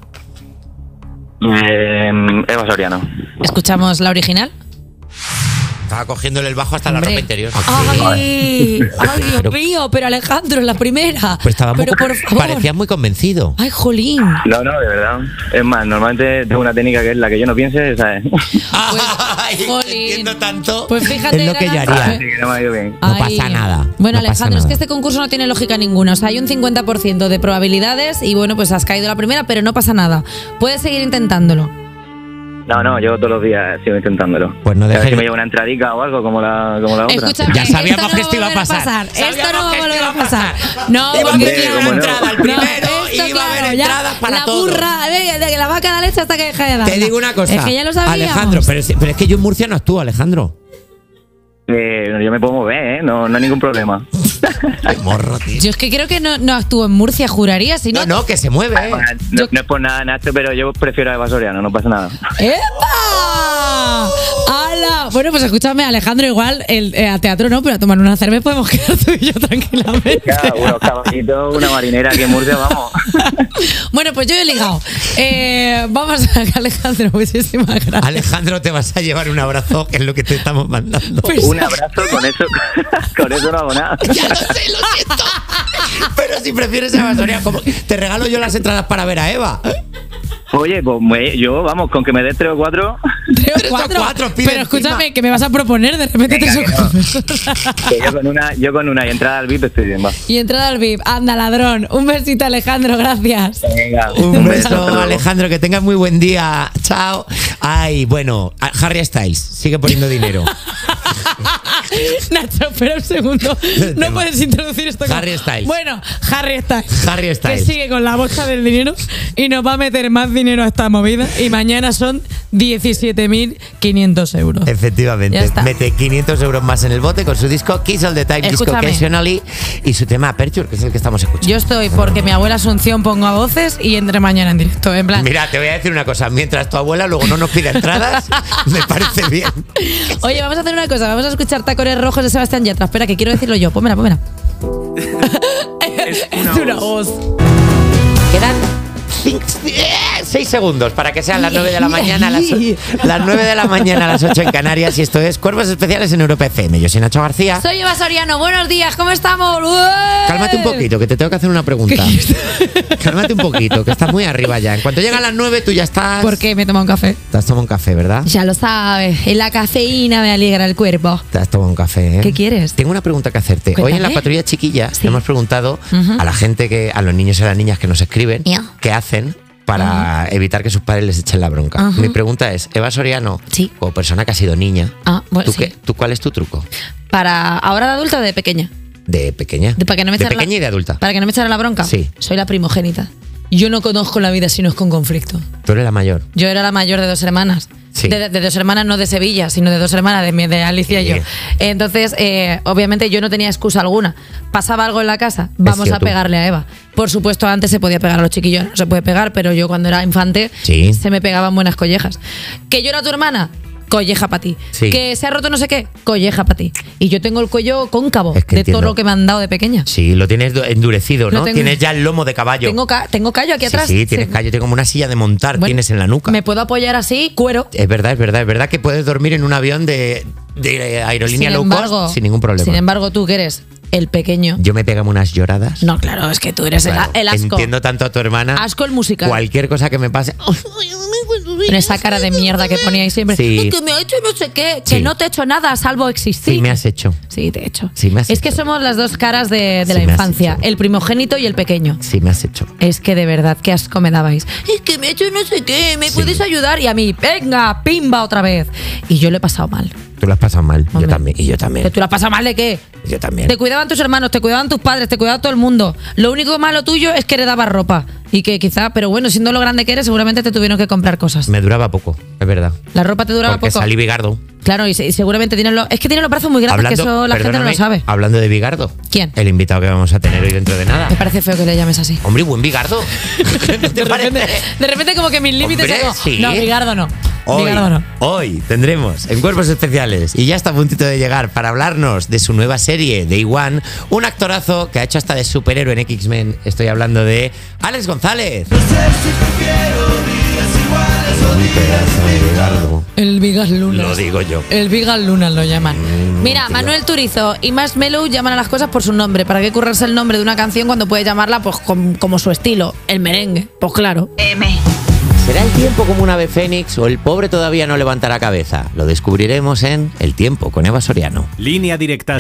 [SPEAKER 20] Eh, Eva Soriano.
[SPEAKER 2] ¿Escuchamos la original?
[SPEAKER 1] Estaba cogiéndole el bajo hasta la
[SPEAKER 2] Hombre.
[SPEAKER 1] ropa interior.
[SPEAKER 2] ¡Ay! ¡Ay, Dios mío! Pero Alejandro, la primera.
[SPEAKER 1] Pues estaba muy,
[SPEAKER 2] Pero por favor.
[SPEAKER 1] parecía muy convencido.
[SPEAKER 2] ¡Ay, jolín!
[SPEAKER 20] No, no, de verdad. Es más, normalmente tengo una técnica que es la que yo no piense, ¿sabes?
[SPEAKER 1] Ay,
[SPEAKER 2] jolín.
[SPEAKER 1] entiendo tanto.
[SPEAKER 2] Pues fíjate,
[SPEAKER 1] es lo que yo
[SPEAKER 2] era-
[SPEAKER 1] haría.
[SPEAKER 20] Así que no me ha ido bien.
[SPEAKER 1] No
[SPEAKER 2] Ay.
[SPEAKER 1] pasa nada.
[SPEAKER 2] Bueno,
[SPEAKER 1] no pasa
[SPEAKER 2] Alejandro, es
[SPEAKER 1] nada.
[SPEAKER 2] que este concurso no tiene lógica ninguna. O sea, hay un cincuenta por ciento de probabilidades y bueno, pues has caído la primera, pero no pasa nada. Puedes seguir intentándolo.
[SPEAKER 20] No, no, yo todos los días sigo intentándolo.
[SPEAKER 1] Pues no
[SPEAKER 20] A ver
[SPEAKER 1] dejes-
[SPEAKER 20] si me llevo una entradica o algo como la, como la otra.
[SPEAKER 2] Escúchame,
[SPEAKER 1] Ya sabíamos
[SPEAKER 2] esto no
[SPEAKER 1] que esto
[SPEAKER 2] va
[SPEAKER 1] iba a pasar.
[SPEAKER 2] Esto no
[SPEAKER 1] Sabíamos
[SPEAKER 2] va
[SPEAKER 1] que
[SPEAKER 2] a volver
[SPEAKER 1] esto
[SPEAKER 2] a
[SPEAKER 1] iba a
[SPEAKER 2] pasar.
[SPEAKER 1] pasar.
[SPEAKER 2] No,
[SPEAKER 1] Iba a
[SPEAKER 2] porque
[SPEAKER 1] meter
[SPEAKER 2] claro,
[SPEAKER 1] una entrada al primero,
[SPEAKER 2] esto,
[SPEAKER 1] iba a haber
[SPEAKER 2] claro, ya,
[SPEAKER 1] entradas para
[SPEAKER 2] la
[SPEAKER 1] todo.
[SPEAKER 2] burra, a ver, de que la vaca da leche hasta que deje de dar.
[SPEAKER 1] Te digo una cosa.
[SPEAKER 2] Es que ya lo sabíamos.
[SPEAKER 1] Alejandro, pero, es- pero es que yo en Murcia no actúo, Alejandro.
[SPEAKER 20] Eh, yo me puedo mover, ¿eh? No, no hay ningún problema.
[SPEAKER 1] Qué morro, tío.
[SPEAKER 2] Yo es que creo que no, no actúo en Murcia, juraría. Si no,
[SPEAKER 1] No, no, que se mueve. eh.
[SPEAKER 20] No, no es por nada, Nacho, pero yo prefiero a Eva Soriano, no pasa nada.
[SPEAKER 2] ¡Epa! ¡Hala! Bueno, pues escúchame, Alejandro, igual el, eh, a teatro no, pero a tomar una cerveza podemos quedar tú y yo tranquilamente.
[SPEAKER 20] Ya, unos caballitos, una marinera aquí en Murcia, vamos.
[SPEAKER 2] Bueno, pues yo he ligado. Eh, vamos a Alejandro, muchísimas gracias.
[SPEAKER 1] Alejandro, te vas a llevar un abrazo, que es lo que te estamos mandando.
[SPEAKER 2] Pues-
[SPEAKER 20] Un abrazo, con eso, con eso no hago nada.
[SPEAKER 1] Ya lo sé, lo siento. Pero si prefieres a Eva Soriano, como te regalo yo las entradas para ver a Eva.
[SPEAKER 20] Oye, pues me- yo, vamos, con que me des tres o cuatro.
[SPEAKER 2] Tres o cuatro.
[SPEAKER 1] cuatro, pide
[SPEAKER 2] Pero escúchame,
[SPEAKER 1] encima.
[SPEAKER 2] que me vas a proponer de repente
[SPEAKER 20] Venga,
[SPEAKER 2] tres o
[SPEAKER 20] que no.
[SPEAKER 2] cuatro.
[SPEAKER 20] Que yo con una, yo con una y entrada al V I P estoy bien, va.
[SPEAKER 2] Y entrada al V I P. Anda, ladrón. Un besito, Alejandro, gracias.
[SPEAKER 20] Venga,
[SPEAKER 1] Un beso, Alejandro, que tengas muy buen día. Chao. Ay, bueno, Harry Styles sigue poniendo dinero.
[SPEAKER 2] Nacho, espera un segundo. No puedes introducir esto como...
[SPEAKER 1] Harry Styles.
[SPEAKER 2] Bueno, Harry Styles.
[SPEAKER 1] Harry Styles.
[SPEAKER 2] Que sigue con la bolsa del dinero y nos va a meter más dinero a esta movida. Y mañana son diecisiete mil quinientos euros.
[SPEAKER 1] Efectivamente.
[SPEAKER 2] Ya está.
[SPEAKER 1] Mete quinientos euros más en el bote con su disco Kiss All the Time, Disco
[SPEAKER 2] Escúchame.
[SPEAKER 1] Occasionally y su tema Aperture, que es el que estamos escuchando.
[SPEAKER 2] Yo estoy porque mi abuela Asunción pongo a voces y entre mañana en directo. En plan.
[SPEAKER 1] Mira, te voy a decir una cosa. Mientras tu abuela luego no nos pida entradas, me parece bien.
[SPEAKER 2] Oye, vamos a hacer una cosa. Vamos a escuchar Tacones Rojos de Sebastián Yatra. Espera, que quiero decirlo yo. Pómela, pómela.
[SPEAKER 4] Es
[SPEAKER 2] Es una voz.
[SPEAKER 1] Quedan cinco, seis segundos para que sean las nueve de la mañana, a las, las nueve de la mañana a las ocho en Canarias. Y esto es Cuerpos Especiales en Europa F M. Yo soy Nacho García.
[SPEAKER 2] Soy Eva Soriano. Buenos días, ¿cómo estamos?
[SPEAKER 1] Cálmate un poquito, que te tengo que hacer una pregunta. Cálmate un poquito, que estás muy arriba ya. En cuanto llegan las nueve, tú ya estás.
[SPEAKER 2] ¿Por qué? Me he tomado un café.
[SPEAKER 1] Te has tomado un café, ¿verdad?
[SPEAKER 2] Ya lo sabes. La cafeína me alegra el cuerpo.
[SPEAKER 1] Te has tomado un café, ¿eh?
[SPEAKER 2] ¿Qué quieres?
[SPEAKER 1] Tengo una pregunta que hacerte.
[SPEAKER 2] Cuéntame.
[SPEAKER 1] Hoy en la patrulla chiquilla
[SPEAKER 2] Sí.
[SPEAKER 1] hemos preguntado
[SPEAKER 2] Ujú.
[SPEAKER 1] a la gente, que a los niños y a las niñas que nos escriben,
[SPEAKER 2] Ya.
[SPEAKER 1] qué hacen para evitar que sus padres les echen la bronca.
[SPEAKER 2] Ujú.
[SPEAKER 1] Mi pregunta es, Eva Soriano,
[SPEAKER 2] Sí.
[SPEAKER 1] o persona que ha sido niña,
[SPEAKER 2] Ah, bueno,
[SPEAKER 1] ¿tú,
[SPEAKER 2] sí.
[SPEAKER 1] qué- tú cuál es tu truco?
[SPEAKER 2] ¿Para ahora de adulta o de pequeña?
[SPEAKER 1] De pequeña.
[SPEAKER 2] De, para que no me
[SPEAKER 1] de
[SPEAKER 2] echara la-
[SPEAKER 1] pequeña y de adulta.
[SPEAKER 2] ¿Para que no me echara la bronca?
[SPEAKER 1] Sí.
[SPEAKER 2] Soy la primogénita. Yo no conozco la vida si no es con conflicto.
[SPEAKER 1] Tú eres la mayor.
[SPEAKER 2] Yo era la mayor de dos hermanas.
[SPEAKER 1] Sí.
[SPEAKER 2] De, de dos hermanas, no de Sevilla, sino de dos hermanas, de, mi- de Alicia y
[SPEAKER 1] Sí.
[SPEAKER 2] yo. Entonces, eh, obviamente yo no tenía excusa alguna. Pasaba algo en la casa, vamos
[SPEAKER 1] tío,
[SPEAKER 2] a
[SPEAKER 1] tú.
[SPEAKER 2] pegarle a Eva. Por supuesto, antes se podía pegar a los chiquillos, no se puede pegar, pero yo cuando era infante
[SPEAKER 1] Sí.
[SPEAKER 2] se me pegaban buenas collejas. ¿Que yo era tu hermana? Colleja para ti.
[SPEAKER 1] Sí.
[SPEAKER 2] ¿Que se ha roto no sé qué? Colleja para ti. Y yo tengo el cuello cóncavo
[SPEAKER 1] Es que
[SPEAKER 2] de
[SPEAKER 1] entiendo.
[SPEAKER 2] todo lo que me han dado de pequeña.
[SPEAKER 1] Sí, lo tienes du- endurecido,
[SPEAKER 2] Lo
[SPEAKER 1] ¿no?
[SPEAKER 2] tengo-
[SPEAKER 1] Tienes ya el lomo de caballo.
[SPEAKER 2] Tengo, ca- tengo callo aquí
[SPEAKER 1] sí,
[SPEAKER 2] atrás.
[SPEAKER 1] sí, tienes
[SPEAKER 2] Se-
[SPEAKER 1] callo, tienes como una silla de montar,
[SPEAKER 2] Bueno,
[SPEAKER 1] tienes en la nuca.
[SPEAKER 2] Me puedo apoyar así, cuero.
[SPEAKER 1] Es verdad, es verdad, es verdad que puedes dormir en un avión de, de aerolínea
[SPEAKER 2] Sin
[SPEAKER 1] low
[SPEAKER 2] embargo,
[SPEAKER 1] cost sin ningún problema.
[SPEAKER 2] Sin embargo, tú que eres el pequeño.
[SPEAKER 1] Yo me pegamos unas lloradas.
[SPEAKER 2] No, claro, es que tú eres el-
[SPEAKER 1] Claro,
[SPEAKER 2] el, asco.
[SPEAKER 1] Entiendo tanto a tu hermana.
[SPEAKER 2] Asco el musical.
[SPEAKER 1] Cualquier cosa que me pase.
[SPEAKER 2] En esa cara de mierda que poníais siempre.
[SPEAKER 1] Sí.
[SPEAKER 2] Es que me ha hecho no sé qué, que
[SPEAKER 1] Sí.
[SPEAKER 2] no te he hecho nada salvo existir.
[SPEAKER 1] Sí, me has hecho.
[SPEAKER 2] Sí, te he hecho.
[SPEAKER 1] Sí, me has
[SPEAKER 2] Es que somos las dos caras de, de
[SPEAKER 1] Sí,
[SPEAKER 2] la
[SPEAKER 1] me has
[SPEAKER 2] infancia, el primogénito y el pequeño.
[SPEAKER 1] Sí, me has hecho.
[SPEAKER 2] Es que de verdad, qué asco me dabais. Es que me he hecho no sé qué, ¿me
[SPEAKER 1] Sí.
[SPEAKER 2] puedes ayudar? Y a mí, venga, pimba otra vez. Y yo lo he pasado mal.
[SPEAKER 1] Tú lo has pasado mal. Yo
[SPEAKER 2] Hombre.
[SPEAKER 1] también. Y yo
[SPEAKER 2] ¿Que
[SPEAKER 1] también.
[SPEAKER 2] tú lo has pasado mal de qué?
[SPEAKER 1] Yo también.
[SPEAKER 2] Te cuidaban tus hermanos, te cuidaban tus padres, te cuidaba todo el mundo. Lo único malo tuyo es que heredabas ropa. Y que quizá, pero bueno, siendo lo grande que eres, seguramente te tuvieron que comprar cosas.
[SPEAKER 1] Me duraba poco, es verdad.
[SPEAKER 2] La ropa te duraba
[SPEAKER 1] Porque
[SPEAKER 2] poco.
[SPEAKER 1] salí bigardo.
[SPEAKER 2] Claro, y, se- y seguramente tienen los. Es que tienen los brazos muy grandes, que eso la gente no
[SPEAKER 1] perdóname,
[SPEAKER 2] lo sabe.
[SPEAKER 1] Hablando de bigardo.
[SPEAKER 2] ¿Quién?
[SPEAKER 1] El invitado que vamos a tener hoy dentro de nada.
[SPEAKER 2] Me parece feo que le llames así.
[SPEAKER 1] Hombre, buen bigardo.
[SPEAKER 2] De repente, de repente como que mis límites
[SPEAKER 1] Hombre,
[SPEAKER 2] hago,
[SPEAKER 1] sí.
[SPEAKER 2] no, Bigardo no.
[SPEAKER 1] Hoy,
[SPEAKER 2] Bigardo no.
[SPEAKER 1] hoy tendremos en Cuerpos Especiales, y ya está a puntito de llegar para hablarnos de su nueva serie, Day One, un actorazo que ha hecho hasta de superhéroe en X-Men. Estoy hablando de Alex González.
[SPEAKER 2] El Vigas Luna.
[SPEAKER 1] Lo digo yo.
[SPEAKER 2] El Vigas Luna lo llaman.
[SPEAKER 1] Mm,
[SPEAKER 2] Mira, Manuel Turizo y Marshmello llaman a las cosas por su nombre. ¿Para qué currarse el nombre de una canción cuando puede llamarla pues com- como su estilo? El merengue. Pues claro.
[SPEAKER 1] ¿Será el tiempo como un ave fénix o el pobre todavía no levantará cabeza? Lo descubriremos en El Tiempo con Eva Soriano.
[SPEAKER 3] Línea directa.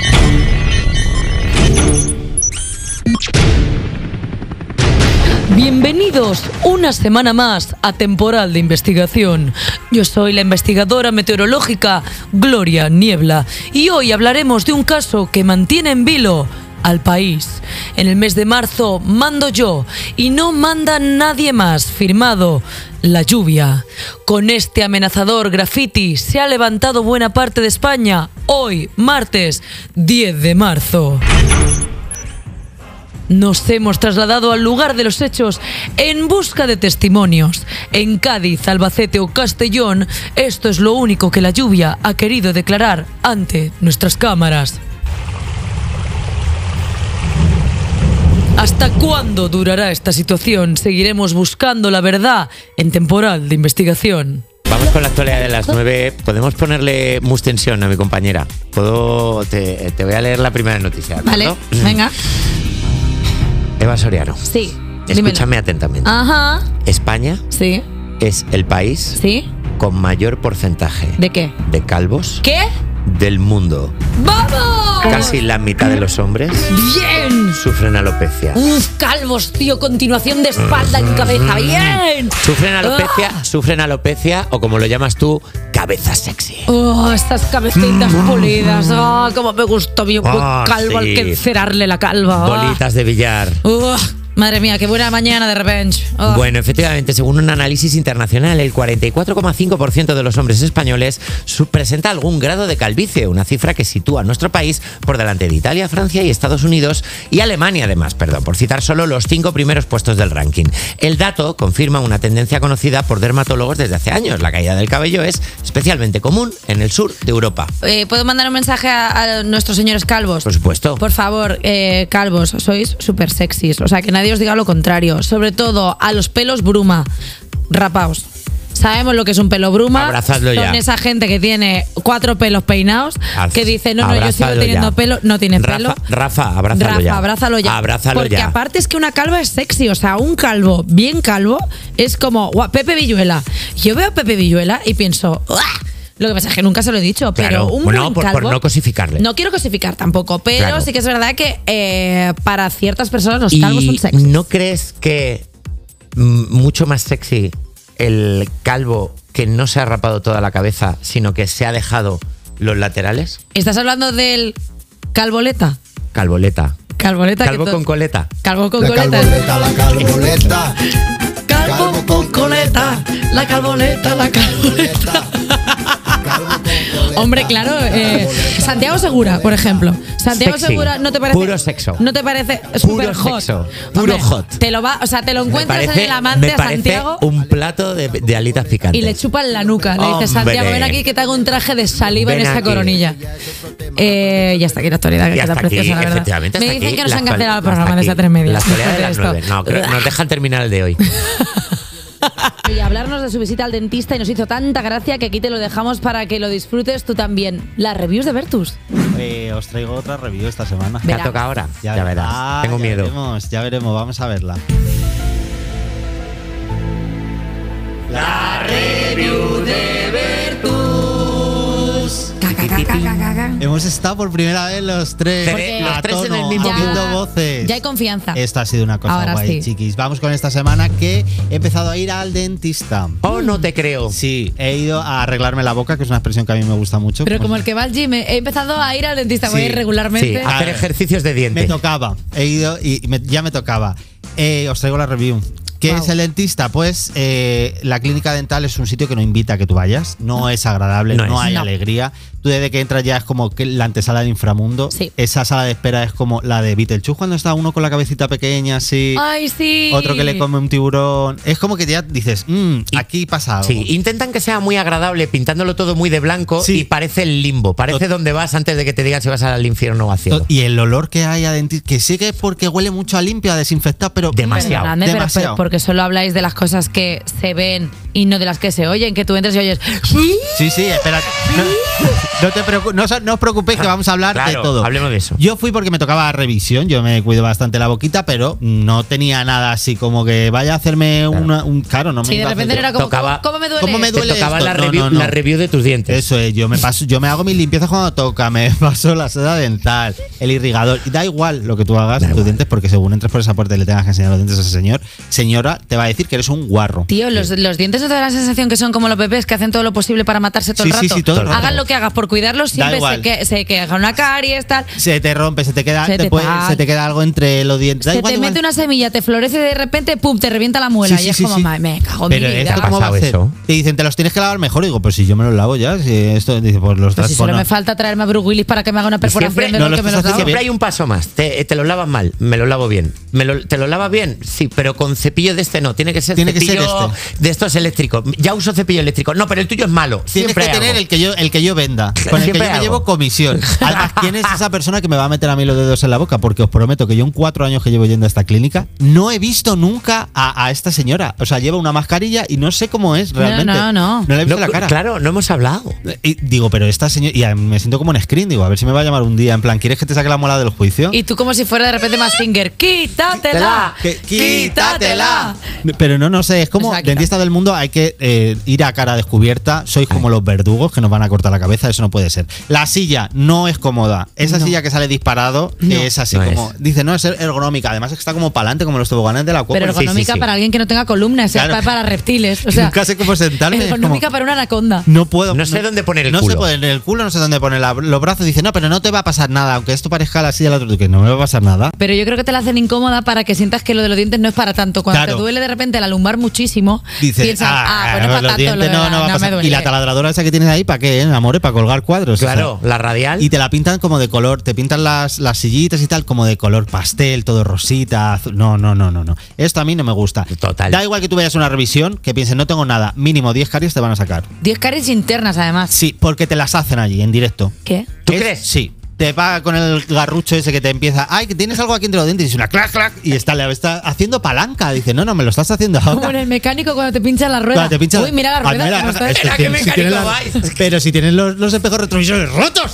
[SPEAKER 2] Bienvenidos una semana más a Temporal de Investigación. Yo soy la investigadora meteorológica Gloria Niebla y hoy hablaremos de un caso que mantiene en vilo al país. En el mes de marzo mando yo y no manda nadie más. Firmado La Lluvia. Con este amenazador graffiti se ha levantado buena parte de España hoy, martes diez de marzo. Nos hemos trasladado al lugar de los hechos en busca de testimonios. En Cádiz, Albacete o Castellón, esto es lo único que La Lluvia ha querido declarar ante nuestras cámaras. ¿Hasta cuándo durará esta situación? Seguiremos buscando la verdad en Temporal de Investigación.
[SPEAKER 1] Vamos con la actualidad de las nueve. Podemos ponerle mustensión a mi compañera. Puedo. Te, te voy a leer la primera noticia. ¿de
[SPEAKER 2] Vale,
[SPEAKER 1] acuerdo?
[SPEAKER 2] venga.
[SPEAKER 1] Eva Soriano.
[SPEAKER 2] Sí.
[SPEAKER 1] Escúchame atentamente.
[SPEAKER 2] Ajá.
[SPEAKER 1] España
[SPEAKER 2] Sí.
[SPEAKER 1] es el país
[SPEAKER 2] Sí.
[SPEAKER 1] con mayor porcentaje
[SPEAKER 2] ¿De qué?
[SPEAKER 1] de calvos
[SPEAKER 2] ¿Qué?
[SPEAKER 1] del mundo.
[SPEAKER 2] ¡Vamos!
[SPEAKER 1] Casi la mitad de los hombres
[SPEAKER 2] ¡Bien!
[SPEAKER 1] sufren alopecia.
[SPEAKER 2] Uf, calvos, tío, continuación de espalda en cabeza. ¡Bien!
[SPEAKER 1] Sufren alopecia,
[SPEAKER 2] Ah.
[SPEAKER 1] sufren alopecia o como lo llamas tú, cabeza sexy.
[SPEAKER 2] Oh, estas cabecitas
[SPEAKER 1] Mm.
[SPEAKER 2] pulidas. Oh, cómo me gustó mi buen
[SPEAKER 1] Ah,
[SPEAKER 2] calvo al
[SPEAKER 1] sí.
[SPEAKER 2] que encerarle la calva. Oh.
[SPEAKER 1] Bolitas de billar.
[SPEAKER 2] Uh, madre mía, qué buena mañana de Revenge. Oh.
[SPEAKER 1] Bueno, efectivamente, según un análisis internacional, el cuarenta y cuatro coma cinco por ciento de los hombres españoles su- presenta algún grado de calvicie, una cifra que sitúa a nuestro país por delante de Italia, Francia y Estados Unidos y Alemania, además, perdón, por citar solo los cinco primeros puestos del ranking. El dato confirma una tendencia conocida por dermatólogos desde hace años. La caída del cabello es especialmente común en el sur de Europa.
[SPEAKER 2] Eh, ¿Puedo mandar un mensaje a, a nuestros señores calvos?
[SPEAKER 1] Por supuesto.
[SPEAKER 2] Por favor, eh, calvos, sois súper sexys. O sea, que nadie os diga lo contrario. Sobre todo a los pelos bruma. Rapaos. Sabemos lo que es un pelo bruma.
[SPEAKER 1] Abrazadlo ya.
[SPEAKER 2] Son esa gente que tiene cuatro pelos peinados,
[SPEAKER 1] Haz-
[SPEAKER 2] que dice, no, no, yo sigo
[SPEAKER 1] abrazadlo
[SPEAKER 2] teniendo
[SPEAKER 1] ya.
[SPEAKER 2] pelo. No tiene pelo.
[SPEAKER 1] Rafa, Rafa, abrázalo
[SPEAKER 2] Rafa,
[SPEAKER 1] ya.
[SPEAKER 2] abrázalo ya.
[SPEAKER 1] Abrázalo
[SPEAKER 2] Porque
[SPEAKER 1] ya.
[SPEAKER 2] aparte es que una calva es sexy. O sea, un calvo bien calvo es como guau, Pepe Villuela. Yo veo a Pepe Villuela y pienso, ¡uah! Lo que pasa es que nunca se lo he dicho, pero
[SPEAKER 1] Claro,
[SPEAKER 2] un
[SPEAKER 1] bueno,
[SPEAKER 2] buen
[SPEAKER 1] por,
[SPEAKER 2] calvo.
[SPEAKER 1] por no cosificarle.
[SPEAKER 2] No quiero cosificar tampoco, pero
[SPEAKER 1] Claro.
[SPEAKER 2] sí que es verdad que eh, para ciertas personas los
[SPEAKER 1] ¿Y
[SPEAKER 2] calvos son sexy.
[SPEAKER 1] no crees que mm, mucho más sexy el calvo que no se ha rapado toda la cabeza, sino que se ha dejado los laterales?
[SPEAKER 2] ¿Estás hablando del calvoleta?
[SPEAKER 1] Calvoleta.
[SPEAKER 2] Calvoleta. que
[SPEAKER 1] Calvo
[SPEAKER 2] to-
[SPEAKER 1] con coleta.
[SPEAKER 2] Calvo con
[SPEAKER 1] La
[SPEAKER 2] coleta.
[SPEAKER 1] calvoleta,
[SPEAKER 2] la calvoleta. Calvo con coleta. La calvoleta, la calvoleta. Hombre, claro, eh, Santiago Segura, por ejemplo. Santiago
[SPEAKER 1] Sexy.
[SPEAKER 2] Segura, ¿no te parece?
[SPEAKER 1] Puro sexo.
[SPEAKER 2] ¿No te parece
[SPEAKER 1] Puro
[SPEAKER 2] super hot?
[SPEAKER 1] sexo. Puro
[SPEAKER 2] Hombre,
[SPEAKER 1] hot.
[SPEAKER 2] Te lo va, o sea, te lo
[SPEAKER 1] Me
[SPEAKER 2] encuentras en
[SPEAKER 1] parece,
[SPEAKER 2] el amante
[SPEAKER 1] me
[SPEAKER 2] a
[SPEAKER 1] parece
[SPEAKER 2] Santiago
[SPEAKER 1] un plato de, de alitas picantes.
[SPEAKER 2] y le chupan la nuca. Le dices,
[SPEAKER 1] Hombre.
[SPEAKER 2] Santiago, ven aquí que te hago un traje de saliva
[SPEAKER 1] Ven
[SPEAKER 2] en esta
[SPEAKER 1] aquí.
[SPEAKER 2] coronilla. Eh, ya está aquí la actualidad, que
[SPEAKER 1] Y
[SPEAKER 2] queda
[SPEAKER 1] hasta aquí,
[SPEAKER 2] preciosa, la verdad.
[SPEAKER 1] efectivamente,
[SPEAKER 2] Me
[SPEAKER 1] hasta
[SPEAKER 2] dicen
[SPEAKER 1] aquí
[SPEAKER 2] que nos
[SPEAKER 1] la
[SPEAKER 2] han
[SPEAKER 1] actual-
[SPEAKER 2] cancelado el
[SPEAKER 1] hasta
[SPEAKER 2] programa desde
[SPEAKER 1] aquí.
[SPEAKER 2] tres media.
[SPEAKER 1] La actualidad de las
[SPEAKER 2] Esto.
[SPEAKER 1] nueve. No, creo- nos dejan terminar el de hoy.
[SPEAKER 2] Y hablarnos de su visita al dentista y nos hizo tanta gracia que aquí te lo dejamos para que lo disfrutes tú también. Las reviews de Vertus.
[SPEAKER 3] Eh, os traigo otra review esta semana.
[SPEAKER 1] Te ha tocado ahora. Ya, verás.
[SPEAKER 3] Ah,
[SPEAKER 1] Tengo
[SPEAKER 3] ya
[SPEAKER 1] miedo.
[SPEAKER 3] Veremos, ya veremos, vamos a verla.
[SPEAKER 4] La review de Vertus.
[SPEAKER 3] Hemos estado por primera vez los tres,
[SPEAKER 2] Porque
[SPEAKER 3] a
[SPEAKER 2] los tres en
[SPEAKER 3] tono,
[SPEAKER 2] el mismo
[SPEAKER 3] haciendo
[SPEAKER 2] grupo.
[SPEAKER 3] voces.
[SPEAKER 2] Ya hay confianza.
[SPEAKER 3] Esto ha sido una cosa
[SPEAKER 2] Ahora
[SPEAKER 3] guay,
[SPEAKER 2] sí.
[SPEAKER 3] chiquis. Vamos con esta semana que he empezado a ir al dentista.
[SPEAKER 1] Oh, no te creo.
[SPEAKER 3] Sí, he ido a arreglarme la boca, que es una expresión que a mí me gusta mucho.
[SPEAKER 2] Pero como el que va al gym, he empezado a ir al dentista, voy a ir regularmente.
[SPEAKER 1] Sí, hacer ejercicios de diente.
[SPEAKER 3] Me tocaba, he ido y me- ya me tocaba. Eh, os traigo la review. ¿Qué
[SPEAKER 2] Wow.
[SPEAKER 3] es el dentista? Pues eh, la clínica dental es un sitio que no invita a que tú vayas, no es agradable,
[SPEAKER 1] No
[SPEAKER 3] no,
[SPEAKER 1] es.
[SPEAKER 3] hay
[SPEAKER 1] No.
[SPEAKER 3] alegría. Tú desde que entras ya es como que la antesala del inframundo.
[SPEAKER 2] Sí.
[SPEAKER 3] Esa sala de espera es como la de Beetlejuice cuando está uno con la cabecita pequeña así,
[SPEAKER 2] Ay, sí.
[SPEAKER 3] otro que le come un tiburón. Es como que ya dices, "Mm, aquí pasa algo".
[SPEAKER 1] Sí, intentan que sea muy agradable, pintándolo todo muy de blanco y parece el limbo. Parece donde vas antes de que te digan si vas al infierno o al cielo.
[SPEAKER 3] Y el olor que hay a dentista, que sí que es porque huele mucho a limpio, a desinfectado, pero
[SPEAKER 2] Perdonadme, pero-
[SPEAKER 3] demasiado.
[SPEAKER 2] pero porque solo habláis de las cosas que se ven y no de las que se oyen, que tú entres y oyes.
[SPEAKER 3] Sí, sí, espera. No, no te preocu- no, os- no os preocupéis que vamos a hablar
[SPEAKER 1] Claro,
[SPEAKER 3] de todo.
[SPEAKER 1] hablemos de eso.
[SPEAKER 3] Yo fui porque me tocaba revisión, yo me cuido bastante la boquita, pero no tenía nada así como que vaya a hacerme una, un claro, no me
[SPEAKER 2] Sí, de
[SPEAKER 3] iba a hacer-
[SPEAKER 2] repente era como,
[SPEAKER 1] Tocaba-
[SPEAKER 2] ¿cómo, cómo me duele?
[SPEAKER 3] ¿Cómo me
[SPEAKER 1] Te
[SPEAKER 3] duele
[SPEAKER 1] tocaba
[SPEAKER 3] esto?
[SPEAKER 1] la
[SPEAKER 3] No,
[SPEAKER 1] review,
[SPEAKER 3] no, no.
[SPEAKER 1] la review de tus dientes.
[SPEAKER 3] Eso es, yo me paso, yo me hago mis limpiezas cuando toca, me paso la seda dental, el irrigador, y da igual lo que tú hagas tus dientes, porque según entres por esa puerta y le tengas que enseñar los dientes a ese señor, señora, te va a decir que eres un guarro.
[SPEAKER 2] Tío, los, los dientes no te dan la sensación que son como los bebés que hacen todo lo posible para matarse todo
[SPEAKER 3] Sí,
[SPEAKER 2] el
[SPEAKER 3] sí,
[SPEAKER 2] rato.
[SPEAKER 3] sí, todo el rato.
[SPEAKER 2] Hagan lo que hagas por cuidarlos,
[SPEAKER 3] Da
[SPEAKER 2] siempre
[SPEAKER 3] igual.
[SPEAKER 2] se, que, se queja una caries, tal.
[SPEAKER 3] Se te rompe, se te queda,
[SPEAKER 2] Se
[SPEAKER 3] te
[SPEAKER 2] te
[SPEAKER 3] puede-
[SPEAKER 2] tal.
[SPEAKER 3] se te queda algo entre los dientes. Da
[SPEAKER 2] Se
[SPEAKER 3] igual,
[SPEAKER 2] te
[SPEAKER 3] igual.
[SPEAKER 2] mete una semilla, te florece y de repente, pum, te revienta la muela.
[SPEAKER 3] Sí,
[SPEAKER 2] y
[SPEAKER 3] sí,
[SPEAKER 2] es
[SPEAKER 3] sí,
[SPEAKER 2] como,
[SPEAKER 3] sí.
[SPEAKER 2] "Ma- me cago en
[SPEAKER 3] Pero
[SPEAKER 2] mi vida.
[SPEAKER 3] esto cómo va a hacer? Te dicen, te los tienes que lavar mejor. Digo, pues si yo me los lavo ya. Si esto, dice, pues los
[SPEAKER 2] Pues si solo
[SPEAKER 3] transpono.
[SPEAKER 2] me falta traerme a Bruce Willis para que me haga una perforación
[SPEAKER 1] Siempre,
[SPEAKER 2] de
[SPEAKER 1] no
[SPEAKER 2] lo
[SPEAKER 1] lo
[SPEAKER 2] que me
[SPEAKER 1] estás
[SPEAKER 2] los
[SPEAKER 1] haciendo
[SPEAKER 2] lavo.
[SPEAKER 1] Siempre hay un paso más. Te, te lo lavas mal, me lo lavo bien. Me lo- ¿Te lo lavas bien? Sí, pero con cepillo de este no. Tiene que ser
[SPEAKER 3] Tiene que ser
[SPEAKER 1] cepillo de estos eléctricos. Ya uso cepillo eléctrico. No, pero el tuyo es malo.
[SPEAKER 3] Tienes
[SPEAKER 1] Siempre
[SPEAKER 3] que
[SPEAKER 1] hay
[SPEAKER 3] tener
[SPEAKER 1] algo.
[SPEAKER 3] el que yo el que yo venda, con el que
[SPEAKER 1] Siempre
[SPEAKER 3] yo
[SPEAKER 1] hay
[SPEAKER 3] me
[SPEAKER 1] algo.
[SPEAKER 3] llevo comisión. Además, ¿quién es esa persona que me va a meter a mí los dedos en la boca? Porque os prometo que yo en cuatro años que llevo yendo a esta clínica no he visto nunca a, a esta señora. O sea, lleva una mascarilla y no sé cómo es realmente.
[SPEAKER 2] no, no.
[SPEAKER 3] No le he visto
[SPEAKER 1] No,
[SPEAKER 3] la cara.
[SPEAKER 1] Claro, no hemos hablado.
[SPEAKER 3] Y digo, pero esta señora. Y a- me siento como en screen. Digo, a ver si me va a llamar un día. En plan, ¿quieres que te saque la muela del juicio?
[SPEAKER 2] Y tú como si fuera de repente más finger. ¡Quítatela!
[SPEAKER 3] Que- quítatela.
[SPEAKER 2] ¡Pa!
[SPEAKER 3] Pero no, no sé, es como dentista del mundo hay que eh, ir a cara descubierta. Sois como los verdugos que nos van a cortar la cabeza, eso no puede ser. La silla no es cómoda. Esa
[SPEAKER 2] No.
[SPEAKER 3] silla que sale disparado
[SPEAKER 2] No.
[SPEAKER 3] es así
[SPEAKER 1] No
[SPEAKER 3] como.
[SPEAKER 1] es.
[SPEAKER 3] Dice, no, es ergonómica. Además es que está como para adelante, como los toboganes de la Copa.
[SPEAKER 2] Pero ergonómica para alguien que no tenga columnas,
[SPEAKER 3] Claro.
[SPEAKER 2] es para, para reptiles. O sea,
[SPEAKER 3] Nunca sé cómo sentarme. es
[SPEAKER 2] ergonómica
[SPEAKER 3] como,
[SPEAKER 2] para una anaconda.
[SPEAKER 3] no puedo.
[SPEAKER 1] No sé dónde poner el
[SPEAKER 3] no
[SPEAKER 1] culo.
[SPEAKER 3] sé poner el culo, no sé dónde poner la- los brazos. Dice, no, pero no te va a pasar nada. Aunque esto parezca la silla del otro, que no me va a pasar nada.
[SPEAKER 2] Pero yo creo que te la hacen incómoda para que sientas que lo de los dientes no es para tanto. Cuando
[SPEAKER 3] Claro.
[SPEAKER 2] te duele de repente la lumbar muchísimo,
[SPEAKER 3] Dice,
[SPEAKER 2] piensas, ah,
[SPEAKER 3] ah,
[SPEAKER 2] pues no es
[SPEAKER 3] los
[SPEAKER 2] para tanto.
[SPEAKER 3] dientes
[SPEAKER 2] Lo de
[SPEAKER 3] no,
[SPEAKER 2] la-
[SPEAKER 3] no va a
[SPEAKER 2] me
[SPEAKER 3] pasar.
[SPEAKER 2] duele.
[SPEAKER 3] Y la taladradora esa que tienes ahí, ¿para qué, eh, amores? Para colgar cuadros.
[SPEAKER 1] Claro,
[SPEAKER 3] o sea.
[SPEAKER 1] la radial.
[SPEAKER 3] Y te la pintan como de color, te pintan las, las sillitas y tal, como de color pastel, todo rosita, azul. No, no, no, no, no. Esto a mí no me gusta.
[SPEAKER 1] Total.
[SPEAKER 3] Da igual que tú vayas a una revisión, que pienses, no tengo nada, mínimo diez caries te van a sacar.
[SPEAKER 2] diez caries internas, además.
[SPEAKER 3] Sí, porque te las hacen allí, en directo.
[SPEAKER 2] ¿Qué?
[SPEAKER 1] ¿Tú
[SPEAKER 3] Es-
[SPEAKER 1] crees?
[SPEAKER 3] Sí. Te va con el garrucho ese que te empieza, ay, que tienes algo aquí entre los dientes, y es una clac, clac, y está, le está haciendo palanca. Dice, no, no, me lo estás haciendo
[SPEAKER 2] Como
[SPEAKER 3] ahora.
[SPEAKER 2] en el mecánico cuando te pinchan la rueda.
[SPEAKER 3] Cuando te pincha-
[SPEAKER 2] Uy, mira la
[SPEAKER 3] Ah,
[SPEAKER 2] rueda.
[SPEAKER 3] mira,
[SPEAKER 2] cómo está.
[SPEAKER 3] es que
[SPEAKER 1] ¿A qué
[SPEAKER 3] tiene- si
[SPEAKER 1] mecánico
[SPEAKER 3] tiene la-
[SPEAKER 1] vais?
[SPEAKER 3] Pero si tienes los, los espejos retrovisores rotos,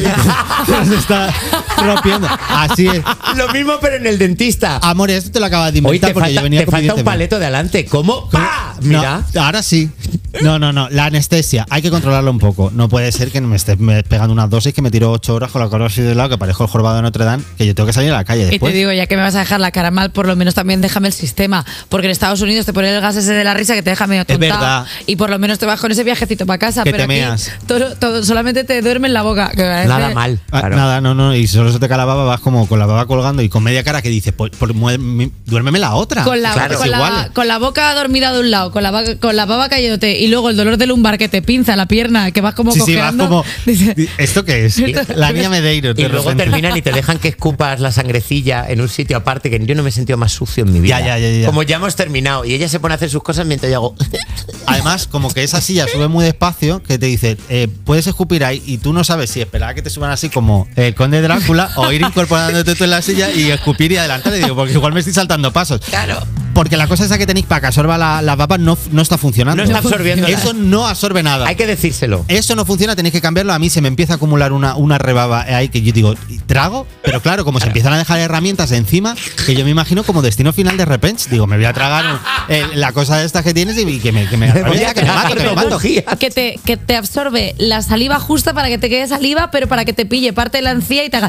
[SPEAKER 3] se está rompiendo. Así es.
[SPEAKER 1] Lo mismo, pero en el dentista.
[SPEAKER 3] Amor, esto te lo acabas de
[SPEAKER 1] Hoy
[SPEAKER 3] inventar
[SPEAKER 1] te
[SPEAKER 3] porque
[SPEAKER 1] falta,
[SPEAKER 3] yo venía
[SPEAKER 1] te
[SPEAKER 3] con mi
[SPEAKER 1] falta un
[SPEAKER 3] diente
[SPEAKER 1] paleto de adelante. ¿Cómo? ¡Pa! Mira.
[SPEAKER 3] No, ahora sí. No, no, no. La anestesia, hay que controlarlo un poco. No puede ser que me estés me- pegando unas dosis que me tiro ocho horas con la cara así de lado, que parezco el jorobado de Notre Dame, que yo tengo que salir a la calle
[SPEAKER 2] Y te
[SPEAKER 3] después.
[SPEAKER 2] digo, ya que me vas a dejar la cara mal, por lo menos también déjame el sistema. Porque en Estados Unidos te ponen el gas ese de la risa que te deja medio tontado.
[SPEAKER 3] verdad.
[SPEAKER 2] Y por lo menos te vas con ese viajecito para casa.
[SPEAKER 3] Que
[SPEAKER 2] pero
[SPEAKER 3] te
[SPEAKER 2] aquí
[SPEAKER 3] meas.
[SPEAKER 2] todo, todo- solamente te duerme en la boca. que me parece-
[SPEAKER 1] Nada mal.
[SPEAKER 3] Ah,
[SPEAKER 1] Claro.
[SPEAKER 3] Nada, no, no. Y solo se te cae la baba, vas como con la baba colgando y con media cara que dices, pues, pues, mué- mi- duérmeme la otra.
[SPEAKER 2] Con la,
[SPEAKER 3] Claro,
[SPEAKER 2] con,
[SPEAKER 3] es
[SPEAKER 2] la,
[SPEAKER 3] igual.
[SPEAKER 2] con la boca dormida de un lado, con la, va- con la baba cayéndote y luego el dolor de lumbar que te pinza la pierna, que vas como
[SPEAKER 3] Sí, sí, vas
[SPEAKER 2] cojeando.
[SPEAKER 3] como.
[SPEAKER 2] Dice,
[SPEAKER 3] ¿Esto qué es? La niña Medeiro.
[SPEAKER 1] Y
[SPEAKER 3] de
[SPEAKER 1] luego
[SPEAKER 3] repente.
[SPEAKER 1] terminan y te dejan que escupas la sangrecilla en un sitio aparte, que yo no me he sentido más sucio en mi vida.
[SPEAKER 3] Ya, ya, ya, ya.
[SPEAKER 1] Como ya hemos terminado. Y ella se pone a hacer sus cosas mientras yo hago.
[SPEAKER 3] Además, como que esa silla sube muy despacio, que te dice, eh, puedes escupir ahí y tú no sabes si esperar a que te suban así como el conde Drácula o ir incorporándote tú en la silla y escupir y adelantar. Y digo, porque igual me estoy saltando pasos.
[SPEAKER 1] Claro.
[SPEAKER 3] Porque la cosa esa que tenéis para que absorba la, la papa no, no está funcionando.
[SPEAKER 1] No está absorbiendo
[SPEAKER 3] Eso
[SPEAKER 1] nada.
[SPEAKER 3] no absorbe nada.
[SPEAKER 1] Hay que decírselo.
[SPEAKER 3] Eso no funciona, tenéis que cambiarlo. A mí se me empieza a acumular una, una rebaba ahí que yo digo, ¿trago? Pero claro, como se empiezan a dejar herramientas encima, que yo me imagino como destino final de repente. Digo, me voy a tragar eh, la cosa esta que tienes y que me, que me,
[SPEAKER 1] Me voy a
[SPEAKER 3] que me
[SPEAKER 1] tragar
[SPEAKER 3] mato, que me mato.
[SPEAKER 2] que te, que te absorbe la saliva justa para que te quede saliva, pero para que te pille parte de la encía y te haga.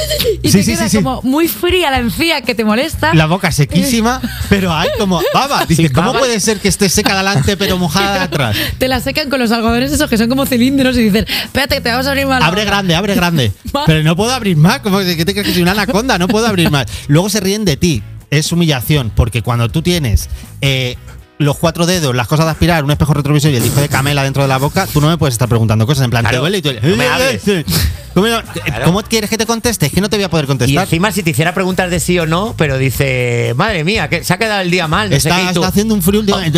[SPEAKER 2] Y
[SPEAKER 3] Sí,
[SPEAKER 2] te
[SPEAKER 3] sí,
[SPEAKER 2] queda
[SPEAKER 3] sí, sí.
[SPEAKER 2] como muy fría la encía que te molesta.
[SPEAKER 3] La boca sequísima, pero hay como baba. Dices, ¿cómo
[SPEAKER 1] baba.
[SPEAKER 3] puede ser que esté seca adelante pero mojada de atrás?
[SPEAKER 2] Te la secan con los algodones esos que son como cilindros y dices, espérate que te vamos a abrir mal.
[SPEAKER 3] Abre grande, abre grande. Pero no puedo abrir más. ¿Cómo que te crees que soy una anaconda? No puedo abrir más. Luego se ríen de ti. Es humillación, porque cuando tú tienes eh, los cuatro dedos, las cosas de aspirar, un espejo retrovisor y el disco de Camela dentro de la boca, tú no me puedes estar preguntando cosas en plan,
[SPEAKER 1] Claro.
[SPEAKER 3] ¿te duele? Y tú,
[SPEAKER 1] No me hables.
[SPEAKER 3] ¿Cómo, no- ¿Cómo quieres que te conteste? Es que no te voy a poder
[SPEAKER 1] Y
[SPEAKER 3] contestar.
[SPEAKER 1] encima, si te hiciera preguntas de sí o no, pero dice, madre mía, que se ha quedado el día mal. No sé
[SPEAKER 3] Está,
[SPEAKER 1] qué, y tú,
[SPEAKER 3] está haciendo un frío últimamente.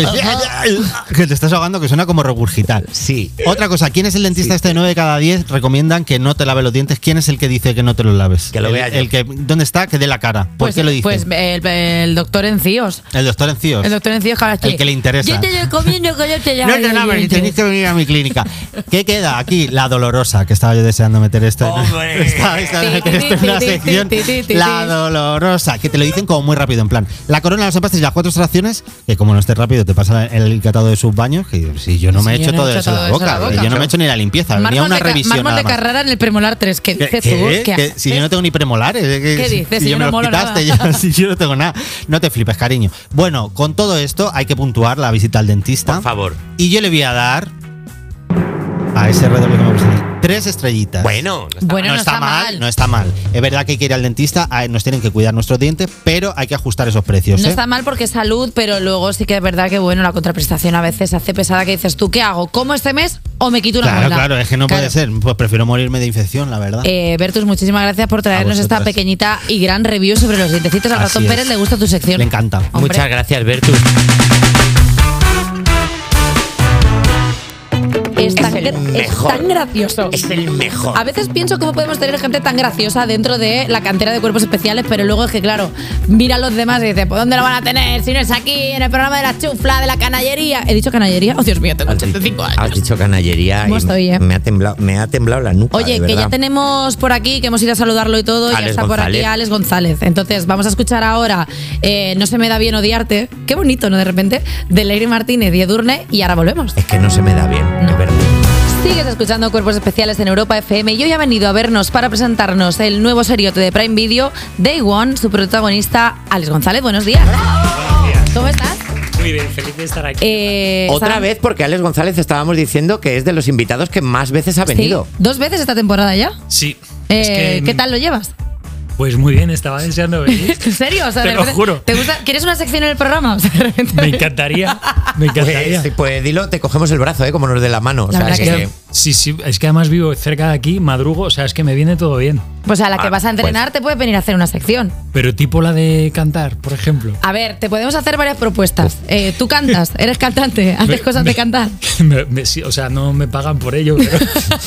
[SPEAKER 3] Que te estás ahogando, que suena como regurgitar.
[SPEAKER 1] Sí.
[SPEAKER 3] Otra cosa, ¿quién es el dentista este de nueve de cada diez? Recomiendan que no te lave los dientes. ¿Quién es el que dice que no te los laves?
[SPEAKER 1] Que lo
[SPEAKER 3] el,
[SPEAKER 1] vea yo.
[SPEAKER 3] el que ¿Dónde está? Que dé la cara. ¿Por
[SPEAKER 2] Pues,
[SPEAKER 3] qué lo dice?
[SPEAKER 2] pues el, el doctor Encíos.
[SPEAKER 3] el doctor Encíos.
[SPEAKER 2] El doctor Encíos, claro,
[SPEAKER 3] El que le interesa.
[SPEAKER 2] Yo te recomiendo que yo te
[SPEAKER 3] No
[SPEAKER 2] lave
[SPEAKER 3] te
[SPEAKER 2] los
[SPEAKER 3] laves,
[SPEAKER 2] dientes.
[SPEAKER 3] tenéis que venir a mi clínica. ¿Qué queda aquí? La dolorosa, que estaba yo deseando meter esto. en-
[SPEAKER 1] ¡Hombre!
[SPEAKER 3] estaba deseando meter esto en una
[SPEAKER 2] Ti, ti, ti,
[SPEAKER 3] sección.
[SPEAKER 2] ti, ti, ti,
[SPEAKER 3] La
[SPEAKER 2] ti.
[SPEAKER 3] dolorosa, que te lo dicen como muy rápido, en plan. La corona, los empastes y las cuatro extracciones, que como no esté rápido te pasa el catado de sus baños, que si yo no me he
[SPEAKER 2] Sí,
[SPEAKER 3] hecho
[SPEAKER 2] yo no
[SPEAKER 3] todo
[SPEAKER 2] he
[SPEAKER 3] eso
[SPEAKER 2] hecho
[SPEAKER 3] en la
[SPEAKER 2] todo eso
[SPEAKER 3] boca,
[SPEAKER 2] en la boca.
[SPEAKER 3] yo no me he hecho ni la limpieza, venía
[SPEAKER 2] Mármol
[SPEAKER 3] una
[SPEAKER 2] de, ca-
[SPEAKER 3] revisión
[SPEAKER 2] mármol
[SPEAKER 3] nada
[SPEAKER 2] de
[SPEAKER 3] más.
[SPEAKER 2] Carrara en el premolar tres. ¿Qué
[SPEAKER 3] ¿Qué?
[SPEAKER 2] dices
[SPEAKER 3] ¿Qué?
[SPEAKER 2] tú? ¿Qué
[SPEAKER 3] ¿Qué? Si yo no tengo ni premolares. ¿eh? ¿Qué,
[SPEAKER 2] ¿Qué dices?
[SPEAKER 3] Si
[SPEAKER 2] Si
[SPEAKER 3] yo
[SPEAKER 2] yo
[SPEAKER 3] me
[SPEAKER 2] no
[SPEAKER 3] los
[SPEAKER 2] molo
[SPEAKER 3] quitaste,
[SPEAKER 2] nada.
[SPEAKER 3] ya, si yo no tengo nada. No te flipes, cariño. Bueno, con todo esto hay que puntuar la visita al dentista.
[SPEAKER 1] Por favor.
[SPEAKER 3] Y yo le voy a dar a ese redoble que me puse aquí, tres estrellitas.
[SPEAKER 1] Bueno, no está
[SPEAKER 2] Bueno,
[SPEAKER 3] no,
[SPEAKER 2] no
[SPEAKER 3] está,
[SPEAKER 2] está
[SPEAKER 3] mal,
[SPEAKER 2] mal.
[SPEAKER 3] no está mal. Es verdad que hay que ir al dentista, ah, nos tienen que cuidar nuestros dientes, pero hay que ajustar esos precios.
[SPEAKER 2] No
[SPEAKER 3] ¿eh?
[SPEAKER 2] está mal porque es salud, pero luego sí que es verdad que bueno, la contraprestación a veces hace pesada que dices, ¿tú qué hago? ¿Como este mes o me quito una
[SPEAKER 3] Claro,
[SPEAKER 2] muela?
[SPEAKER 3] claro, es que no
[SPEAKER 2] Claro.
[SPEAKER 3] puede ser. Pues prefiero morirme de infección, la verdad.
[SPEAKER 2] Eh, Bertus, muchísimas gracias por traernos esta
[SPEAKER 3] vosotras.
[SPEAKER 2] pequeñita y gran review sobre los dientecitos. Al
[SPEAKER 3] Así
[SPEAKER 2] ratón
[SPEAKER 3] es.
[SPEAKER 2] Pérez le gusta tu sección.
[SPEAKER 3] Le encanta.
[SPEAKER 2] Hombre.
[SPEAKER 1] Muchas gracias, Bertus.
[SPEAKER 2] Esta, Iker es
[SPEAKER 1] mejor.
[SPEAKER 2] tan gracioso.
[SPEAKER 1] Es el mejor.
[SPEAKER 2] A veces pienso cómo podemos tener gente tan graciosa dentro de la cantera de Cuerpos Especiales, pero luego es que, claro, mira a los demás y dice, ¿pues dónde lo van a tener? Si no es aquí, en el programa de la chufla, de la canallería. ¿He dicho canallería? Oh, Dios mío, tengo ochenta y cinco años.
[SPEAKER 1] Has dicho canallería
[SPEAKER 2] ¿Cómo
[SPEAKER 1] y
[SPEAKER 2] estoy, eh?
[SPEAKER 1] me, ha temblado, me ha temblado la nuca.
[SPEAKER 2] Oye,
[SPEAKER 1] de
[SPEAKER 2] que
[SPEAKER 1] verdad.
[SPEAKER 2] ya tenemos por aquí, que hemos ido a saludarlo y todo, y ya
[SPEAKER 1] Alex
[SPEAKER 2] está por
[SPEAKER 1] González.
[SPEAKER 2] aquí Alex González. Entonces, vamos a escuchar ahora eh, No se me da bien odiarte. Qué bonito, ¿no? De repente, de Leire Martínez y Edurne, y ahora volvemos.
[SPEAKER 1] Es que no se me da bien, de verdad.
[SPEAKER 2] Sigues escuchando Cuerpos Especiales en Europa F M y hoy ha venido a vernos para presentarnos el nuevo seriote de Prime Video, Day One, su protagonista, Alex González. Buenos días. ¿Cómo estás?
[SPEAKER 7] Muy bien, feliz de estar aquí.
[SPEAKER 2] Eh,
[SPEAKER 1] Otra
[SPEAKER 2] Sam,
[SPEAKER 1] vez, porque Alex González estábamos diciendo que es de los invitados que más veces ha
[SPEAKER 2] sí,
[SPEAKER 1] venido.
[SPEAKER 2] dos veces esta temporada ya.
[SPEAKER 7] Sí.
[SPEAKER 2] Eh,
[SPEAKER 7] es que,
[SPEAKER 2] ¿Qué tal lo llevas?
[SPEAKER 7] Pues muy bien, estaba deseando venir.
[SPEAKER 2] ¿En serio? O sea,
[SPEAKER 7] Te
[SPEAKER 2] de
[SPEAKER 7] lo
[SPEAKER 2] repente,
[SPEAKER 7] juro.
[SPEAKER 2] ¿te gusta? ¿Quieres una sección en el programa? O sea, de repente-
[SPEAKER 7] Me encantaría. Me encantaría.
[SPEAKER 1] Pues, pues dilo, te cogemos el brazo, ¿eh? Como nos dé la mano. O
[SPEAKER 2] La
[SPEAKER 1] sea,
[SPEAKER 2] verdad
[SPEAKER 1] es
[SPEAKER 2] que
[SPEAKER 1] que-
[SPEAKER 7] Sí, sí, es que además vivo cerca de aquí, madrugo, o sea, es que me viene todo bien.
[SPEAKER 2] Pues a la que
[SPEAKER 1] Ah,
[SPEAKER 2] vas a entrenar te puedes venir a hacer una sección.
[SPEAKER 7] Pero tipo la de cantar, por ejemplo.
[SPEAKER 2] A ver, te podemos hacer varias propuestas. Eh, Tú cantas, eres cantante, haces
[SPEAKER 7] Me-
[SPEAKER 2] cosas de cantar.
[SPEAKER 7] Me- me- sí, o sea, no me pagan por ello, pero…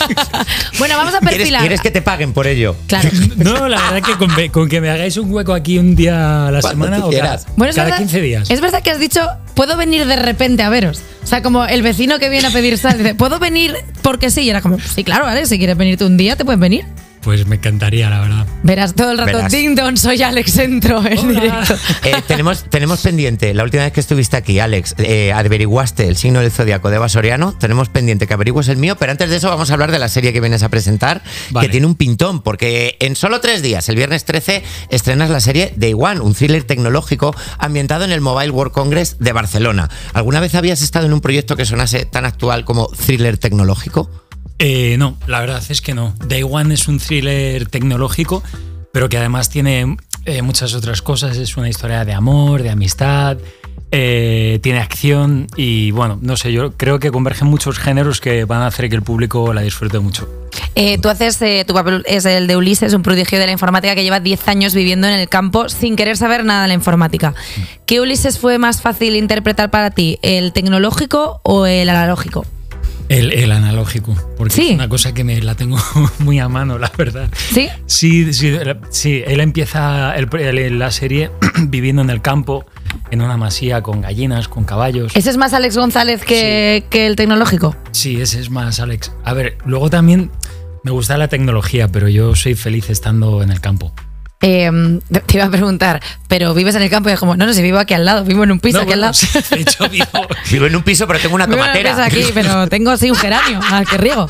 [SPEAKER 2] Bueno, vamos a
[SPEAKER 1] ¿Quieres,
[SPEAKER 2] perfilar.
[SPEAKER 1] quieres que te paguen por ello?
[SPEAKER 2] Claro.
[SPEAKER 7] No, la verdad que con, con que me hagáis un hueco aquí un día a la
[SPEAKER 1] Cuando
[SPEAKER 7] semana
[SPEAKER 1] tú
[SPEAKER 7] o cada,
[SPEAKER 1] quieras.
[SPEAKER 2] Bueno, es
[SPEAKER 7] cada
[SPEAKER 2] verdad-
[SPEAKER 7] quince días.
[SPEAKER 2] Es verdad que has dicho, puedo venir de repente a veros. O sea, como el vecino que viene a pedir sal, dice, ¿puedo venir porque sí? Y era como, sí, claro, vale, si quieres venirte un día, te puedes venir.
[SPEAKER 7] Pues me encantaría, la verdad.
[SPEAKER 2] Verás todo el rato,
[SPEAKER 1] Verás.
[SPEAKER 2] ding dong, soy Alex, entro en directo.
[SPEAKER 1] Eh, tenemos, tenemos pendiente, la última vez que estuviste aquí, Alex, eh, averiguaste el signo del zodiaco de Eva Soriano. Tenemos pendiente que averigües el mío, pero antes de eso vamos a hablar de la serie que vienes a presentar,
[SPEAKER 7] Vale.
[SPEAKER 1] que tiene un pintón, porque en solo tres días, el viernes trece, estrenas la serie Day One, un thriller tecnológico ambientado en el Mobile World Congress de Barcelona. ¿Alguna vez habías estado en un proyecto que sonase tan actual como thriller tecnológico?
[SPEAKER 7] Eh, no, la verdad es que no. Day One es un thriller tecnológico, pero que además tiene eh, muchas otras cosas. Es una historia de amor, de amistad, eh, tiene acción y bueno, no sé, yo creo que convergen muchos géneros que van a hacer que el público la disfrute mucho.
[SPEAKER 2] Eh, tú haces, eh, tu papel es el de Ulises, un prodigio de la informática que lleva diez años viviendo en el campo sin querer saber nada de la informática. ¿Qué Ulises fue más fácil interpretar para ti, el tecnológico o el analógico?
[SPEAKER 7] El, el analógico, porque
[SPEAKER 2] Sí.
[SPEAKER 7] es una cosa que me la tengo muy a mano, la verdad.
[SPEAKER 2] ¿Sí?
[SPEAKER 7] Sí, sí, sí, él empieza el- el- la serie viviendo en el campo, en una masía con gallinas, con caballos.
[SPEAKER 2] ¿Ese es más Alex González que, que el tecnológico?
[SPEAKER 7] Sí, ese es más Alex. A ver, luego también me gusta la tecnología, pero yo soy feliz estando en el campo.
[SPEAKER 2] Eh, te iba a preguntar, pero vives en el campo y es como, no, no, si vivo aquí al lado, vivo en un piso
[SPEAKER 7] No,
[SPEAKER 2] aquí
[SPEAKER 7] bueno,
[SPEAKER 2] al lado.
[SPEAKER 7] de hecho, vivo,
[SPEAKER 1] Vivo en un piso, pero tengo una
[SPEAKER 2] Vivo en un
[SPEAKER 1] tomatera.
[SPEAKER 2] piso aquí, pero tengo sí un geranio al que riego.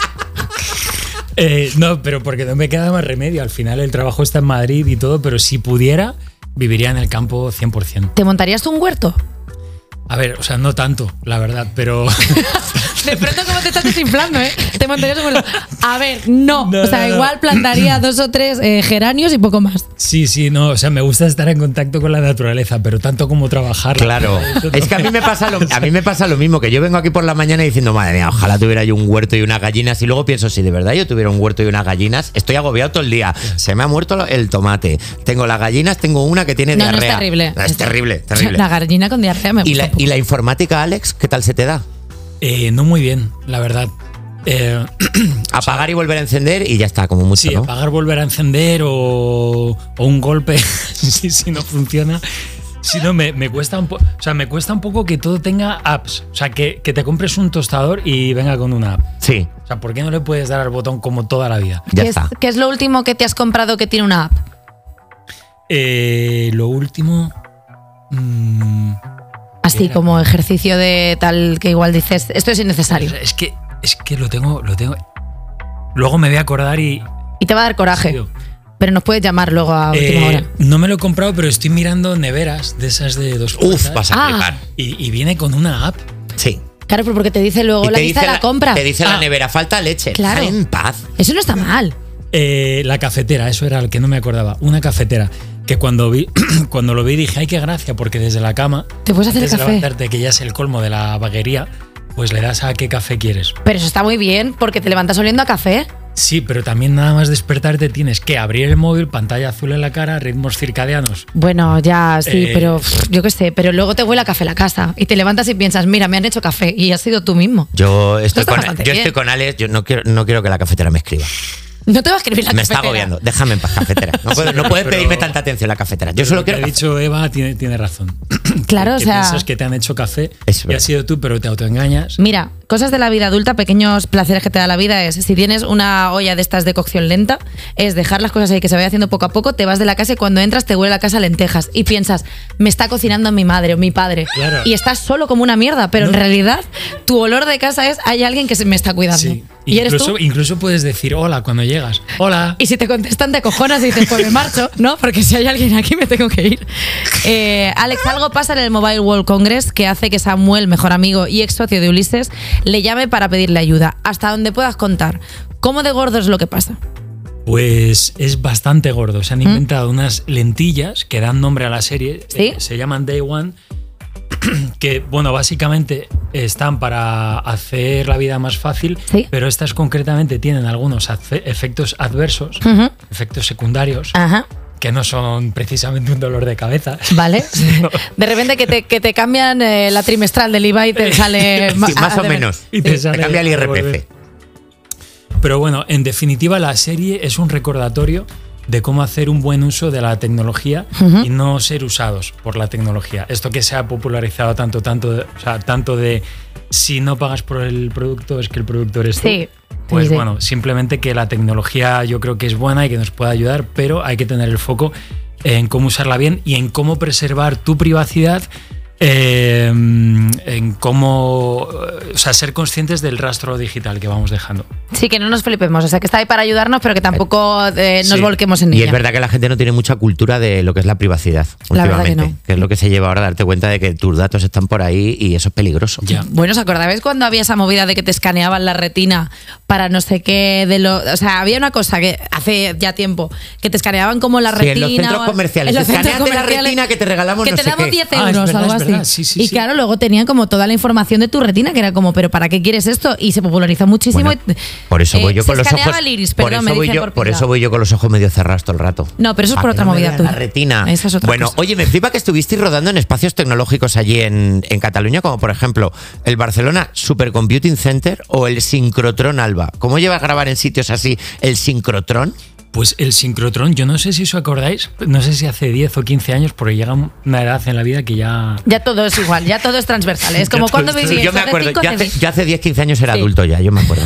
[SPEAKER 7] eh, no, pero porque no me queda más remedio. Al final el trabajo está en Madrid y todo, pero si pudiera, viviría en el campo cien por ciento.
[SPEAKER 2] ¿Te montarías tú un huerto?
[SPEAKER 7] A ver, o sea, no tanto, la verdad, pero…
[SPEAKER 2] De pronto como te estás desinflando, ¿eh? Te montarías un huerto. A ver, no.
[SPEAKER 7] No,
[SPEAKER 2] o sea,
[SPEAKER 7] no, no.
[SPEAKER 2] igual plantaría dos o tres eh, geranios y poco más.
[SPEAKER 7] Sí, sí, no, o sea, me gusta estar en contacto con la naturaleza, pero tanto como trabajar.
[SPEAKER 1] Claro, es que a mí me pasa lo, a mí me pasa lo mismo, que yo vengo aquí por la mañana diciendo, madre mía, ojalá tuviera yo un huerto y unas gallinas, y luego pienso, si de verdad yo tuviera un huerto y unas gallinas, estoy agobiado todo el día. Se me ha muerto el tomate, tengo las gallinas, tengo una que tiene
[SPEAKER 2] No, no, es
[SPEAKER 1] diarrea.
[SPEAKER 2] terrible.
[SPEAKER 1] Es terrible, terrible.
[SPEAKER 2] La gallina con diarrea me gusta.
[SPEAKER 1] ¿Y la,
[SPEAKER 2] un poco.
[SPEAKER 1] y la informática, Alex, qué tal se te da?
[SPEAKER 7] Eh, no muy bien, la verdad. Eh,
[SPEAKER 1] Apagar y volver a encender y ya está, como mucho,
[SPEAKER 7] sí,
[SPEAKER 1] ¿no?
[SPEAKER 7] apagar, volver a encender o, o un golpe si, si no funciona. Si no, me, me cuesta un poco. O sea, me cuesta un poco que todo tenga apps. O sea, que, que te compres un tostador y venga con una app.
[SPEAKER 1] Sí.
[SPEAKER 7] O sea, ¿por qué no le puedes dar al botón como toda la vida?
[SPEAKER 1] Ya
[SPEAKER 2] ¿Qué es,
[SPEAKER 1] está.
[SPEAKER 2] qué es lo último que te has comprado que tiene una app?
[SPEAKER 7] Eh, lo último. mm,
[SPEAKER 2] Así
[SPEAKER 7] Era-
[SPEAKER 2] como ejercicio de tal que igual dices, esto es innecesario.
[SPEAKER 7] es que, es que lo tengo, lo tengo. Luego me voy a acordar y.
[SPEAKER 2] Y te va a dar coraje.
[SPEAKER 7] Sí.
[SPEAKER 2] Pero nos puedes llamar luego a última
[SPEAKER 7] Eh,
[SPEAKER 2] hora.
[SPEAKER 7] no me lo he comprado, pero estoy mirando neveras de esas de dos
[SPEAKER 1] Uf,
[SPEAKER 7] puertas.
[SPEAKER 1] vas a
[SPEAKER 2] Ah.
[SPEAKER 1] flipar.
[SPEAKER 7] Y, y viene con una app.
[SPEAKER 1] Sí.
[SPEAKER 2] Claro, pero porque te dice luego
[SPEAKER 1] Y
[SPEAKER 2] la
[SPEAKER 1] te
[SPEAKER 2] lista
[SPEAKER 1] dice
[SPEAKER 2] de la, compra.
[SPEAKER 1] Te dice la
[SPEAKER 7] Ah.
[SPEAKER 1] nevera, falta leche.
[SPEAKER 2] Claro.
[SPEAKER 1] Déjame en paz.
[SPEAKER 2] Eso no está mal.
[SPEAKER 7] Eh, la cafetera, eso era el que no me acordaba. Una cafetera. Que cuando vi, cuando lo vi dije, ay, qué gracia, porque desde la cama,
[SPEAKER 2] Te puedes hacer
[SPEAKER 7] antes de
[SPEAKER 2] café.
[SPEAKER 7] levantarte, que ya es el colmo de la vaguería, pues le das a qué café quieres.
[SPEAKER 2] Pero eso está muy bien porque te levantas oliendo a café.
[SPEAKER 7] Sí, pero también nada más despertarte tienes que abrir el móvil, pantalla azul en la cara, ritmos circadianos.
[SPEAKER 2] Bueno, ya, sí,
[SPEAKER 7] Eh,
[SPEAKER 2] pero pff, yo qué sé, pero luego te huele a café la casa y te levantas y piensas, mira, me han hecho café y has sido tú mismo.
[SPEAKER 1] Yo estoy,
[SPEAKER 2] está
[SPEAKER 1] con,
[SPEAKER 2] bastante
[SPEAKER 1] yo
[SPEAKER 2] bien.
[SPEAKER 1] estoy con Alex, yo no quiero, no quiero que la cafetera me escriba.
[SPEAKER 2] No te va a escribir la
[SPEAKER 1] Me está
[SPEAKER 2] cafetera.
[SPEAKER 1] agobiando. Déjame en paz, cafetera. No, puedo- no puedes
[SPEAKER 7] Pero-
[SPEAKER 1] pedirme tanta atención la cafetera. Yo solo
[SPEAKER 7] Lo que
[SPEAKER 1] quiero
[SPEAKER 7] ha dicho Eva tiene, tiene razón.
[SPEAKER 2] Claro, o
[SPEAKER 7] que
[SPEAKER 2] sea,
[SPEAKER 7] piensas que te han hecho café
[SPEAKER 1] Es
[SPEAKER 7] y
[SPEAKER 1] verdad.
[SPEAKER 7] has sido tú, pero te autoengañas.
[SPEAKER 2] mira, cosas de la vida adulta, pequeños placeres que te da la vida es, si tienes una olla de estas de cocción lenta, es dejar las cosas ahí que se vaya haciendo poco a poco, te vas de la casa y cuando entras te huele la casa a lentejas y piensas, me está cocinando mi madre o mi padre.
[SPEAKER 7] Claro.
[SPEAKER 2] Y estás solo como una mierda, pero en realidad tu olor de casa es, hay alguien que se me está cuidando.
[SPEAKER 7] Sí.
[SPEAKER 2] Y eres
[SPEAKER 7] Incluso,
[SPEAKER 2] tú.
[SPEAKER 7] incluso puedes decir hola cuando llegas. Hola.
[SPEAKER 2] Y si te contestan, te cojonas y dices, pues me marcho, ¿no? Porque si hay alguien aquí, me tengo que ir. Eh, Alex, algo pasa en el Mobile World Congress que hace que Samuel, mejor amigo y ex socio de Ulises, le llame para pedirle ayuda. Hasta donde puedas contar. ¿Cómo de gordo es lo que pasa?
[SPEAKER 7] Pues es bastante gordo. Se han inventado unas lentillas que dan nombre a la serie.
[SPEAKER 2] ¿Sí?
[SPEAKER 7] Eh, se llaman Day One. Que, bueno, básicamente están para hacer la vida más fácil,
[SPEAKER 2] ¿Sí?
[SPEAKER 7] pero estas concretamente tienen algunos adfe- efectos adversos,
[SPEAKER 2] Ujú.
[SPEAKER 7] efectos secundarios,
[SPEAKER 2] Ajá.
[SPEAKER 7] que no son precisamente un dolor de cabeza.
[SPEAKER 2] Vale. De repente que te, que te cambian eh, la trimestral del I V A y te sale
[SPEAKER 1] Sí, más o menos.
[SPEAKER 7] Y te
[SPEAKER 1] Te
[SPEAKER 7] sale
[SPEAKER 1] cambia el I R P
[SPEAKER 7] volver.
[SPEAKER 1] F.
[SPEAKER 7] Pero bueno, en definitiva, la serie es un recordatorio de cómo hacer un buen uso de la tecnología
[SPEAKER 2] Ujú.
[SPEAKER 7] y no ser usados por la tecnología. Esto que se ha popularizado tanto, tanto, de- o sea, tanto de si no pagas por el producto es que el producto eres tú.
[SPEAKER 2] Sí.
[SPEAKER 7] Pues
[SPEAKER 2] Sí, sí.
[SPEAKER 7] bueno, simplemente que la tecnología yo creo que es buena y que nos puede ayudar, pero hay que tener el foco en cómo usarla bien y en cómo preservar tu privacidad, eh, en cómo, o sea, ser conscientes del rastro digital que vamos dejando.
[SPEAKER 2] Sí, que no nos flipemos. O sea, que está ahí para ayudarnos, pero que tampoco eh, nos
[SPEAKER 7] Sí.
[SPEAKER 2] volquemos en
[SPEAKER 1] Y
[SPEAKER 2] ella.
[SPEAKER 1] es verdad que la gente no tiene mucha cultura de lo que es la privacidad
[SPEAKER 2] La verdad que
[SPEAKER 1] últimamente,
[SPEAKER 2] no.
[SPEAKER 1] es lo que se lleva ahora a darte cuenta de que tus datos están por ahí y eso es peligroso.
[SPEAKER 2] Bueno, ¿os acordáis cuando había esa movida de que te escaneaban la retina para no sé qué de lo, o sea, había una cosa que hace ya tiempo que te escaneaban como la
[SPEAKER 1] Sí,
[SPEAKER 2] retina
[SPEAKER 1] en los centros
[SPEAKER 2] o-
[SPEAKER 1] comerciales.
[SPEAKER 2] en los centros
[SPEAKER 1] Escanéate la
[SPEAKER 2] comerciales,
[SPEAKER 1] retina que te regalamos
[SPEAKER 2] que
[SPEAKER 1] no
[SPEAKER 2] te
[SPEAKER 1] sé
[SPEAKER 2] damos
[SPEAKER 1] qué.
[SPEAKER 2] diez
[SPEAKER 7] Ah, es
[SPEAKER 2] euros
[SPEAKER 7] verdad,
[SPEAKER 2] algo
[SPEAKER 7] es
[SPEAKER 2] así.
[SPEAKER 7] verdad. Sí, sí,
[SPEAKER 2] y
[SPEAKER 7] sí.
[SPEAKER 2] claro, luego tenían como toda la información de tu retina que era como, pero ¿para qué quieres esto? Y se popularizó muchísimo.
[SPEAKER 1] Bueno,
[SPEAKER 2] y-
[SPEAKER 1] por eso voy
[SPEAKER 2] eh,
[SPEAKER 1] yo con
[SPEAKER 2] se
[SPEAKER 1] los
[SPEAKER 2] escaneaba
[SPEAKER 1] ojos.
[SPEAKER 2] el iris,
[SPEAKER 1] por
[SPEAKER 2] perdón,
[SPEAKER 1] eso
[SPEAKER 2] me
[SPEAKER 1] voy
[SPEAKER 2] dicen
[SPEAKER 1] yo,
[SPEAKER 2] por
[SPEAKER 1] por
[SPEAKER 2] pila.
[SPEAKER 1] eso voy yo con los ojos medio cerrados todo el rato.
[SPEAKER 2] No, pero eso es
[SPEAKER 1] Pa'
[SPEAKER 2] por
[SPEAKER 1] que
[SPEAKER 2] otra
[SPEAKER 1] no me
[SPEAKER 2] movida
[SPEAKER 1] vean
[SPEAKER 2] tuya.
[SPEAKER 1] la retina.
[SPEAKER 2] Esa es otra
[SPEAKER 1] bueno,
[SPEAKER 2] cosa.
[SPEAKER 1] oye, me flipa que estuvisteis rodando en espacios tecnológicos allí en, en Cataluña, como por ejemplo el Barcelona Supercomputing Center o el Synchrotron Alba. ¿Cómo llevas a grabar en sitios así el Synchrotron?
[SPEAKER 7] Pues el sincrotrón, yo no sé si os acordáis, no sé si hace diez o quince años, porque llega una edad en la vida que ya...
[SPEAKER 2] Ya todo es igual, ya todo es transversal. Es como
[SPEAKER 7] Ya todo
[SPEAKER 2] cuando
[SPEAKER 7] es
[SPEAKER 2] vivíais.
[SPEAKER 1] Sí, yo me
[SPEAKER 2] hace
[SPEAKER 1] acuerdo.
[SPEAKER 2] cinco,
[SPEAKER 1] Yo
[SPEAKER 2] hace
[SPEAKER 1] hace, yo hace diez, quince años era
[SPEAKER 2] Sí.
[SPEAKER 1] adulto ya, yo me acuerdo.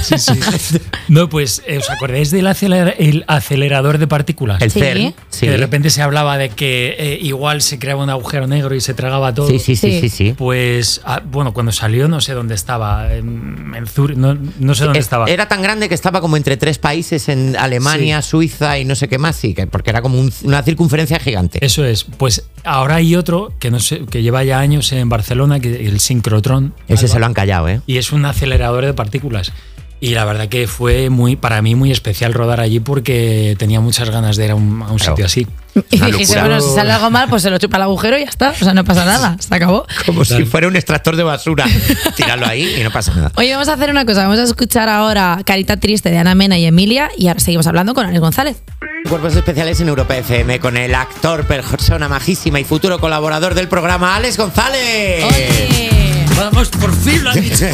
[SPEAKER 7] No, pues, eh, ¿os acordáis del aceler- el acelerador de partículas?
[SPEAKER 1] El
[SPEAKER 2] Sí.
[SPEAKER 1] CERN. Sí.
[SPEAKER 7] Que de repente se hablaba de que eh, igual se creaba un agujero negro y se tragaba todo.
[SPEAKER 1] Sí, sí, sí,
[SPEAKER 2] Sí.
[SPEAKER 1] sí, sí.
[SPEAKER 7] Pues, ah, bueno, cuando salió no sé dónde estaba, en, en Zurich, no, no sé dónde
[SPEAKER 1] Es-
[SPEAKER 7] estaba.
[SPEAKER 1] Era tan grande que estaba como entre tres países, en Alemania, Suiza y no sé qué más, sí, que, porque era como un- una circunferencia gigante.
[SPEAKER 7] Eso es. Pues ahora hay otro que no sé, que lleva ya años en Barcelona, que el sincrotrón.
[SPEAKER 1] Ese
[SPEAKER 7] Alba,
[SPEAKER 1] se lo han callado, ¿eh?
[SPEAKER 7] Y es un acelerador de partículas. Y la verdad que fue muy, para mí muy especial rodar allí porque tenía muchas ganas de ir a un, a un
[SPEAKER 1] Claro.
[SPEAKER 7] sitio así.
[SPEAKER 2] Y
[SPEAKER 1] Una
[SPEAKER 2] dijiste,
[SPEAKER 1] locura.
[SPEAKER 2] bueno, si sale algo mal, pues se lo chupa el agujero y ya está. O sea, no pasa nada. Se acabó.
[SPEAKER 1] Como si fuera un extractor de basura. Tirarlo ahí y no pasa nada.
[SPEAKER 2] Oye, vamos a hacer una cosa. Vamos a escuchar ahora Carita Triste de Ana Mena y Emilia y ahora seguimos hablando con Alex González.
[SPEAKER 1] Cuerpos especiales en Europa F M con el actor, persona majísima y futuro colaborador del programa, Alex González.
[SPEAKER 7] Vamos, por fin lo has dicho.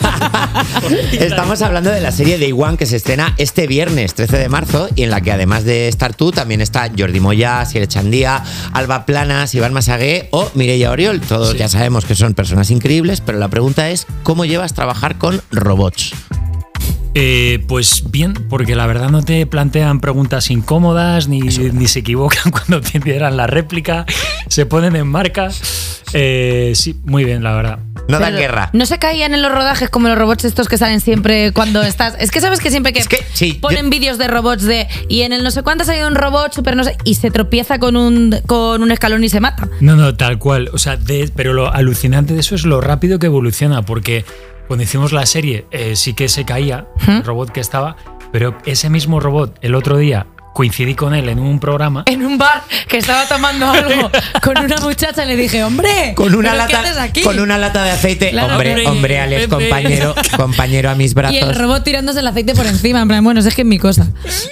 [SPEAKER 1] Estamos hablando de la serie Day One que se estrena este viernes trece de marzo y en la que además de estar tú también está Jordi Moya, Siere Chandía, Alba Planas, Iván Masagué o Mireia Oriol. Todos
[SPEAKER 7] Sí.
[SPEAKER 1] ya sabemos que son personas increíbles, pero la pregunta es ¿cómo llevas trabajar con robots?
[SPEAKER 7] Eh, pues bien, porque la verdad no te plantean preguntas incómodas, ni, ni se equivocan cuando te dieran la réplica, se ponen en marca. Eh, sí, muy bien, la verdad.
[SPEAKER 1] No dan
[SPEAKER 2] Pero
[SPEAKER 1] guerra.
[SPEAKER 2] No se caían en los rodajes como los robots estos que salen siempre cuando estás. Es que sabes que siempre que,
[SPEAKER 1] Es que, sí,
[SPEAKER 2] ponen
[SPEAKER 1] yo-
[SPEAKER 2] vídeos de robots de. Y en el no sé cuánto ha salido un robot super no sé. Y se tropieza con un, con un escalón y se mata.
[SPEAKER 7] No, no, tal cual. O sea, de- pero lo alucinante de eso es lo rápido que evoluciona, porque cuando hicimos la serie eh, sí que se caía el robot que estaba, pero ese mismo robot el otro día coincidí con él en un programa.
[SPEAKER 2] En un bar que estaba tomando algo con una muchacha y le dije, hombre,
[SPEAKER 1] Con una,
[SPEAKER 2] ¿pero qué
[SPEAKER 1] lata,
[SPEAKER 2] haces aquí?
[SPEAKER 1] con una lata de aceite.
[SPEAKER 2] Claro,
[SPEAKER 1] hombre,
[SPEAKER 2] hombre,
[SPEAKER 1] hombre, Alex,
[SPEAKER 2] Pepe.
[SPEAKER 1] compañero, compañero a mis brazos.
[SPEAKER 2] Y el robot tirándose el aceite por encima. En plan, bueno, es que es mi cosa.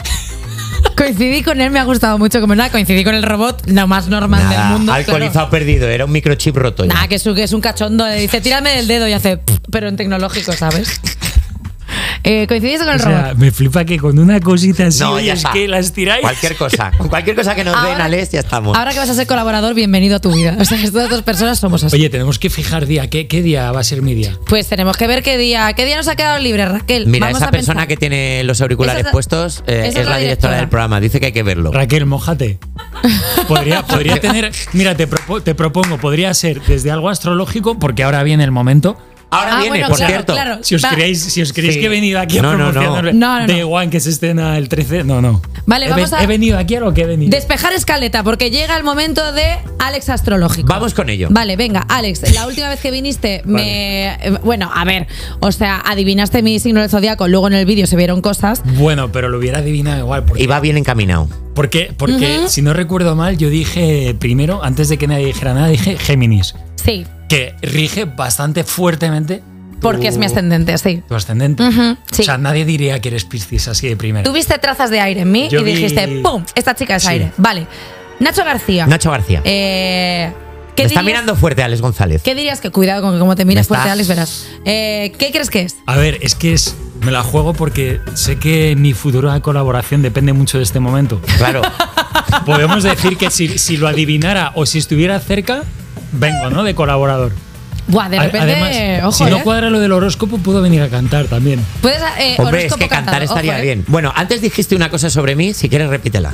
[SPEAKER 2] Coincidí con él, me ha gustado mucho. Como nada, coincidí con el robot, lo más normal
[SPEAKER 1] Nada,
[SPEAKER 2] del mundo.
[SPEAKER 1] alcoholizado
[SPEAKER 2] claro.
[SPEAKER 1] perdido, era un microchip roto. ya.
[SPEAKER 2] Nada, que es, un- que es un cachondo. Le dice, tírame del dedo y hace, "Pff", pero en tecnológico, ¿sabes? Eh, ¿Coincidiste con el
[SPEAKER 7] O sea,
[SPEAKER 2] robot?
[SPEAKER 7] me flipa que con una cosita así,
[SPEAKER 1] No,
[SPEAKER 7] oye,
[SPEAKER 1] ya
[SPEAKER 7] es
[SPEAKER 1] está.
[SPEAKER 7] que las tiráis.
[SPEAKER 1] Cualquier cosa. Con cualquier cosa que nos den,
[SPEAKER 2] Ahora-
[SPEAKER 1] Alex, ya estamos.
[SPEAKER 2] Ahora que vas a ser colaborador, bienvenido a tu vida. O sea, estas dos personas somos así.
[SPEAKER 7] Oye, tenemos que fijar día. ¿Qué, qué día va a ser mi día?
[SPEAKER 2] Pues tenemos que ver qué día, qué día nos ha quedado libre, Raquel.
[SPEAKER 1] Mira,
[SPEAKER 2] Vamos
[SPEAKER 1] esa
[SPEAKER 2] a
[SPEAKER 1] persona
[SPEAKER 2] pensar.
[SPEAKER 1] que tiene los auriculares
[SPEAKER 2] Esa es la-
[SPEAKER 1] puestos eh,
[SPEAKER 2] esa
[SPEAKER 1] es,
[SPEAKER 2] es
[SPEAKER 1] la
[SPEAKER 2] la
[SPEAKER 1] directora
[SPEAKER 2] directora.
[SPEAKER 1] del programa. Dice que hay que verlo.
[SPEAKER 7] Raquel, mojate. Podría, podría tener. Mira, te, propo- te propongo, podría ser desde algo astrológico, porque ahora viene el momento.
[SPEAKER 1] Ahora
[SPEAKER 2] Ah,
[SPEAKER 1] viene,
[SPEAKER 2] bueno,
[SPEAKER 1] por
[SPEAKER 2] claro,
[SPEAKER 1] cierto.
[SPEAKER 2] claro.
[SPEAKER 7] Si os
[SPEAKER 2] Va.
[SPEAKER 7] creéis, si os creéis
[SPEAKER 1] Sí.
[SPEAKER 7] que he venido aquí a
[SPEAKER 1] No, no, no.
[SPEAKER 7] promocionar
[SPEAKER 2] No, no, no.
[SPEAKER 7] Day One que se estrena el trece, no, no.
[SPEAKER 2] Vale,
[SPEAKER 7] He
[SPEAKER 2] vamos
[SPEAKER 7] ve-
[SPEAKER 2] a-
[SPEAKER 7] ¿He venido aquí a lo que he venido?
[SPEAKER 2] Despejar escaleta, porque llega el momento de Alex Astrológico.
[SPEAKER 1] Vamos con ello.
[SPEAKER 2] Vale, venga, Alex, la última vez que viniste, me. eh, Bueno, a ver, o sea, adivinaste mi signo del zodiaco, luego en el vídeo se vieron cosas.
[SPEAKER 7] Bueno, pero lo hubiera adivinado igual. Porque,
[SPEAKER 1] Y va bien encaminado.
[SPEAKER 7] porque, porque
[SPEAKER 2] Ujú.
[SPEAKER 7] si no recuerdo mal, yo dije primero, antes de que nadie dijera nada, dije Géminis.
[SPEAKER 2] Sí,
[SPEAKER 7] Que rige bastante fuertemente
[SPEAKER 2] porque
[SPEAKER 7] tu-
[SPEAKER 2] es mi ascendente, sí.
[SPEAKER 7] tu ascendente.
[SPEAKER 2] Ujú, sí.
[SPEAKER 7] O sea, nadie diría que eres Piscis así de primera.
[SPEAKER 2] Tuviste trazas de aire en mí
[SPEAKER 7] Yo
[SPEAKER 2] y
[SPEAKER 7] vi-
[SPEAKER 2] dijiste, ¡pum! Esta chica es
[SPEAKER 7] Sí.
[SPEAKER 2] aire. Vale. Nacho García.
[SPEAKER 1] Nacho García.
[SPEAKER 2] Eh, ¿qué,
[SPEAKER 1] Me está
[SPEAKER 2] dirías,
[SPEAKER 1] mirando fuerte Alex González.
[SPEAKER 2] ¿Qué dirías que cuidado con que como te
[SPEAKER 1] Me
[SPEAKER 2] miras
[SPEAKER 1] está-
[SPEAKER 2] fuerte, Alex, verás? Eh, ¿Qué crees que es?
[SPEAKER 7] A ver, es que es. Me la juego porque sé que mi futura colaboración depende mucho de este momento.
[SPEAKER 1] Claro.
[SPEAKER 7] Podemos decir que si, si lo adivinara o si estuviera cerca, vengo, ¿no? De colaborador.
[SPEAKER 2] Buah, de
[SPEAKER 7] A-
[SPEAKER 2] repente.
[SPEAKER 7] Además,
[SPEAKER 2] ojo,
[SPEAKER 7] si no
[SPEAKER 2] ¿eh?
[SPEAKER 7] cuadra lo del horóscopo, puedo venir a cantar también.
[SPEAKER 2] Puedes, eh,
[SPEAKER 1] Hombre, es
[SPEAKER 2] horóscopo
[SPEAKER 1] que cantar
[SPEAKER 2] cantado,
[SPEAKER 1] estaría
[SPEAKER 2] ojo, ¿eh?
[SPEAKER 1] bien. Bueno, antes dijiste una cosa sobre mí, si quieres repítela.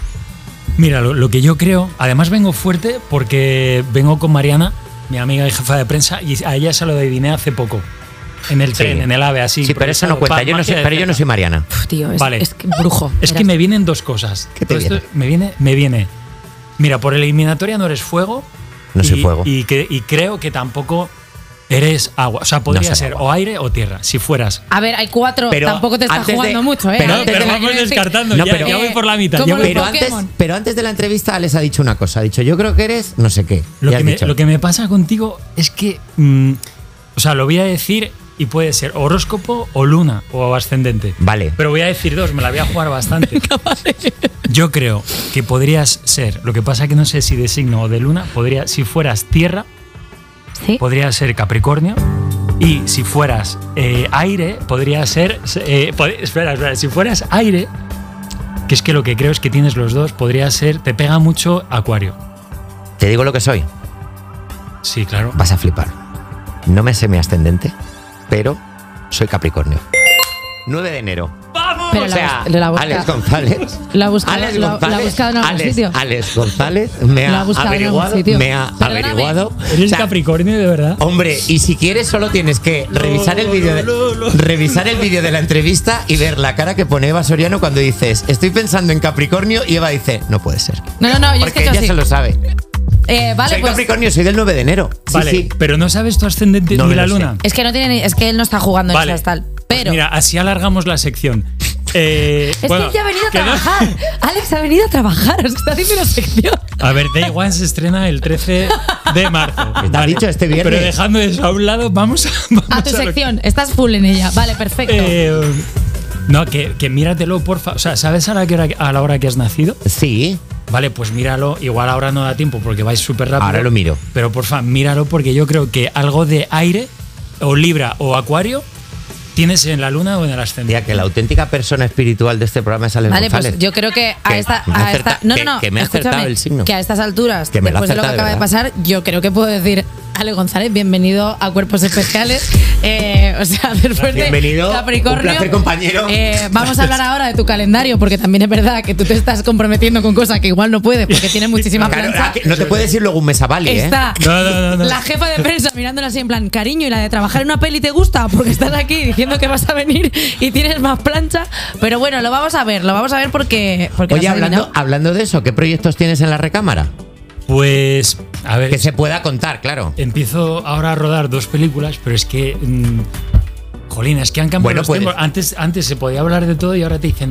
[SPEAKER 7] Mira, lo, lo que yo creo, además vengo fuerte porque vengo con Mariana, mi amiga y jefa de prensa, y a ella se lo adiviné hace poco. En el tren,
[SPEAKER 1] Sí.
[SPEAKER 7] en el AVE, así.
[SPEAKER 1] Sí, pero eso no
[SPEAKER 7] improvisado,
[SPEAKER 1] cuenta.
[SPEAKER 7] pa-
[SPEAKER 1] Yo no
[SPEAKER 7] magia
[SPEAKER 1] soy,
[SPEAKER 7] de
[SPEAKER 1] pero yo no
[SPEAKER 7] cerca.
[SPEAKER 1] soy Mariana.
[SPEAKER 2] Uf, tío, es,
[SPEAKER 7] Vale.
[SPEAKER 2] es que brujo.
[SPEAKER 7] Es que
[SPEAKER 2] verás.
[SPEAKER 7] me vienen dos cosas.
[SPEAKER 1] ¿Qué te
[SPEAKER 7] Todo esto
[SPEAKER 1] viene?
[SPEAKER 7] me viene? Me viene. Mira, por eliminatoria no eres fuego.
[SPEAKER 1] No soy
[SPEAKER 7] y-
[SPEAKER 1] fuego.
[SPEAKER 7] Y, que, y creo que tampoco eres agua. O sea, podría
[SPEAKER 1] soy
[SPEAKER 7] ser
[SPEAKER 1] agua.
[SPEAKER 7] o aire o tierra, si fueras.
[SPEAKER 2] A ver, hay cuatro,
[SPEAKER 1] Pero
[SPEAKER 2] tampoco te estás
[SPEAKER 1] antes de-
[SPEAKER 2] jugando mucho, ¿eh?
[SPEAKER 1] pero
[SPEAKER 2] Alex,
[SPEAKER 1] antes
[SPEAKER 2] te
[SPEAKER 1] de-
[SPEAKER 2] lo
[SPEAKER 7] vamos
[SPEAKER 2] quiero decir.
[SPEAKER 7] descartando.
[SPEAKER 1] No,
[SPEAKER 7] ya,
[SPEAKER 1] pero-
[SPEAKER 7] ya voy por la mitad.
[SPEAKER 2] como
[SPEAKER 7] ya voy-
[SPEAKER 2] los
[SPEAKER 1] Pero antes,
[SPEAKER 2] Pokémon.
[SPEAKER 1] pero antes de la entrevista, Alex ha dicho una cosa. Ha dicho, yo creo que eres no sé qué.
[SPEAKER 7] Lo
[SPEAKER 1] Ya
[SPEAKER 7] que,
[SPEAKER 1] has
[SPEAKER 7] me,
[SPEAKER 1] dicho.
[SPEAKER 7] lo que me pasa contigo es que. mm, o sea, lo voy a decir y puede ser horóscopo o luna o ascendente.
[SPEAKER 1] Vale.
[SPEAKER 7] Pero voy a decir dos, me la voy a jugar bastante. Yo creo que podrías ser, lo que pasa que no sé si de signo o de luna, podría, si fueras tierra,
[SPEAKER 2] ¿Sí?
[SPEAKER 7] podría ser Capricornio. Y si fueras eh, aire, podría ser. eh, pod- espera, espera, si fueras aire, que es que lo que creo es que tienes los dos, podría ser. Te pega mucho Acuario.
[SPEAKER 1] Te digo lo que soy.
[SPEAKER 7] Sí, claro.
[SPEAKER 1] Vas a flipar. No me sé mi ascendente, pero soy Capricornio. nueve de enero.
[SPEAKER 2] Pero
[SPEAKER 1] O
[SPEAKER 2] la
[SPEAKER 1] sea,
[SPEAKER 2] bus- la busca-
[SPEAKER 1] Alex González.
[SPEAKER 2] La ha buscado,
[SPEAKER 1] Alex
[SPEAKER 2] la-
[SPEAKER 1] González,
[SPEAKER 2] la ha buscado en algún
[SPEAKER 1] Alex,
[SPEAKER 2] sitio.
[SPEAKER 1] Alex González me
[SPEAKER 2] La ha
[SPEAKER 1] ha
[SPEAKER 2] buscado en algún
[SPEAKER 1] averiguado.
[SPEAKER 2] sitio.
[SPEAKER 1] Me ha
[SPEAKER 2] Perdóname.
[SPEAKER 1] averiguado.
[SPEAKER 7] ¿Eres
[SPEAKER 1] O sea,
[SPEAKER 7] Capricornio de verdad?
[SPEAKER 1] Hombre, y si quieres solo tienes que revisar el vídeo de, revisar el vídeo de la entrevista y ver la cara que pone Eva Soriano cuando dices estoy pensando en Capricornio y Eva dice no puede ser.
[SPEAKER 2] No, no, no, yo es que
[SPEAKER 1] Porque
[SPEAKER 2] he hecho
[SPEAKER 1] ella
[SPEAKER 2] así.
[SPEAKER 1] se lo sabe.
[SPEAKER 2] Eh, vale,
[SPEAKER 1] soy
[SPEAKER 2] pues.
[SPEAKER 1] Capricornio, soy del nueve de enero. Sí,
[SPEAKER 7] Vale,
[SPEAKER 1] sí.
[SPEAKER 7] pero no sabes tu ascendente
[SPEAKER 1] No
[SPEAKER 7] ni
[SPEAKER 1] me
[SPEAKER 7] la
[SPEAKER 1] lo sé.
[SPEAKER 7] luna.
[SPEAKER 2] Es que no tiene ni- es que él no está jugando en
[SPEAKER 7] Vale.
[SPEAKER 2] esas tal.
[SPEAKER 7] Pues
[SPEAKER 2] Pero.
[SPEAKER 7] mira, así alargamos la sección. Eh,
[SPEAKER 2] es
[SPEAKER 7] bueno,
[SPEAKER 2] que él ya ha venido a
[SPEAKER 7] que no-
[SPEAKER 2] trabajar. Alex ha venido a trabajar. Está haciendo una sección.
[SPEAKER 7] A ver, Day One se estrena el trece de marzo.
[SPEAKER 1] Te has dicho este viernes.
[SPEAKER 7] Pero dejando eso a un lado, vamos a. Vamos
[SPEAKER 2] A tu
[SPEAKER 7] lo que-
[SPEAKER 2] sección. Estás full en ella. Vale, perfecto.
[SPEAKER 7] Eh, no, que, que míratelo, porfa. O sea, ¿sabes a la, que hora, a la hora que has nacido?
[SPEAKER 1] Sí.
[SPEAKER 7] Vale, pues míralo. Igual ahora no da tiempo porque vais súper rápido.
[SPEAKER 1] Ahora lo miro.
[SPEAKER 7] Pero porfa, míralo porque yo creo que algo de aire, o Libra o Acuario, tienes en la luna o en el ascendente.
[SPEAKER 1] Tía, que la auténtica persona espiritual de este programa es Alex
[SPEAKER 2] Vale,
[SPEAKER 1] González.
[SPEAKER 2] pues yo creo que a
[SPEAKER 1] Que
[SPEAKER 2] esta.
[SPEAKER 1] me ha
[SPEAKER 2] A
[SPEAKER 1] acerta-
[SPEAKER 2] esta no,
[SPEAKER 1] que-
[SPEAKER 2] no, no.
[SPEAKER 1] que me ha
[SPEAKER 2] escúchame,
[SPEAKER 1] acertado el signo.
[SPEAKER 2] Que a estas alturas,
[SPEAKER 1] Que me lo ha
[SPEAKER 2] después de lo que
[SPEAKER 1] acertado,
[SPEAKER 2] acaba de
[SPEAKER 1] de verdad.
[SPEAKER 2] pasar, yo creo que puedo decir, Ale González, bienvenido a Cuerpos Especiales. Eh, o sea, después de
[SPEAKER 1] Bienvenido,
[SPEAKER 2] Capricornio.
[SPEAKER 1] un placer, compañero.
[SPEAKER 2] eh, vamos a hablar ahora de tu calendario, porque también es verdad que tú te estás comprometiendo con cosas que igual no puedes, porque tienes muchísima
[SPEAKER 1] Claro,
[SPEAKER 2] plancha.
[SPEAKER 1] ah, que no te puedes ir luego un mes a Bali, ¿eh?
[SPEAKER 2] Está
[SPEAKER 7] No, no, no, no.
[SPEAKER 2] la jefa de prensa mirándola así en plan, cariño, y la de trabajar en una peli te gusta porque estás aquí diciendo que vas a venir y tienes más plancha. Pero bueno, lo vamos a ver, lo vamos a ver porque. porque
[SPEAKER 1] Oye,
[SPEAKER 2] lo has
[SPEAKER 1] hablando,
[SPEAKER 2] adivinado.
[SPEAKER 1] hablando de eso, ¿qué proyectos tienes en la recámara?
[SPEAKER 7] Pues, a ver.
[SPEAKER 1] Que se pueda contar, claro.
[SPEAKER 7] Empiezo ahora a rodar dos películas, pero es que. mm, jolín, es que han cambiado
[SPEAKER 1] Bueno,
[SPEAKER 7] los
[SPEAKER 1] pues-
[SPEAKER 7] tiempos. Antes, antes se podía hablar de todo y ahora te dicen.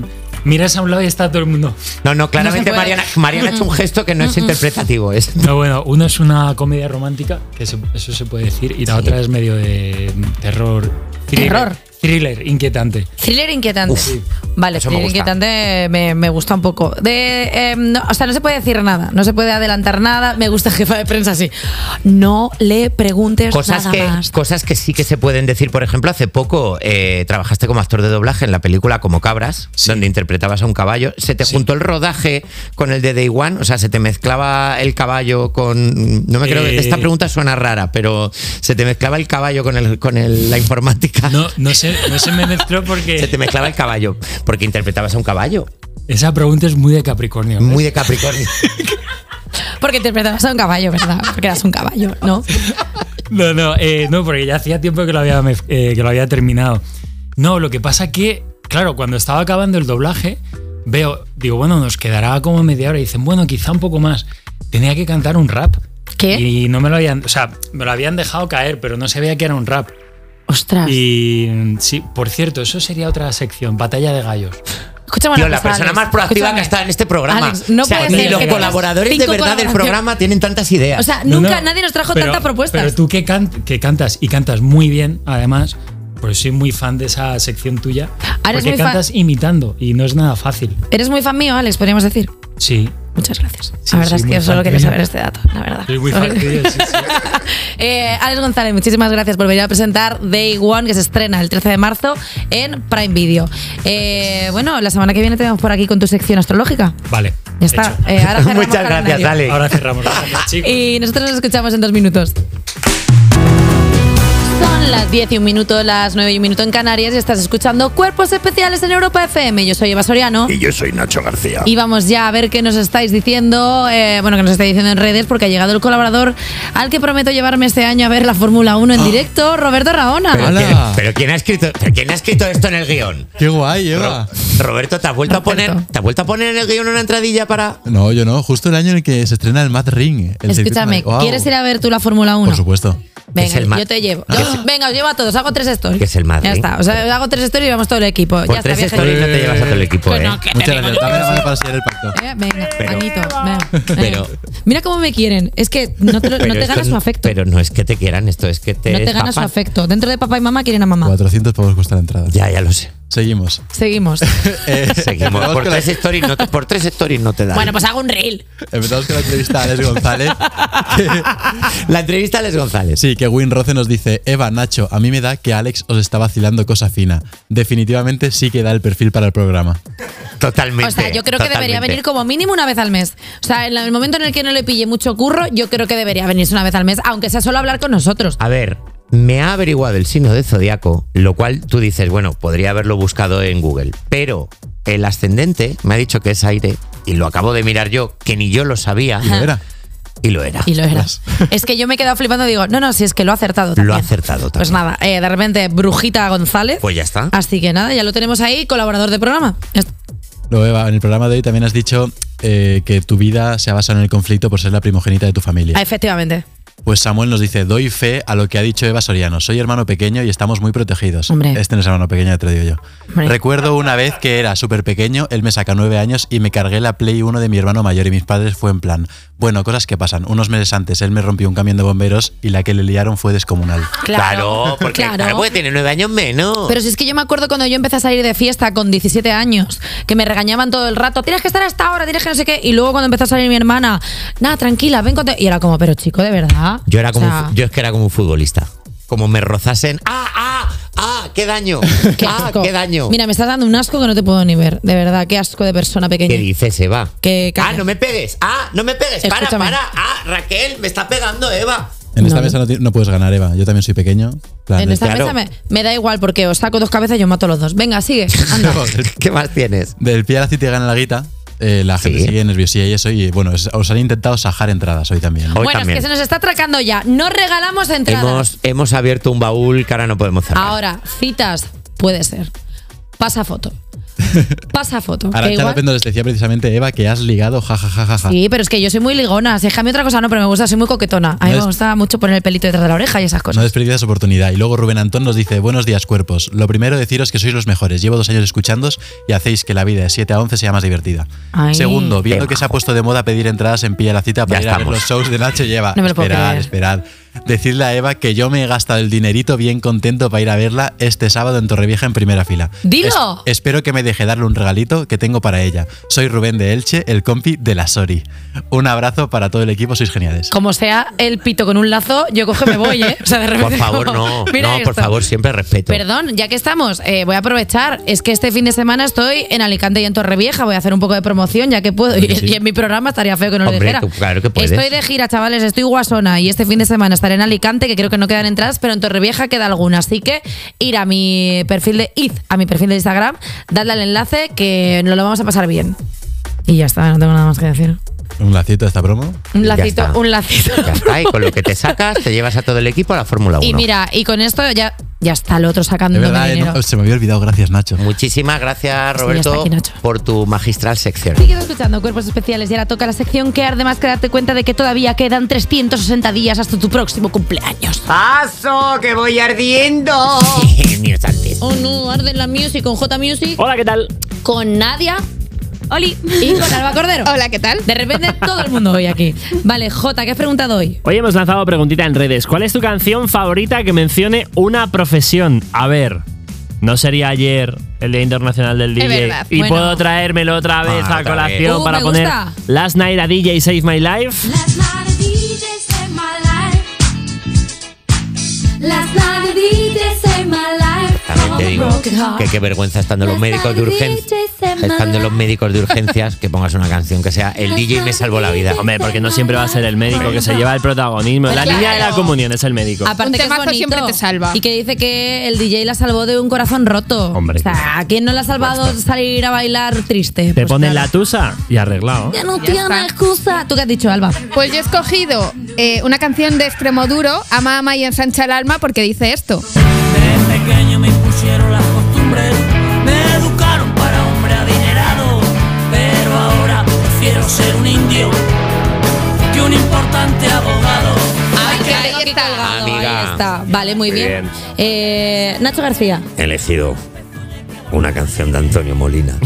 [SPEAKER 7] miras a un lado y está todo el mundo.
[SPEAKER 1] No, no, claramente
[SPEAKER 7] No se puede.
[SPEAKER 1] Mariana, Mariana ha hecho un gesto que no es interpretativo. Es.
[SPEAKER 7] No, bueno, uno es una comedia romántica, que se- eso se puede decir, y la
[SPEAKER 1] Sí.
[SPEAKER 7] otra es medio de terror. Thriller,
[SPEAKER 2] ¿Terror?
[SPEAKER 7] Thriller, inquietante.
[SPEAKER 2] Thriller inquietante.
[SPEAKER 7] Uf,
[SPEAKER 2] vale,
[SPEAKER 7] eso me
[SPEAKER 2] thriller
[SPEAKER 7] gusta.
[SPEAKER 2] inquietante me, me gusta un poco. De, eh, no, o sea, no se puede decir nada, no se puede adelantar nada. Me gusta jefa de prensa así. No le preguntes
[SPEAKER 1] Cosas
[SPEAKER 2] nada
[SPEAKER 1] que,
[SPEAKER 2] más.
[SPEAKER 1] cosas que sí que se pueden decir. Por ejemplo, hace poco eh, trabajaste como actor de doblaje en la película Como Cabras, donde interpretabas a un caballo. Se te juntó el rodaje con el de Day One, o sea, se te mezclaba el caballo con. No me creo que
[SPEAKER 7] Eh.
[SPEAKER 1] esta pregunta suena rara, pero se te mezclaba el caballo con, el, con el- la informática.
[SPEAKER 7] No, no, se, no se me mezcló porque.
[SPEAKER 1] Se te mezclaba el caballo, porque interpretabas a un caballo.
[SPEAKER 7] Esa pregunta es muy de Capricornio. ¿ves?
[SPEAKER 1] Muy de Capricornio.
[SPEAKER 2] Porque interpretabas a un caballo, ¿verdad? Porque eras un caballo, ¿no?
[SPEAKER 7] No, no, eh, no, porque ya hacía tiempo que lo había, mez- eh, que lo había terminado. No, lo que pasa que, claro, cuando estaba acabando el doblaje, veo, digo, bueno, nos quedará como media hora. Y dicen, bueno, quizá un poco más. Tenía que cantar un rap.
[SPEAKER 2] ¿Qué?
[SPEAKER 7] Y no me lo habían, o sea, me lo habían dejado caer, pero no se veía que era un rap.
[SPEAKER 2] Ostras.
[SPEAKER 7] Y mm, sí, por cierto, eso sería otra sección, batalla de gallos.
[SPEAKER 2] Escúchame
[SPEAKER 1] Tío,
[SPEAKER 2] una
[SPEAKER 1] la
[SPEAKER 2] cosa,
[SPEAKER 1] persona
[SPEAKER 2] Alex,
[SPEAKER 1] más proactiva
[SPEAKER 2] escúchame.
[SPEAKER 1] que está en este programa.
[SPEAKER 2] Alex, no
[SPEAKER 1] O sea,
[SPEAKER 2] puede
[SPEAKER 1] ni
[SPEAKER 2] ser
[SPEAKER 1] los
[SPEAKER 2] que
[SPEAKER 1] colaboradores
[SPEAKER 2] tengas
[SPEAKER 1] de verdad del
[SPEAKER 2] cinco
[SPEAKER 1] programa tienen tantas ideas.
[SPEAKER 2] O sea,
[SPEAKER 7] No,
[SPEAKER 2] nunca
[SPEAKER 7] no,
[SPEAKER 2] nadie nos trajo
[SPEAKER 7] pero-
[SPEAKER 2] tantas propuestas.
[SPEAKER 7] Pero tú que, can- que cantas y cantas muy bien, además, pues soy muy fan de esa sección tuya.
[SPEAKER 2] Ah, eres
[SPEAKER 7] Porque
[SPEAKER 2] muy fan-
[SPEAKER 7] cantas imitando y no es nada fácil.
[SPEAKER 2] Eres muy fan mío, Alex, podríamos decir.
[SPEAKER 7] Sí.
[SPEAKER 2] Muchas gracias.
[SPEAKER 7] Sí,
[SPEAKER 2] la verdad
[SPEAKER 7] soy
[SPEAKER 2] es que
[SPEAKER 7] muy
[SPEAKER 2] yo solo
[SPEAKER 7] fan
[SPEAKER 2] quería
[SPEAKER 7] tuyo.
[SPEAKER 2] saber este dato, la verdad.
[SPEAKER 7] Soy muy fan tuyo, sí, sí.
[SPEAKER 2] Eh, Alex González, muchísimas gracias por venir a presentar Day One, que se estrena el trece de marzo en Prime Video. Eh, bueno, la semana que viene te vemos por aquí con tu sección astrológica.
[SPEAKER 7] Vale.
[SPEAKER 2] Ya está. Eh, ahora cerramos
[SPEAKER 1] Muchas gracias,
[SPEAKER 2] calendario.
[SPEAKER 1] Alex.
[SPEAKER 7] Ahora cerramos. Gracias, chicos.
[SPEAKER 2] Y nosotros nos escuchamos en dos minutos. Son las diez y un minuto, las nueve y un minuto en Canarias y estás escuchando Cuerpos Especiales en Europa F M. Yo soy Eva Soriano.
[SPEAKER 6] Y yo soy Nacho García.
[SPEAKER 2] Y vamos ya a ver qué nos estáis diciendo, eh, bueno, que nos estáis diciendo en redes, porque ha llegado el colaborador al que prometo llevarme este año a ver la Fórmula uno en directo, Roberto Raona.
[SPEAKER 1] Pero, ¿quién, pero ¿quién ha escrito, pero quién ha escrito esto en el guión?
[SPEAKER 8] Qué guay, Eva.
[SPEAKER 1] Ro- Roberto, ¿te has vuelto a poner, ¿te has vuelto a poner en el guión una entradilla para?
[SPEAKER 8] No, yo no. Justo el año en el que se estrena el Mad Ring. el
[SPEAKER 2] Escúchame,
[SPEAKER 8] circuito de- Wow.
[SPEAKER 2] ¿quieres ir a ver tú la Fórmula uno?
[SPEAKER 8] Por supuesto.
[SPEAKER 2] Venga,
[SPEAKER 1] es el ma-
[SPEAKER 2] yo te llevo.
[SPEAKER 1] ¿Qué es-
[SPEAKER 2] Venga, os llevo a todos, hago tres stories.
[SPEAKER 1] ¿Qué es el Madrid?
[SPEAKER 2] Ya está, o sea, hago tres stories y vamos todo el equipo.
[SPEAKER 1] Por
[SPEAKER 2] ya
[SPEAKER 1] tres
[SPEAKER 2] está,
[SPEAKER 1] stories no te llevas a todo el equipo,
[SPEAKER 2] Pues
[SPEAKER 1] ¿eh?
[SPEAKER 2] no, que
[SPEAKER 8] Muchas
[SPEAKER 2] tenemos-
[SPEAKER 8] gracias. Dame la mano para sellar el pacto.
[SPEAKER 2] Eh, Venga,
[SPEAKER 1] Pero-
[SPEAKER 2] Anito, venga, venga.
[SPEAKER 1] Pero-
[SPEAKER 2] Mira cómo me quieren. Es que no te, no
[SPEAKER 1] Pero
[SPEAKER 2] te
[SPEAKER 1] esto
[SPEAKER 2] ganas su
[SPEAKER 1] no-
[SPEAKER 2] afecto.
[SPEAKER 1] Pero no es que te quieran, esto es que te
[SPEAKER 2] No te ganas su
[SPEAKER 1] estapan.
[SPEAKER 2] afecto. Dentro de papá y mamá quieren a mamá.
[SPEAKER 8] cuatrocientos pavos cuesta la entrada.
[SPEAKER 1] Ya, ya lo sé.
[SPEAKER 8] Seguimos.
[SPEAKER 2] Seguimos.
[SPEAKER 8] Eh,
[SPEAKER 1] Seguimos.
[SPEAKER 8] empezamos
[SPEAKER 1] Por
[SPEAKER 8] con la-
[SPEAKER 1] tres, stories no te, por tres stories no te dan.
[SPEAKER 2] Bueno, pues hago un reel.
[SPEAKER 8] Empezamos con la entrevista a Alex González.
[SPEAKER 1] La entrevista a Alex González.
[SPEAKER 8] Sí, que Win Roce nos dice: Eva, Nacho, a mí me da que Alex os está vacilando cosa fina. Definitivamente sí que da el perfil para el programa.
[SPEAKER 1] Totalmente.
[SPEAKER 2] O sea, yo creo que debería
[SPEAKER 1] totalmente.
[SPEAKER 2] venir como mínimo una vez al mes. O sea, en el momento en el que no le pille mucho curro, yo creo que debería venirse una vez al mes, aunque sea solo hablar con nosotros.
[SPEAKER 1] A ver, me ha averiguado el signo de zodiaco, lo cual tú dices, bueno, podría haberlo buscado en Google, pero el ascendente me ha dicho que es aire y lo acabo de mirar yo, que ni yo lo sabía.
[SPEAKER 8] Y lo era.
[SPEAKER 1] Y lo era.
[SPEAKER 2] Y lo era. Es que yo me he quedado flipando y digo, no, no, si es que lo ha acertado también.
[SPEAKER 1] Lo ha acertado también.
[SPEAKER 2] Pues nada, eh, de repente, Brujita González.
[SPEAKER 1] Pues ya está.
[SPEAKER 2] Así que nada, ya lo tenemos ahí, colaborador de programa. Ya está.
[SPEAKER 8] Luego, Eva, en el programa de hoy también has dicho eh, que tu vida se ha basado en el conflicto por ser la primogénita de tu familia.
[SPEAKER 2] Ah, efectivamente.
[SPEAKER 8] Pues Samuel nos dice: doy fe a lo que ha dicho Eva Soriano. Soy hermano pequeño y estamos muy protegidos.
[SPEAKER 2] Hombre.
[SPEAKER 8] Este no es hermano pequeño, ya te lo digo yo.
[SPEAKER 2] Hombre.
[SPEAKER 8] Recuerdo una vez que era súper pequeño, él me saca nueve años y me cargué la Play uno de mi hermano mayor y mis padres fue en plan, bueno, cosas que pasan. Unos meses antes él me rompió un camión de bomberos y la que le liaron fue descomunal.
[SPEAKER 2] Claro,
[SPEAKER 1] porque,
[SPEAKER 2] claro.
[SPEAKER 1] claro, porque tiene nueve años menos.
[SPEAKER 2] Pero si es que yo me acuerdo cuando yo empecé a salir de fiesta con diecisiete años, que me regañaban todo el rato, tienes que estar a esta hora, tienes que no sé qué. Y luego cuando empezó a salir mi hermana, nada, tranquila, ven con... Y era como, pero chico, de verdad.
[SPEAKER 1] Yo era como
[SPEAKER 2] O sea,
[SPEAKER 1] un fu- yo es que era como un futbolista. Como me rozasen. ¡Ah, ah! ¡Ah! ¡Qué daño!
[SPEAKER 2] qué
[SPEAKER 1] ¡Ah,
[SPEAKER 2] asco.
[SPEAKER 1] qué daño!
[SPEAKER 2] Mira, me estás dando un asco que no te puedo ni ver. De verdad, qué asco de persona pequeña.
[SPEAKER 1] ¿Qué dices, Eva?
[SPEAKER 2] Que,
[SPEAKER 1] ¡Ah, no me pegues! ¡Ah, no me pegues! ¡Para,
[SPEAKER 2] Escúchame.
[SPEAKER 1] para! ¡Ah, Raquel! ¡Me está pegando Eva!
[SPEAKER 8] En esta mesa no, ti- no puedes ganar, Eva. Yo también soy pequeño. Plan,
[SPEAKER 2] En
[SPEAKER 8] de-
[SPEAKER 2] esta mesa me, me da igual porque os saco dos cabezas y os mato a los dos. Venga, sigue. Anda.
[SPEAKER 1] ¿Qué más tienes?
[SPEAKER 8] Del pie a la cita y gana la guita. eh, la gente
[SPEAKER 1] Sí.
[SPEAKER 8] sigue nerviosilla y eso. Y bueno, es- os han intentado sajar entradas hoy también. ¿no?
[SPEAKER 1] Hoy
[SPEAKER 2] bueno,
[SPEAKER 1] también.
[SPEAKER 2] es que se nos está atracando ya. No regalamos entradas.
[SPEAKER 1] Hemos, hemos abierto un baúl que ahora no podemos cerrar.
[SPEAKER 2] Ahora, citas, puede ser. Pasa foto. pasa foto. que
[SPEAKER 8] Arantxa
[SPEAKER 2] igual-
[SPEAKER 8] López nos decía precisamente, Eva, que has ligado, jajajaja.
[SPEAKER 2] Sí, pero es que yo soy muy ligona. Si es que a mí otra cosa no, pero me gusta, soy muy coquetona. A mí
[SPEAKER 8] No
[SPEAKER 2] me
[SPEAKER 8] es-
[SPEAKER 2] gusta mucho poner el pelito detrás de la oreja y esas
[SPEAKER 8] No
[SPEAKER 2] cosas.
[SPEAKER 8] desperdicias oportunidad. Y luego Rubén Antón nos dice, buenos días, cuerpos. Lo primero, deciros que sois los mejores. Llevo dos años escuchándoos y hacéis que la vida de siete a once sea más divertida.
[SPEAKER 2] Ay.
[SPEAKER 8] Segundo, viendo
[SPEAKER 2] Qué
[SPEAKER 8] que se ha puesto de moda pedir entradas en Pilla la Cita para
[SPEAKER 1] Ya
[SPEAKER 8] ir a ver
[SPEAKER 1] estamos.
[SPEAKER 8] los shows de Nacho y Eva.
[SPEAKER 2] No me lo puedo
[SPEAKER 8] esperad,
[SPEAKER 2] creer.
[SPEAKER 8] esperad. Decirle a Eva que yo me he gastado el dinerito bien contento para ir a verla este sábado en Torrevieja en primera fila.
[SPEAKER 2] ¡Dilo!
[SPEAKER 8] Es- espero que me deje darle un regalito que tengo para ella. Soy Rubén de Elche, el compi de la Sori. Un abrazo para todo el equipo, sois geniales.
[SPEAKER 2] Como sea el pito con un lazo, yo cojo y me voy, ¿eh? O sea, de repente.
[SPEAKER 1] Por favor,
[SPEAKER 2] como,
[SPEAKER 1] no.
[SPEAKER 2] mira
[SPEAKER 1] No, por
[SPEAKER 2] esto.
[SPEAKER 1] favor, siempre respeto.
[SPEAKER 2] Perdón, ya que estamos, eh, voy a aprovechar. Es que este fin de semana estoy en Alicante y en Torrevieja. Voy a hacer un poco de promoción, ya que puedo. Y,
[SPEAKER 1] Sí.
[SPEAKER 2] y en mi programa estaría feo que no lo
[SPEAKER 1] Hombre,
[SPEAKER 2] dijera.
[SPEAKER 1] tú, claro que puedes.
[SPEAKER 2] Estoy de gira, chavales. Estoy guasona. Y este fin de semana estaré en Alicante, que creo que no quedan entradas, pero en Torrevieja queda alguna. Así que ir a mi perfil de id, a mi perfil de Instagram, dadle al enlace, que nos lo vamos a pasar bien. Y ya está, no tengo nada más que decir.
[SPEAKER 8] ¿Un lacito de esta promo?
[SPEAKER 2] Un
[SPEAKER 1] Ya
[SPEAKER 2] lacito,
[SPEAKER 1] está.
[SPEAKER 2] un lacito.
[SPEAKER 1] Ya está, y con lo que te sacas, te llevas a todo el equipo a la Fórmula uno.
[SPEAKER 2] Y mira, y con esto ya, ya está el otro sacando
[SPEAKER 8] De verdad, eh,
[SPEAKER 2] dinero.
[SPEAKER 8] no, se me había olvidado, gracias Nacho.
[SPEAKER 1] Muchísimas gracias,
[SPEAKER 2] Sí,
[SPEAKER 1] Roberto,
[SPEAKER 2] ya está aquí, Nacho.
[SPEAKER 1] por tu magistral sección.
[SPEAKER 2] Sigues escuchando Cuerpos Especiales y ahora toca la sección que arde más que darte cuenta de que todavía quedan trescientos sesenta días hasta tu próximo cumpleaños.
[SPEAKER 1] ¡Paso, que voy ardiendo! Mío antes.
[SPEAKER 2] Oh no, arde en la music con J Music.
[SPEAKER 11] Hola, ¿qué tal?
[SPEAKER 2] Con Nadia. Oli. Y con Alba Cordero.
[SPEAKER 9] Hola, ¿qué tal?
[SPEAKER 2] De repente todo el mundo hoy aquí. Vale, J, ¿qué has preguntado hoy?
[SPEAKER 11] Hoy hemos lanzado preguntita en redes. ¿Cuál es tu canción favorita que mencione una profesión? A ver, ¿no sería ayer el Día Internacional del D J?
[SPEAKER 9] verdad.
[SPEAKER 11] Y
[SPEAKER 2] Bueno.
[SPEAKER 11] puedo traérmelo otra vez
[SPEAKER 1] Ah,
[SPEAKER 11] a
[SPEAKER 1] otra
[SPEAKER 11] colación
[SPEAKER 2] vez. Uh,
[SPEAKER 11] para
[SPEAKER 2] me
[SPEAKER 11] poner
[SPEAKER 2] gusta.
[SPEAKER 11] Last Night a D J Save My Life.
[SPEAKER 4] Last night a D J saved my life. Last night a D J saved my life.
[SPEAKER 1] También te digo que qué vergüenza estando en los médicos de urgencias, estando en los médicos de urgencias, que pongas una canción que sea el D J me salvó la vida.
[SPEAKER 11] Hombre, porque no siempre va a ser el médico que se lleva el protagonismo. La
[SPEAKER 9] Claro.
[SPEAKER 11] niña de la comunión es el médico.
[SPEAKER 2] Aparte
[SPEAKER 9] Un
[SPEAKER 2] que es
[SPEAKER 9] temazo
[SPEAKER 2] bonito.
[SPEAKER 9] siempre te salva.
[SPEAKER 2] Y que dice que el D J la salvó de un corazón roto.
[SPEAKER 11] Hombre.
[SPEAKER 2] O sea, ¿a quién no le ha salvado salir a bailar triste?
[SPEAKER 11] Te
[SPEAKER 2] Pues
[SPEAKER 11] ponen
[SPEAKER 2] claro.
[SPEAKER 11] la tusa y arreglado.
[SPEAKER 2] Ya no
[SPEAKER 9] Ya
[SPEAKER 2] tiene
[SPEAKER 9] está.
[SPEAKER 2] excusa. ¿Tú qué has dicho, Alba?
[SPEAKER 9] Pues yo he escogido eh, una canción de Extremoduro, Ama, ama y ensancha el alma, porque dice esto.
[SPEAKER 5] De pequeño me impusieron las costumbres, me educaron para hombre adinerado, pero ahora prefiero ser un indio que un importante abogado.
[SPEAKER 2] Ay, que
[SPEAKER 9] ahí
[SPEAKER 2] tengo aquí
[SPEAKER 9] está.
[SPEAKER 2] colgado,
[SPEAKER 1] Amiga.
[SPEAKER 2] Ahí está. Vale, muy
[SPEAKER 1] Muy
[SPEAKER 2] bien.
[SPEAKER 1] bien.
[SPEAKER 2] Eh, Nacho García.
[SPEAKER 1] He elegido una canción de Antonio Molina,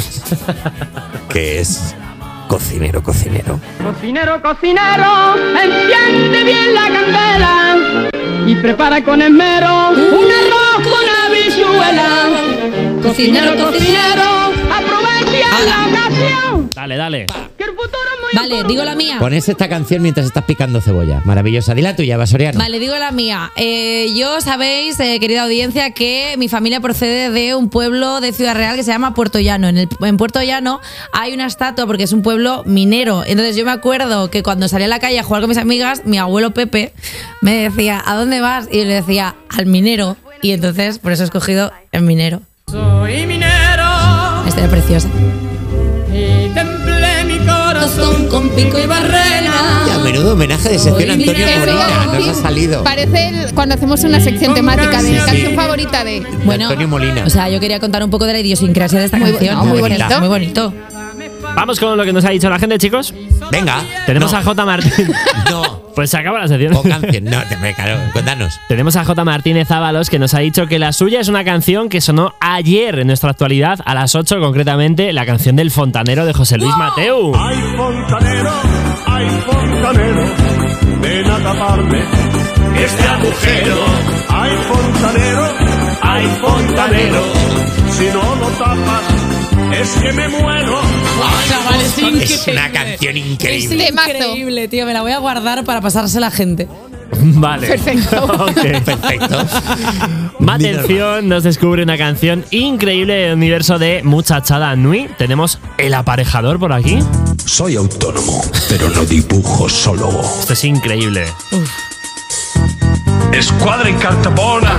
[SPEAKER 1] que es Cocinero, Cocinero.
[SPEAKER 5] Cocinero, cocinero, enciende bien la candela y prepara con esmero un arroz con habichuela. Cocinero, cocinero, aprovecha la ocasión.
[SPEAKER 11] Dale, dale.
[SPEAKER 2] Vale, digo la mía.
[SPEAKER 1] Pones esta canción mientras estás picando cebolla. Maravillosa. Di la tuya, Basoriano.
[SPEAKER 2] Vale, digo la mía. Eh, yo sabéis, eh, querida audiencia, que mi familia procede de un pueblo de Ciudad Real que se llama Puerto Llano. En, el, en Puerto Llano hay una estatua porque es un pueblo minero. Entonces yo me acuerdo que cuando salía a la calle a jugar con mis amigas, mi abuelo Pepe me decía, ¿a dónde vas? Y yo le decía, al minero. Y entonces por eso he escogido el minero.
[SPEAKER 5] Soy minero
[SPEAKER 2] Esta era preciosa.
[SPEAKER 5] y templé mi corazón
[SPEAKER 2] Con pico y barrena.
[SPEAKER 1] Y a menudo homenaje de sección a Antonio
[SPEAKER 9] Eso iba a
[SPEAKER 1] Molina. Nos
[SPEAKER 9] decir,
[SPEAKER 1] ha salido.
[SPEAKER 9] Parece el- cuando hacemos una sección temática de
[SPEAKER 1] Sí,
[SPEAKER 9] canción
[SPEAKER 1] sí.
[SPEAKER 9] favorita de.
[SPEAKER 2] Bueno,
[SPEAKER 1] Antonio Molina.
[SPEAKER 2] o sea, yo quería contar un poco de la idiosincrasia de esta
[SPEAKER 9] Muy bu-
[SPEAKER 2] canción.
[SPEAKER 9] no, muy
[SPEAKER 2] Porque
[SPEAKER 9] bonito.
[SPEAKER 2] es Muy bonito.
[SPEAKER 11] Vamos con lo que nos ha dicho la gente, chicos.
[SPEAKER 1] Venga.
[SPEAKER 11] Tenemos
[SPEAKER 1] No.
[SPEAKER 11] a J. Martín.
[SPEAKER 1] No.
[SPEAKER 11] Pues se acaba la sección.
[SPEAKER 1] O canción. No, te me caro. Cuéntanos.
[SPEAKER 11] Tenemos a J. Martínez Ábalos, que nos ha dicho que la suya es una canción que sonó ayer en nuestra actualidad, a las ocho concretamente, la canción del Fontanero de José Luis Mateu.
[SPEAKER 15] Ay, fontanero, ay, fontanero, ven a taparme este agujero. Ay, fontanero, ay, fontanero, si no lo tapas, es que me muero.
[SPEAKER 2] Chaval, es
[SPEAKER 1] Es una canción
[SPEAKER 2] Es
[SPEAKER 1] increíble.
[SPEAKER 9] Temazo.
[SPEAKER 2] increíble, tío. Me la voy a guardar para pasársela a la gente.
[SPEAKER 11] Vale.
[SPEAKER 9] Perfecto.
[SPEAKER 11] Ok.
[SPEAKER 1] Perfecto.
[SPEAKER 11] Matención nos descubre una canción increíble del universo de Muchachada Nui. Tenemos El Aparejador por aquí.
[SPEAKER 22] Soy autónomo, pero no dibujo solo.
[SPEAKER 11] Esto es increíble.
[SPEAKER 22] Escuadra en Cartapona.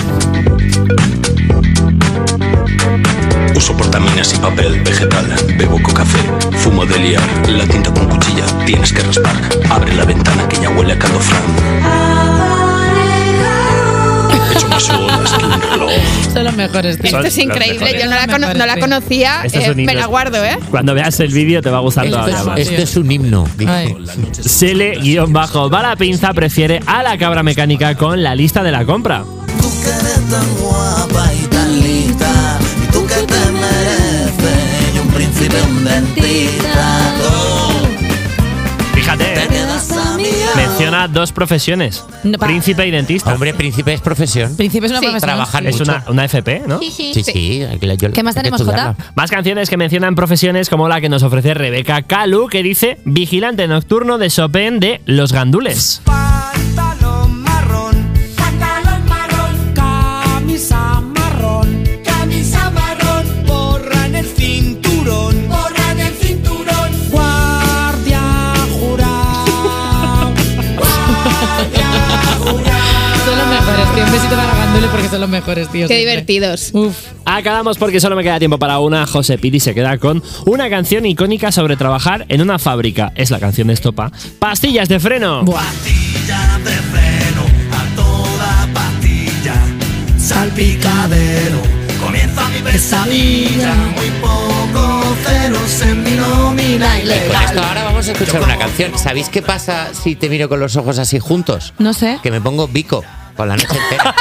[SPEAKER 22] Uso portaminas y papel vegetal. Bebo café, fumo de liar. La tinta con cuchilla tienes que raspar. Abre la ventana que ya huele a calofrán. Echo más horas que un reloj.
[SPEAKER 2] Son los mejores, tío.
[SPEAKER 9] Esto es increíble, yo no la, cono- no la conocía,
[SPEAKER 12] Esto es
[SPEAKER 9] eh,
[SPEAKER 12] un
[SPEAKER 9] me
[SPEAKER 12] himno.
[SPEAKER 9] la guardo, ¿eh?
[SPEAKER 12] Cuando veas el vídeo te va a gustar
[SPEAKER 1] Esto
[SPEAKER 12] todavía
[SPEAKER 1] es,
[SPEAKER 12] más.
[SPEAKER 1] esto es un himno.
[SPEAKER 12] Sele guión bajo va la pinza prefiere a la cabra mecánica con la lista de la compra.
[SPEAKER 6] Tan guapa y tan lista, y tú que te mereces, y un príncipe, un dentista.
[SPEAKER 12] Fíjate, ¿eh? Menciona dos profesiones.
[SPEAKER 2] No, pa-
[SPEAKER 12] Príncipe y dentista.
[SPEAKER 1] Hombre, príncipe es profesión.
[SPEAKER 2] Príncipe es una
[SPEAKER 9] Sí.
[SPEAKER 2] profesión.
[SPEAKER 1] Trabajar
[SPEAKER 12] Es
[SPEAKER 1] mucho.
[SPEAKER 12] una, una F P, ¿no?
[SPEAKER 2] Sí, sí.
[SPEAKER 1] Sí, sí. hay que- yo-
[SPEAKER 2] ¿Qué más
[SPEAKER 1] hay que
[SPEAKER 2] tenemos, Jota?
[SPEAKER 1] estudiarla.
[SPEAKER 12] Más canciones que mencionan profesiones como la que nos ofrece Rebeca Calu, que dice Vigilante nocturno de Chopin de Los Gandules.
[SPEAKER 4] Pantalón marrón, pantalón marrón, camisa marrón, camisa marrón, borra en el cinturón, borra en el cinturón, guardia jurado, guardia jurado.
[SPEAKER 2] Son los mejores, tío. Un besito para Gandule porque son los mejores, tío.
[SPEAKER 9] Qué
[SPEAKER 2] siempre.
[SPEAKER 9] divertidos.
[SPEAKER 2] Uf.
[SPEAKER 12] Acabamos porque solo me queda tiempo para una. José Piri se queda con una canción icónica sobre trabajar en una fábrica. Es la canción de Estopa. Pastillas de freno.
[SPEAKER 2] Buah.
[SPEAKER 6] Pastillas de freno, a toda pastilla, salpicadero, comienza mi pesadilla, muy poco ceros en mi nómina
[SPEAKER 1] Y con esto ahora vamos a escuchar una canción. ¿Sabéis qué pasa si te miro con los ojos así juntos?
[SPEAKER 2] No sé.
[SPEAKER 1] Que me pongo bico con la noche entera.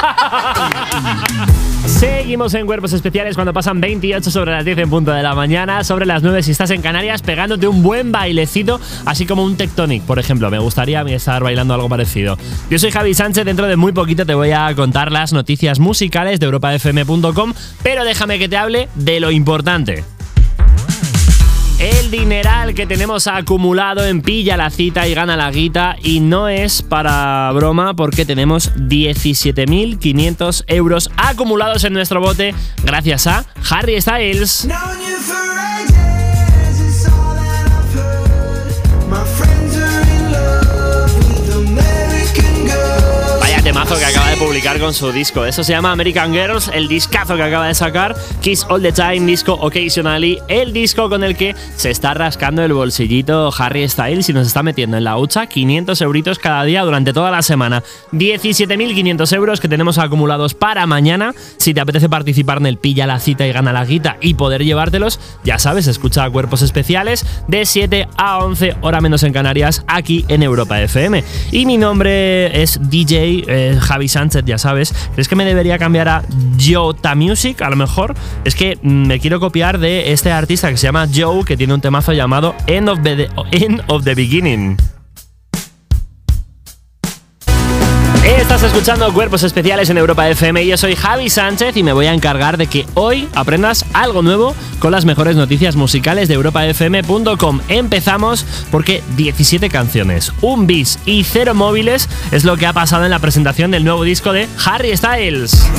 [SPEAKER 12] Seguimos en Cuerpos Especiales cuando pasan veintiocho sobre las diez en punto de la mañana, sobre las nueve si estás en Canarias, pegándote un buen bailecito, así como un tectonic, por ejemplo. Me gustaría a mí estar bailando algo parecido. Yo soy Javi Sánchez, dentro de muy poquito te voy a contar las noticias musicales de europa f m punto com, pero déjame que te hable de lo importante. El dineral que tenemos acumulado en Pilla la Cita y Gana la Guita, y no es para broma porque tenemos diecisiete mil quinientos euros acumulados en nuestro bote gracias a Harry Styles. Vaya temazo que acaba de publicar con su disco. Eso se llama American Girls, el discazo que acaba de sacar. Kiss All the Time, disco Occasionally, el disco con el que se está rascando el bolsillito Harry Styles y nos está metiendo en la hucha quinientos euritos cada día durante toda la semana. diecisiete mil quinientos euros que tenemos acumulados para mañana. Si te apetece participar en el Pilla la Cita y Gana la Guita y poder llevártelos, ya sabes, escucha Cuerpos Especiales de siete a once, hora menos en Canarias, aquí en Europa F M. Y mi nombre es D J eh, Javi Sánchez, ya sabes. ¿Crees que me debería cambiar a Jota Music? A lo mejor es que mm, me quiero copiar de este artista que se llama Joe, que tiene un temazo llamado End of the, End of the Beginning. Estás escuchando Cuerpos Especiales en Europa F M. Yo soy Javi Sánchez y me voy a encargar de que hoy aprendas algo nuevo con las mejores noticias musicales de europa f m punto com. Empezamos porque diecisiete canciones, un bis y cero móviles es lo que ha pasado en la presentación del nuevo disco de Harry Styles.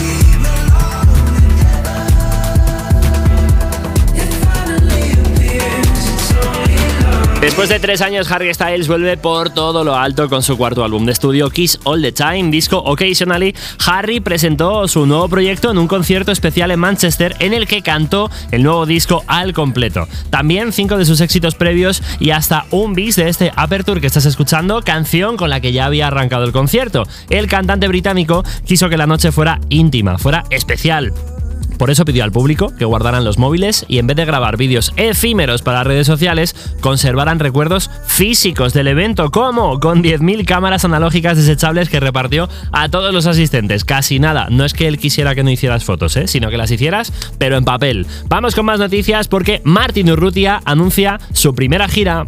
[SPEAKER 12] Después de tres años, Harry Styles vuelve por todo lo alto con su cuarto álbum de estudio, Kiss All the Time, disco Occasionally. Harry presentó su nuevo proyecto en un concierto especial en Manchester en el que cantó el nuevo disco al completo. También cinco de sus éxitos previos y hasta un bis de este Aperture que estás escuchando, canción con la que ya había arrancado el concierto. El cantante británico quiso que la noche fuera íntima, fuera especial. Por eso pidió al público que guardaran los móviles y en vez de grabar vídeos efímeros para redes sociales, conservaran recuerdos físicos del evento, como con diez mil cámaras analógicas desechables que repartió a todos los asistentes. Casi nada, no es que él quisiera que no hicieras fotos, ¿eh? sino que las hicieras, pero en papel. Vamos con más noticias porque Martin Urrutia anuncia su primera gira.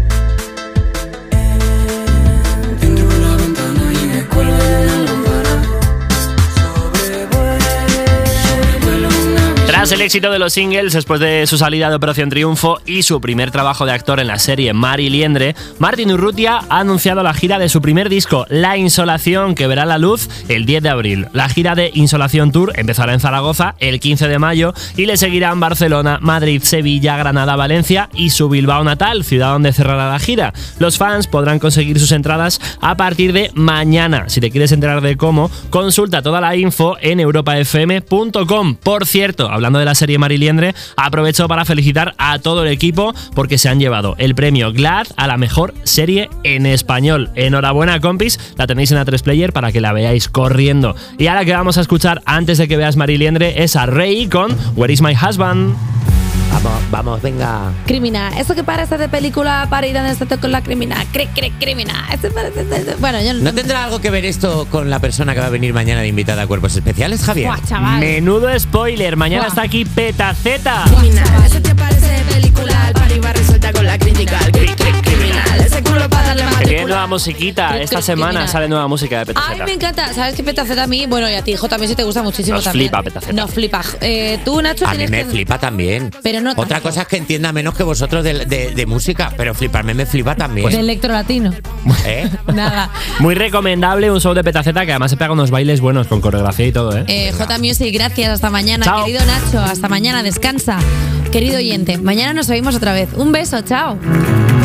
[SPEAKER 12] Tras el éxito de los singles, después de su salida de Operación Triunfo y su primer trabajo de actor en la serie Mar y Liendre, Martin Urrutia ha anunciado la gira de su primer disco, La Insolación, que verá la luz el diez de abril. La gira de Insolación Tour empezará en Zaragoza el quince de mayo y le seguirán Barcelona, Madrid, Sevilla, Granada, Valencia y su Bilbao natal, ciudad donde cerrará la gira. Los fans podrán conseguir sus entradas a partir de mañana. Si te quieres enterar de cómo, consulta toda la info en europa f m punto com. Por cierto, hablando hablando de la serie Mariliendre, aprovecho para felicitar a todo el equipo porque se han llevado el premio GLAAD a la mejor serie en español. Enhorabuena, compis, la tenéis en A tres Player para que la veáis corriendo. Y ahora que vamos a escuchar antes de que veas Mariliendre es a Rey con Where is my husband?
[SPEAKER 1] Vamos, vamos, venga.
[SPEAKER 2] Criminal. Eso que parece de película para ir a donde con la criminal. Cri, cri, criminal. Eso parece de... Bueno, yo no...
[SPEAKER 1] ¿No tendrá algo que ver esto con la persona que va a venir mañana de invitada a Cuerpos Especiales, Javier?
[SPEAKER 2] Buah, chaval.
[SPEAKER 12] Menudo spoiler. Mañana
[SPEAKER 2] Buah.
[SPEAKER 12] está aquí Petaceta.
[SPEAKER 4] Criminal, eso te parece de película. El party va a resaltar con la crítica. Cri, cri, criminal. Ese culo para darle más.
[SPEAKER 12] Que tiene nueva musiquita.
[SPEAKER 2] Cri,
[SPEAKER 12] Esta
[SPEAKER 2] cri,
[SPEAKER 12] semana
[SPEAKER 2] criminal.
[SPEAKER 12] sale nueva música de
[SPEAKER 2] Ay,
[SPEAKER 12] Petaceta.
[SPEAKER 2] me encanta. ¿Sabes qué Petaceta a mí? Bueno, y a ti, hijo, también si te gusta muchísimo
[SPEAKER 12] Nos
[SPEAKER 2] también.
[SPEAKER 12] flipa Petaceta.
[SPEAKER 2] Nos flipa. Eh, tú, Nacho,
[SPEAKER 1] A mí
[SPEAKER 2] tienes
[SPEAKER 1] me
[SPEAKER 2] que...
[SPEAKER 1] flipa también.
[SPEAKER 2] Pero no
[SPEAKER 1] Otra
[SPEAKER 2] tanto.
[SPEAKER 1] cosa es que entienda menos que vosotros de, de- de música, pero fliparme me flipa también.
[SPEAKER 2] De electrolatino.
[SPEAKER 1] ¿Eh?
[SPEAKER 2] Nada.
[SPEAKER 12] Muy recomendable un show de Petaceta que además se pega unos bailes buenos con coreografía y todo, ¿eh?
[SPEAKER 2] Eh, J Music, gracias. Hasta mañana.
[SPEAKER 12] Chao.
[SPEAKER 2] Querido Nacho, hasta mañana. Descansa. Querido oyente, mañana nos oímos otra vez. Un beso. Chao.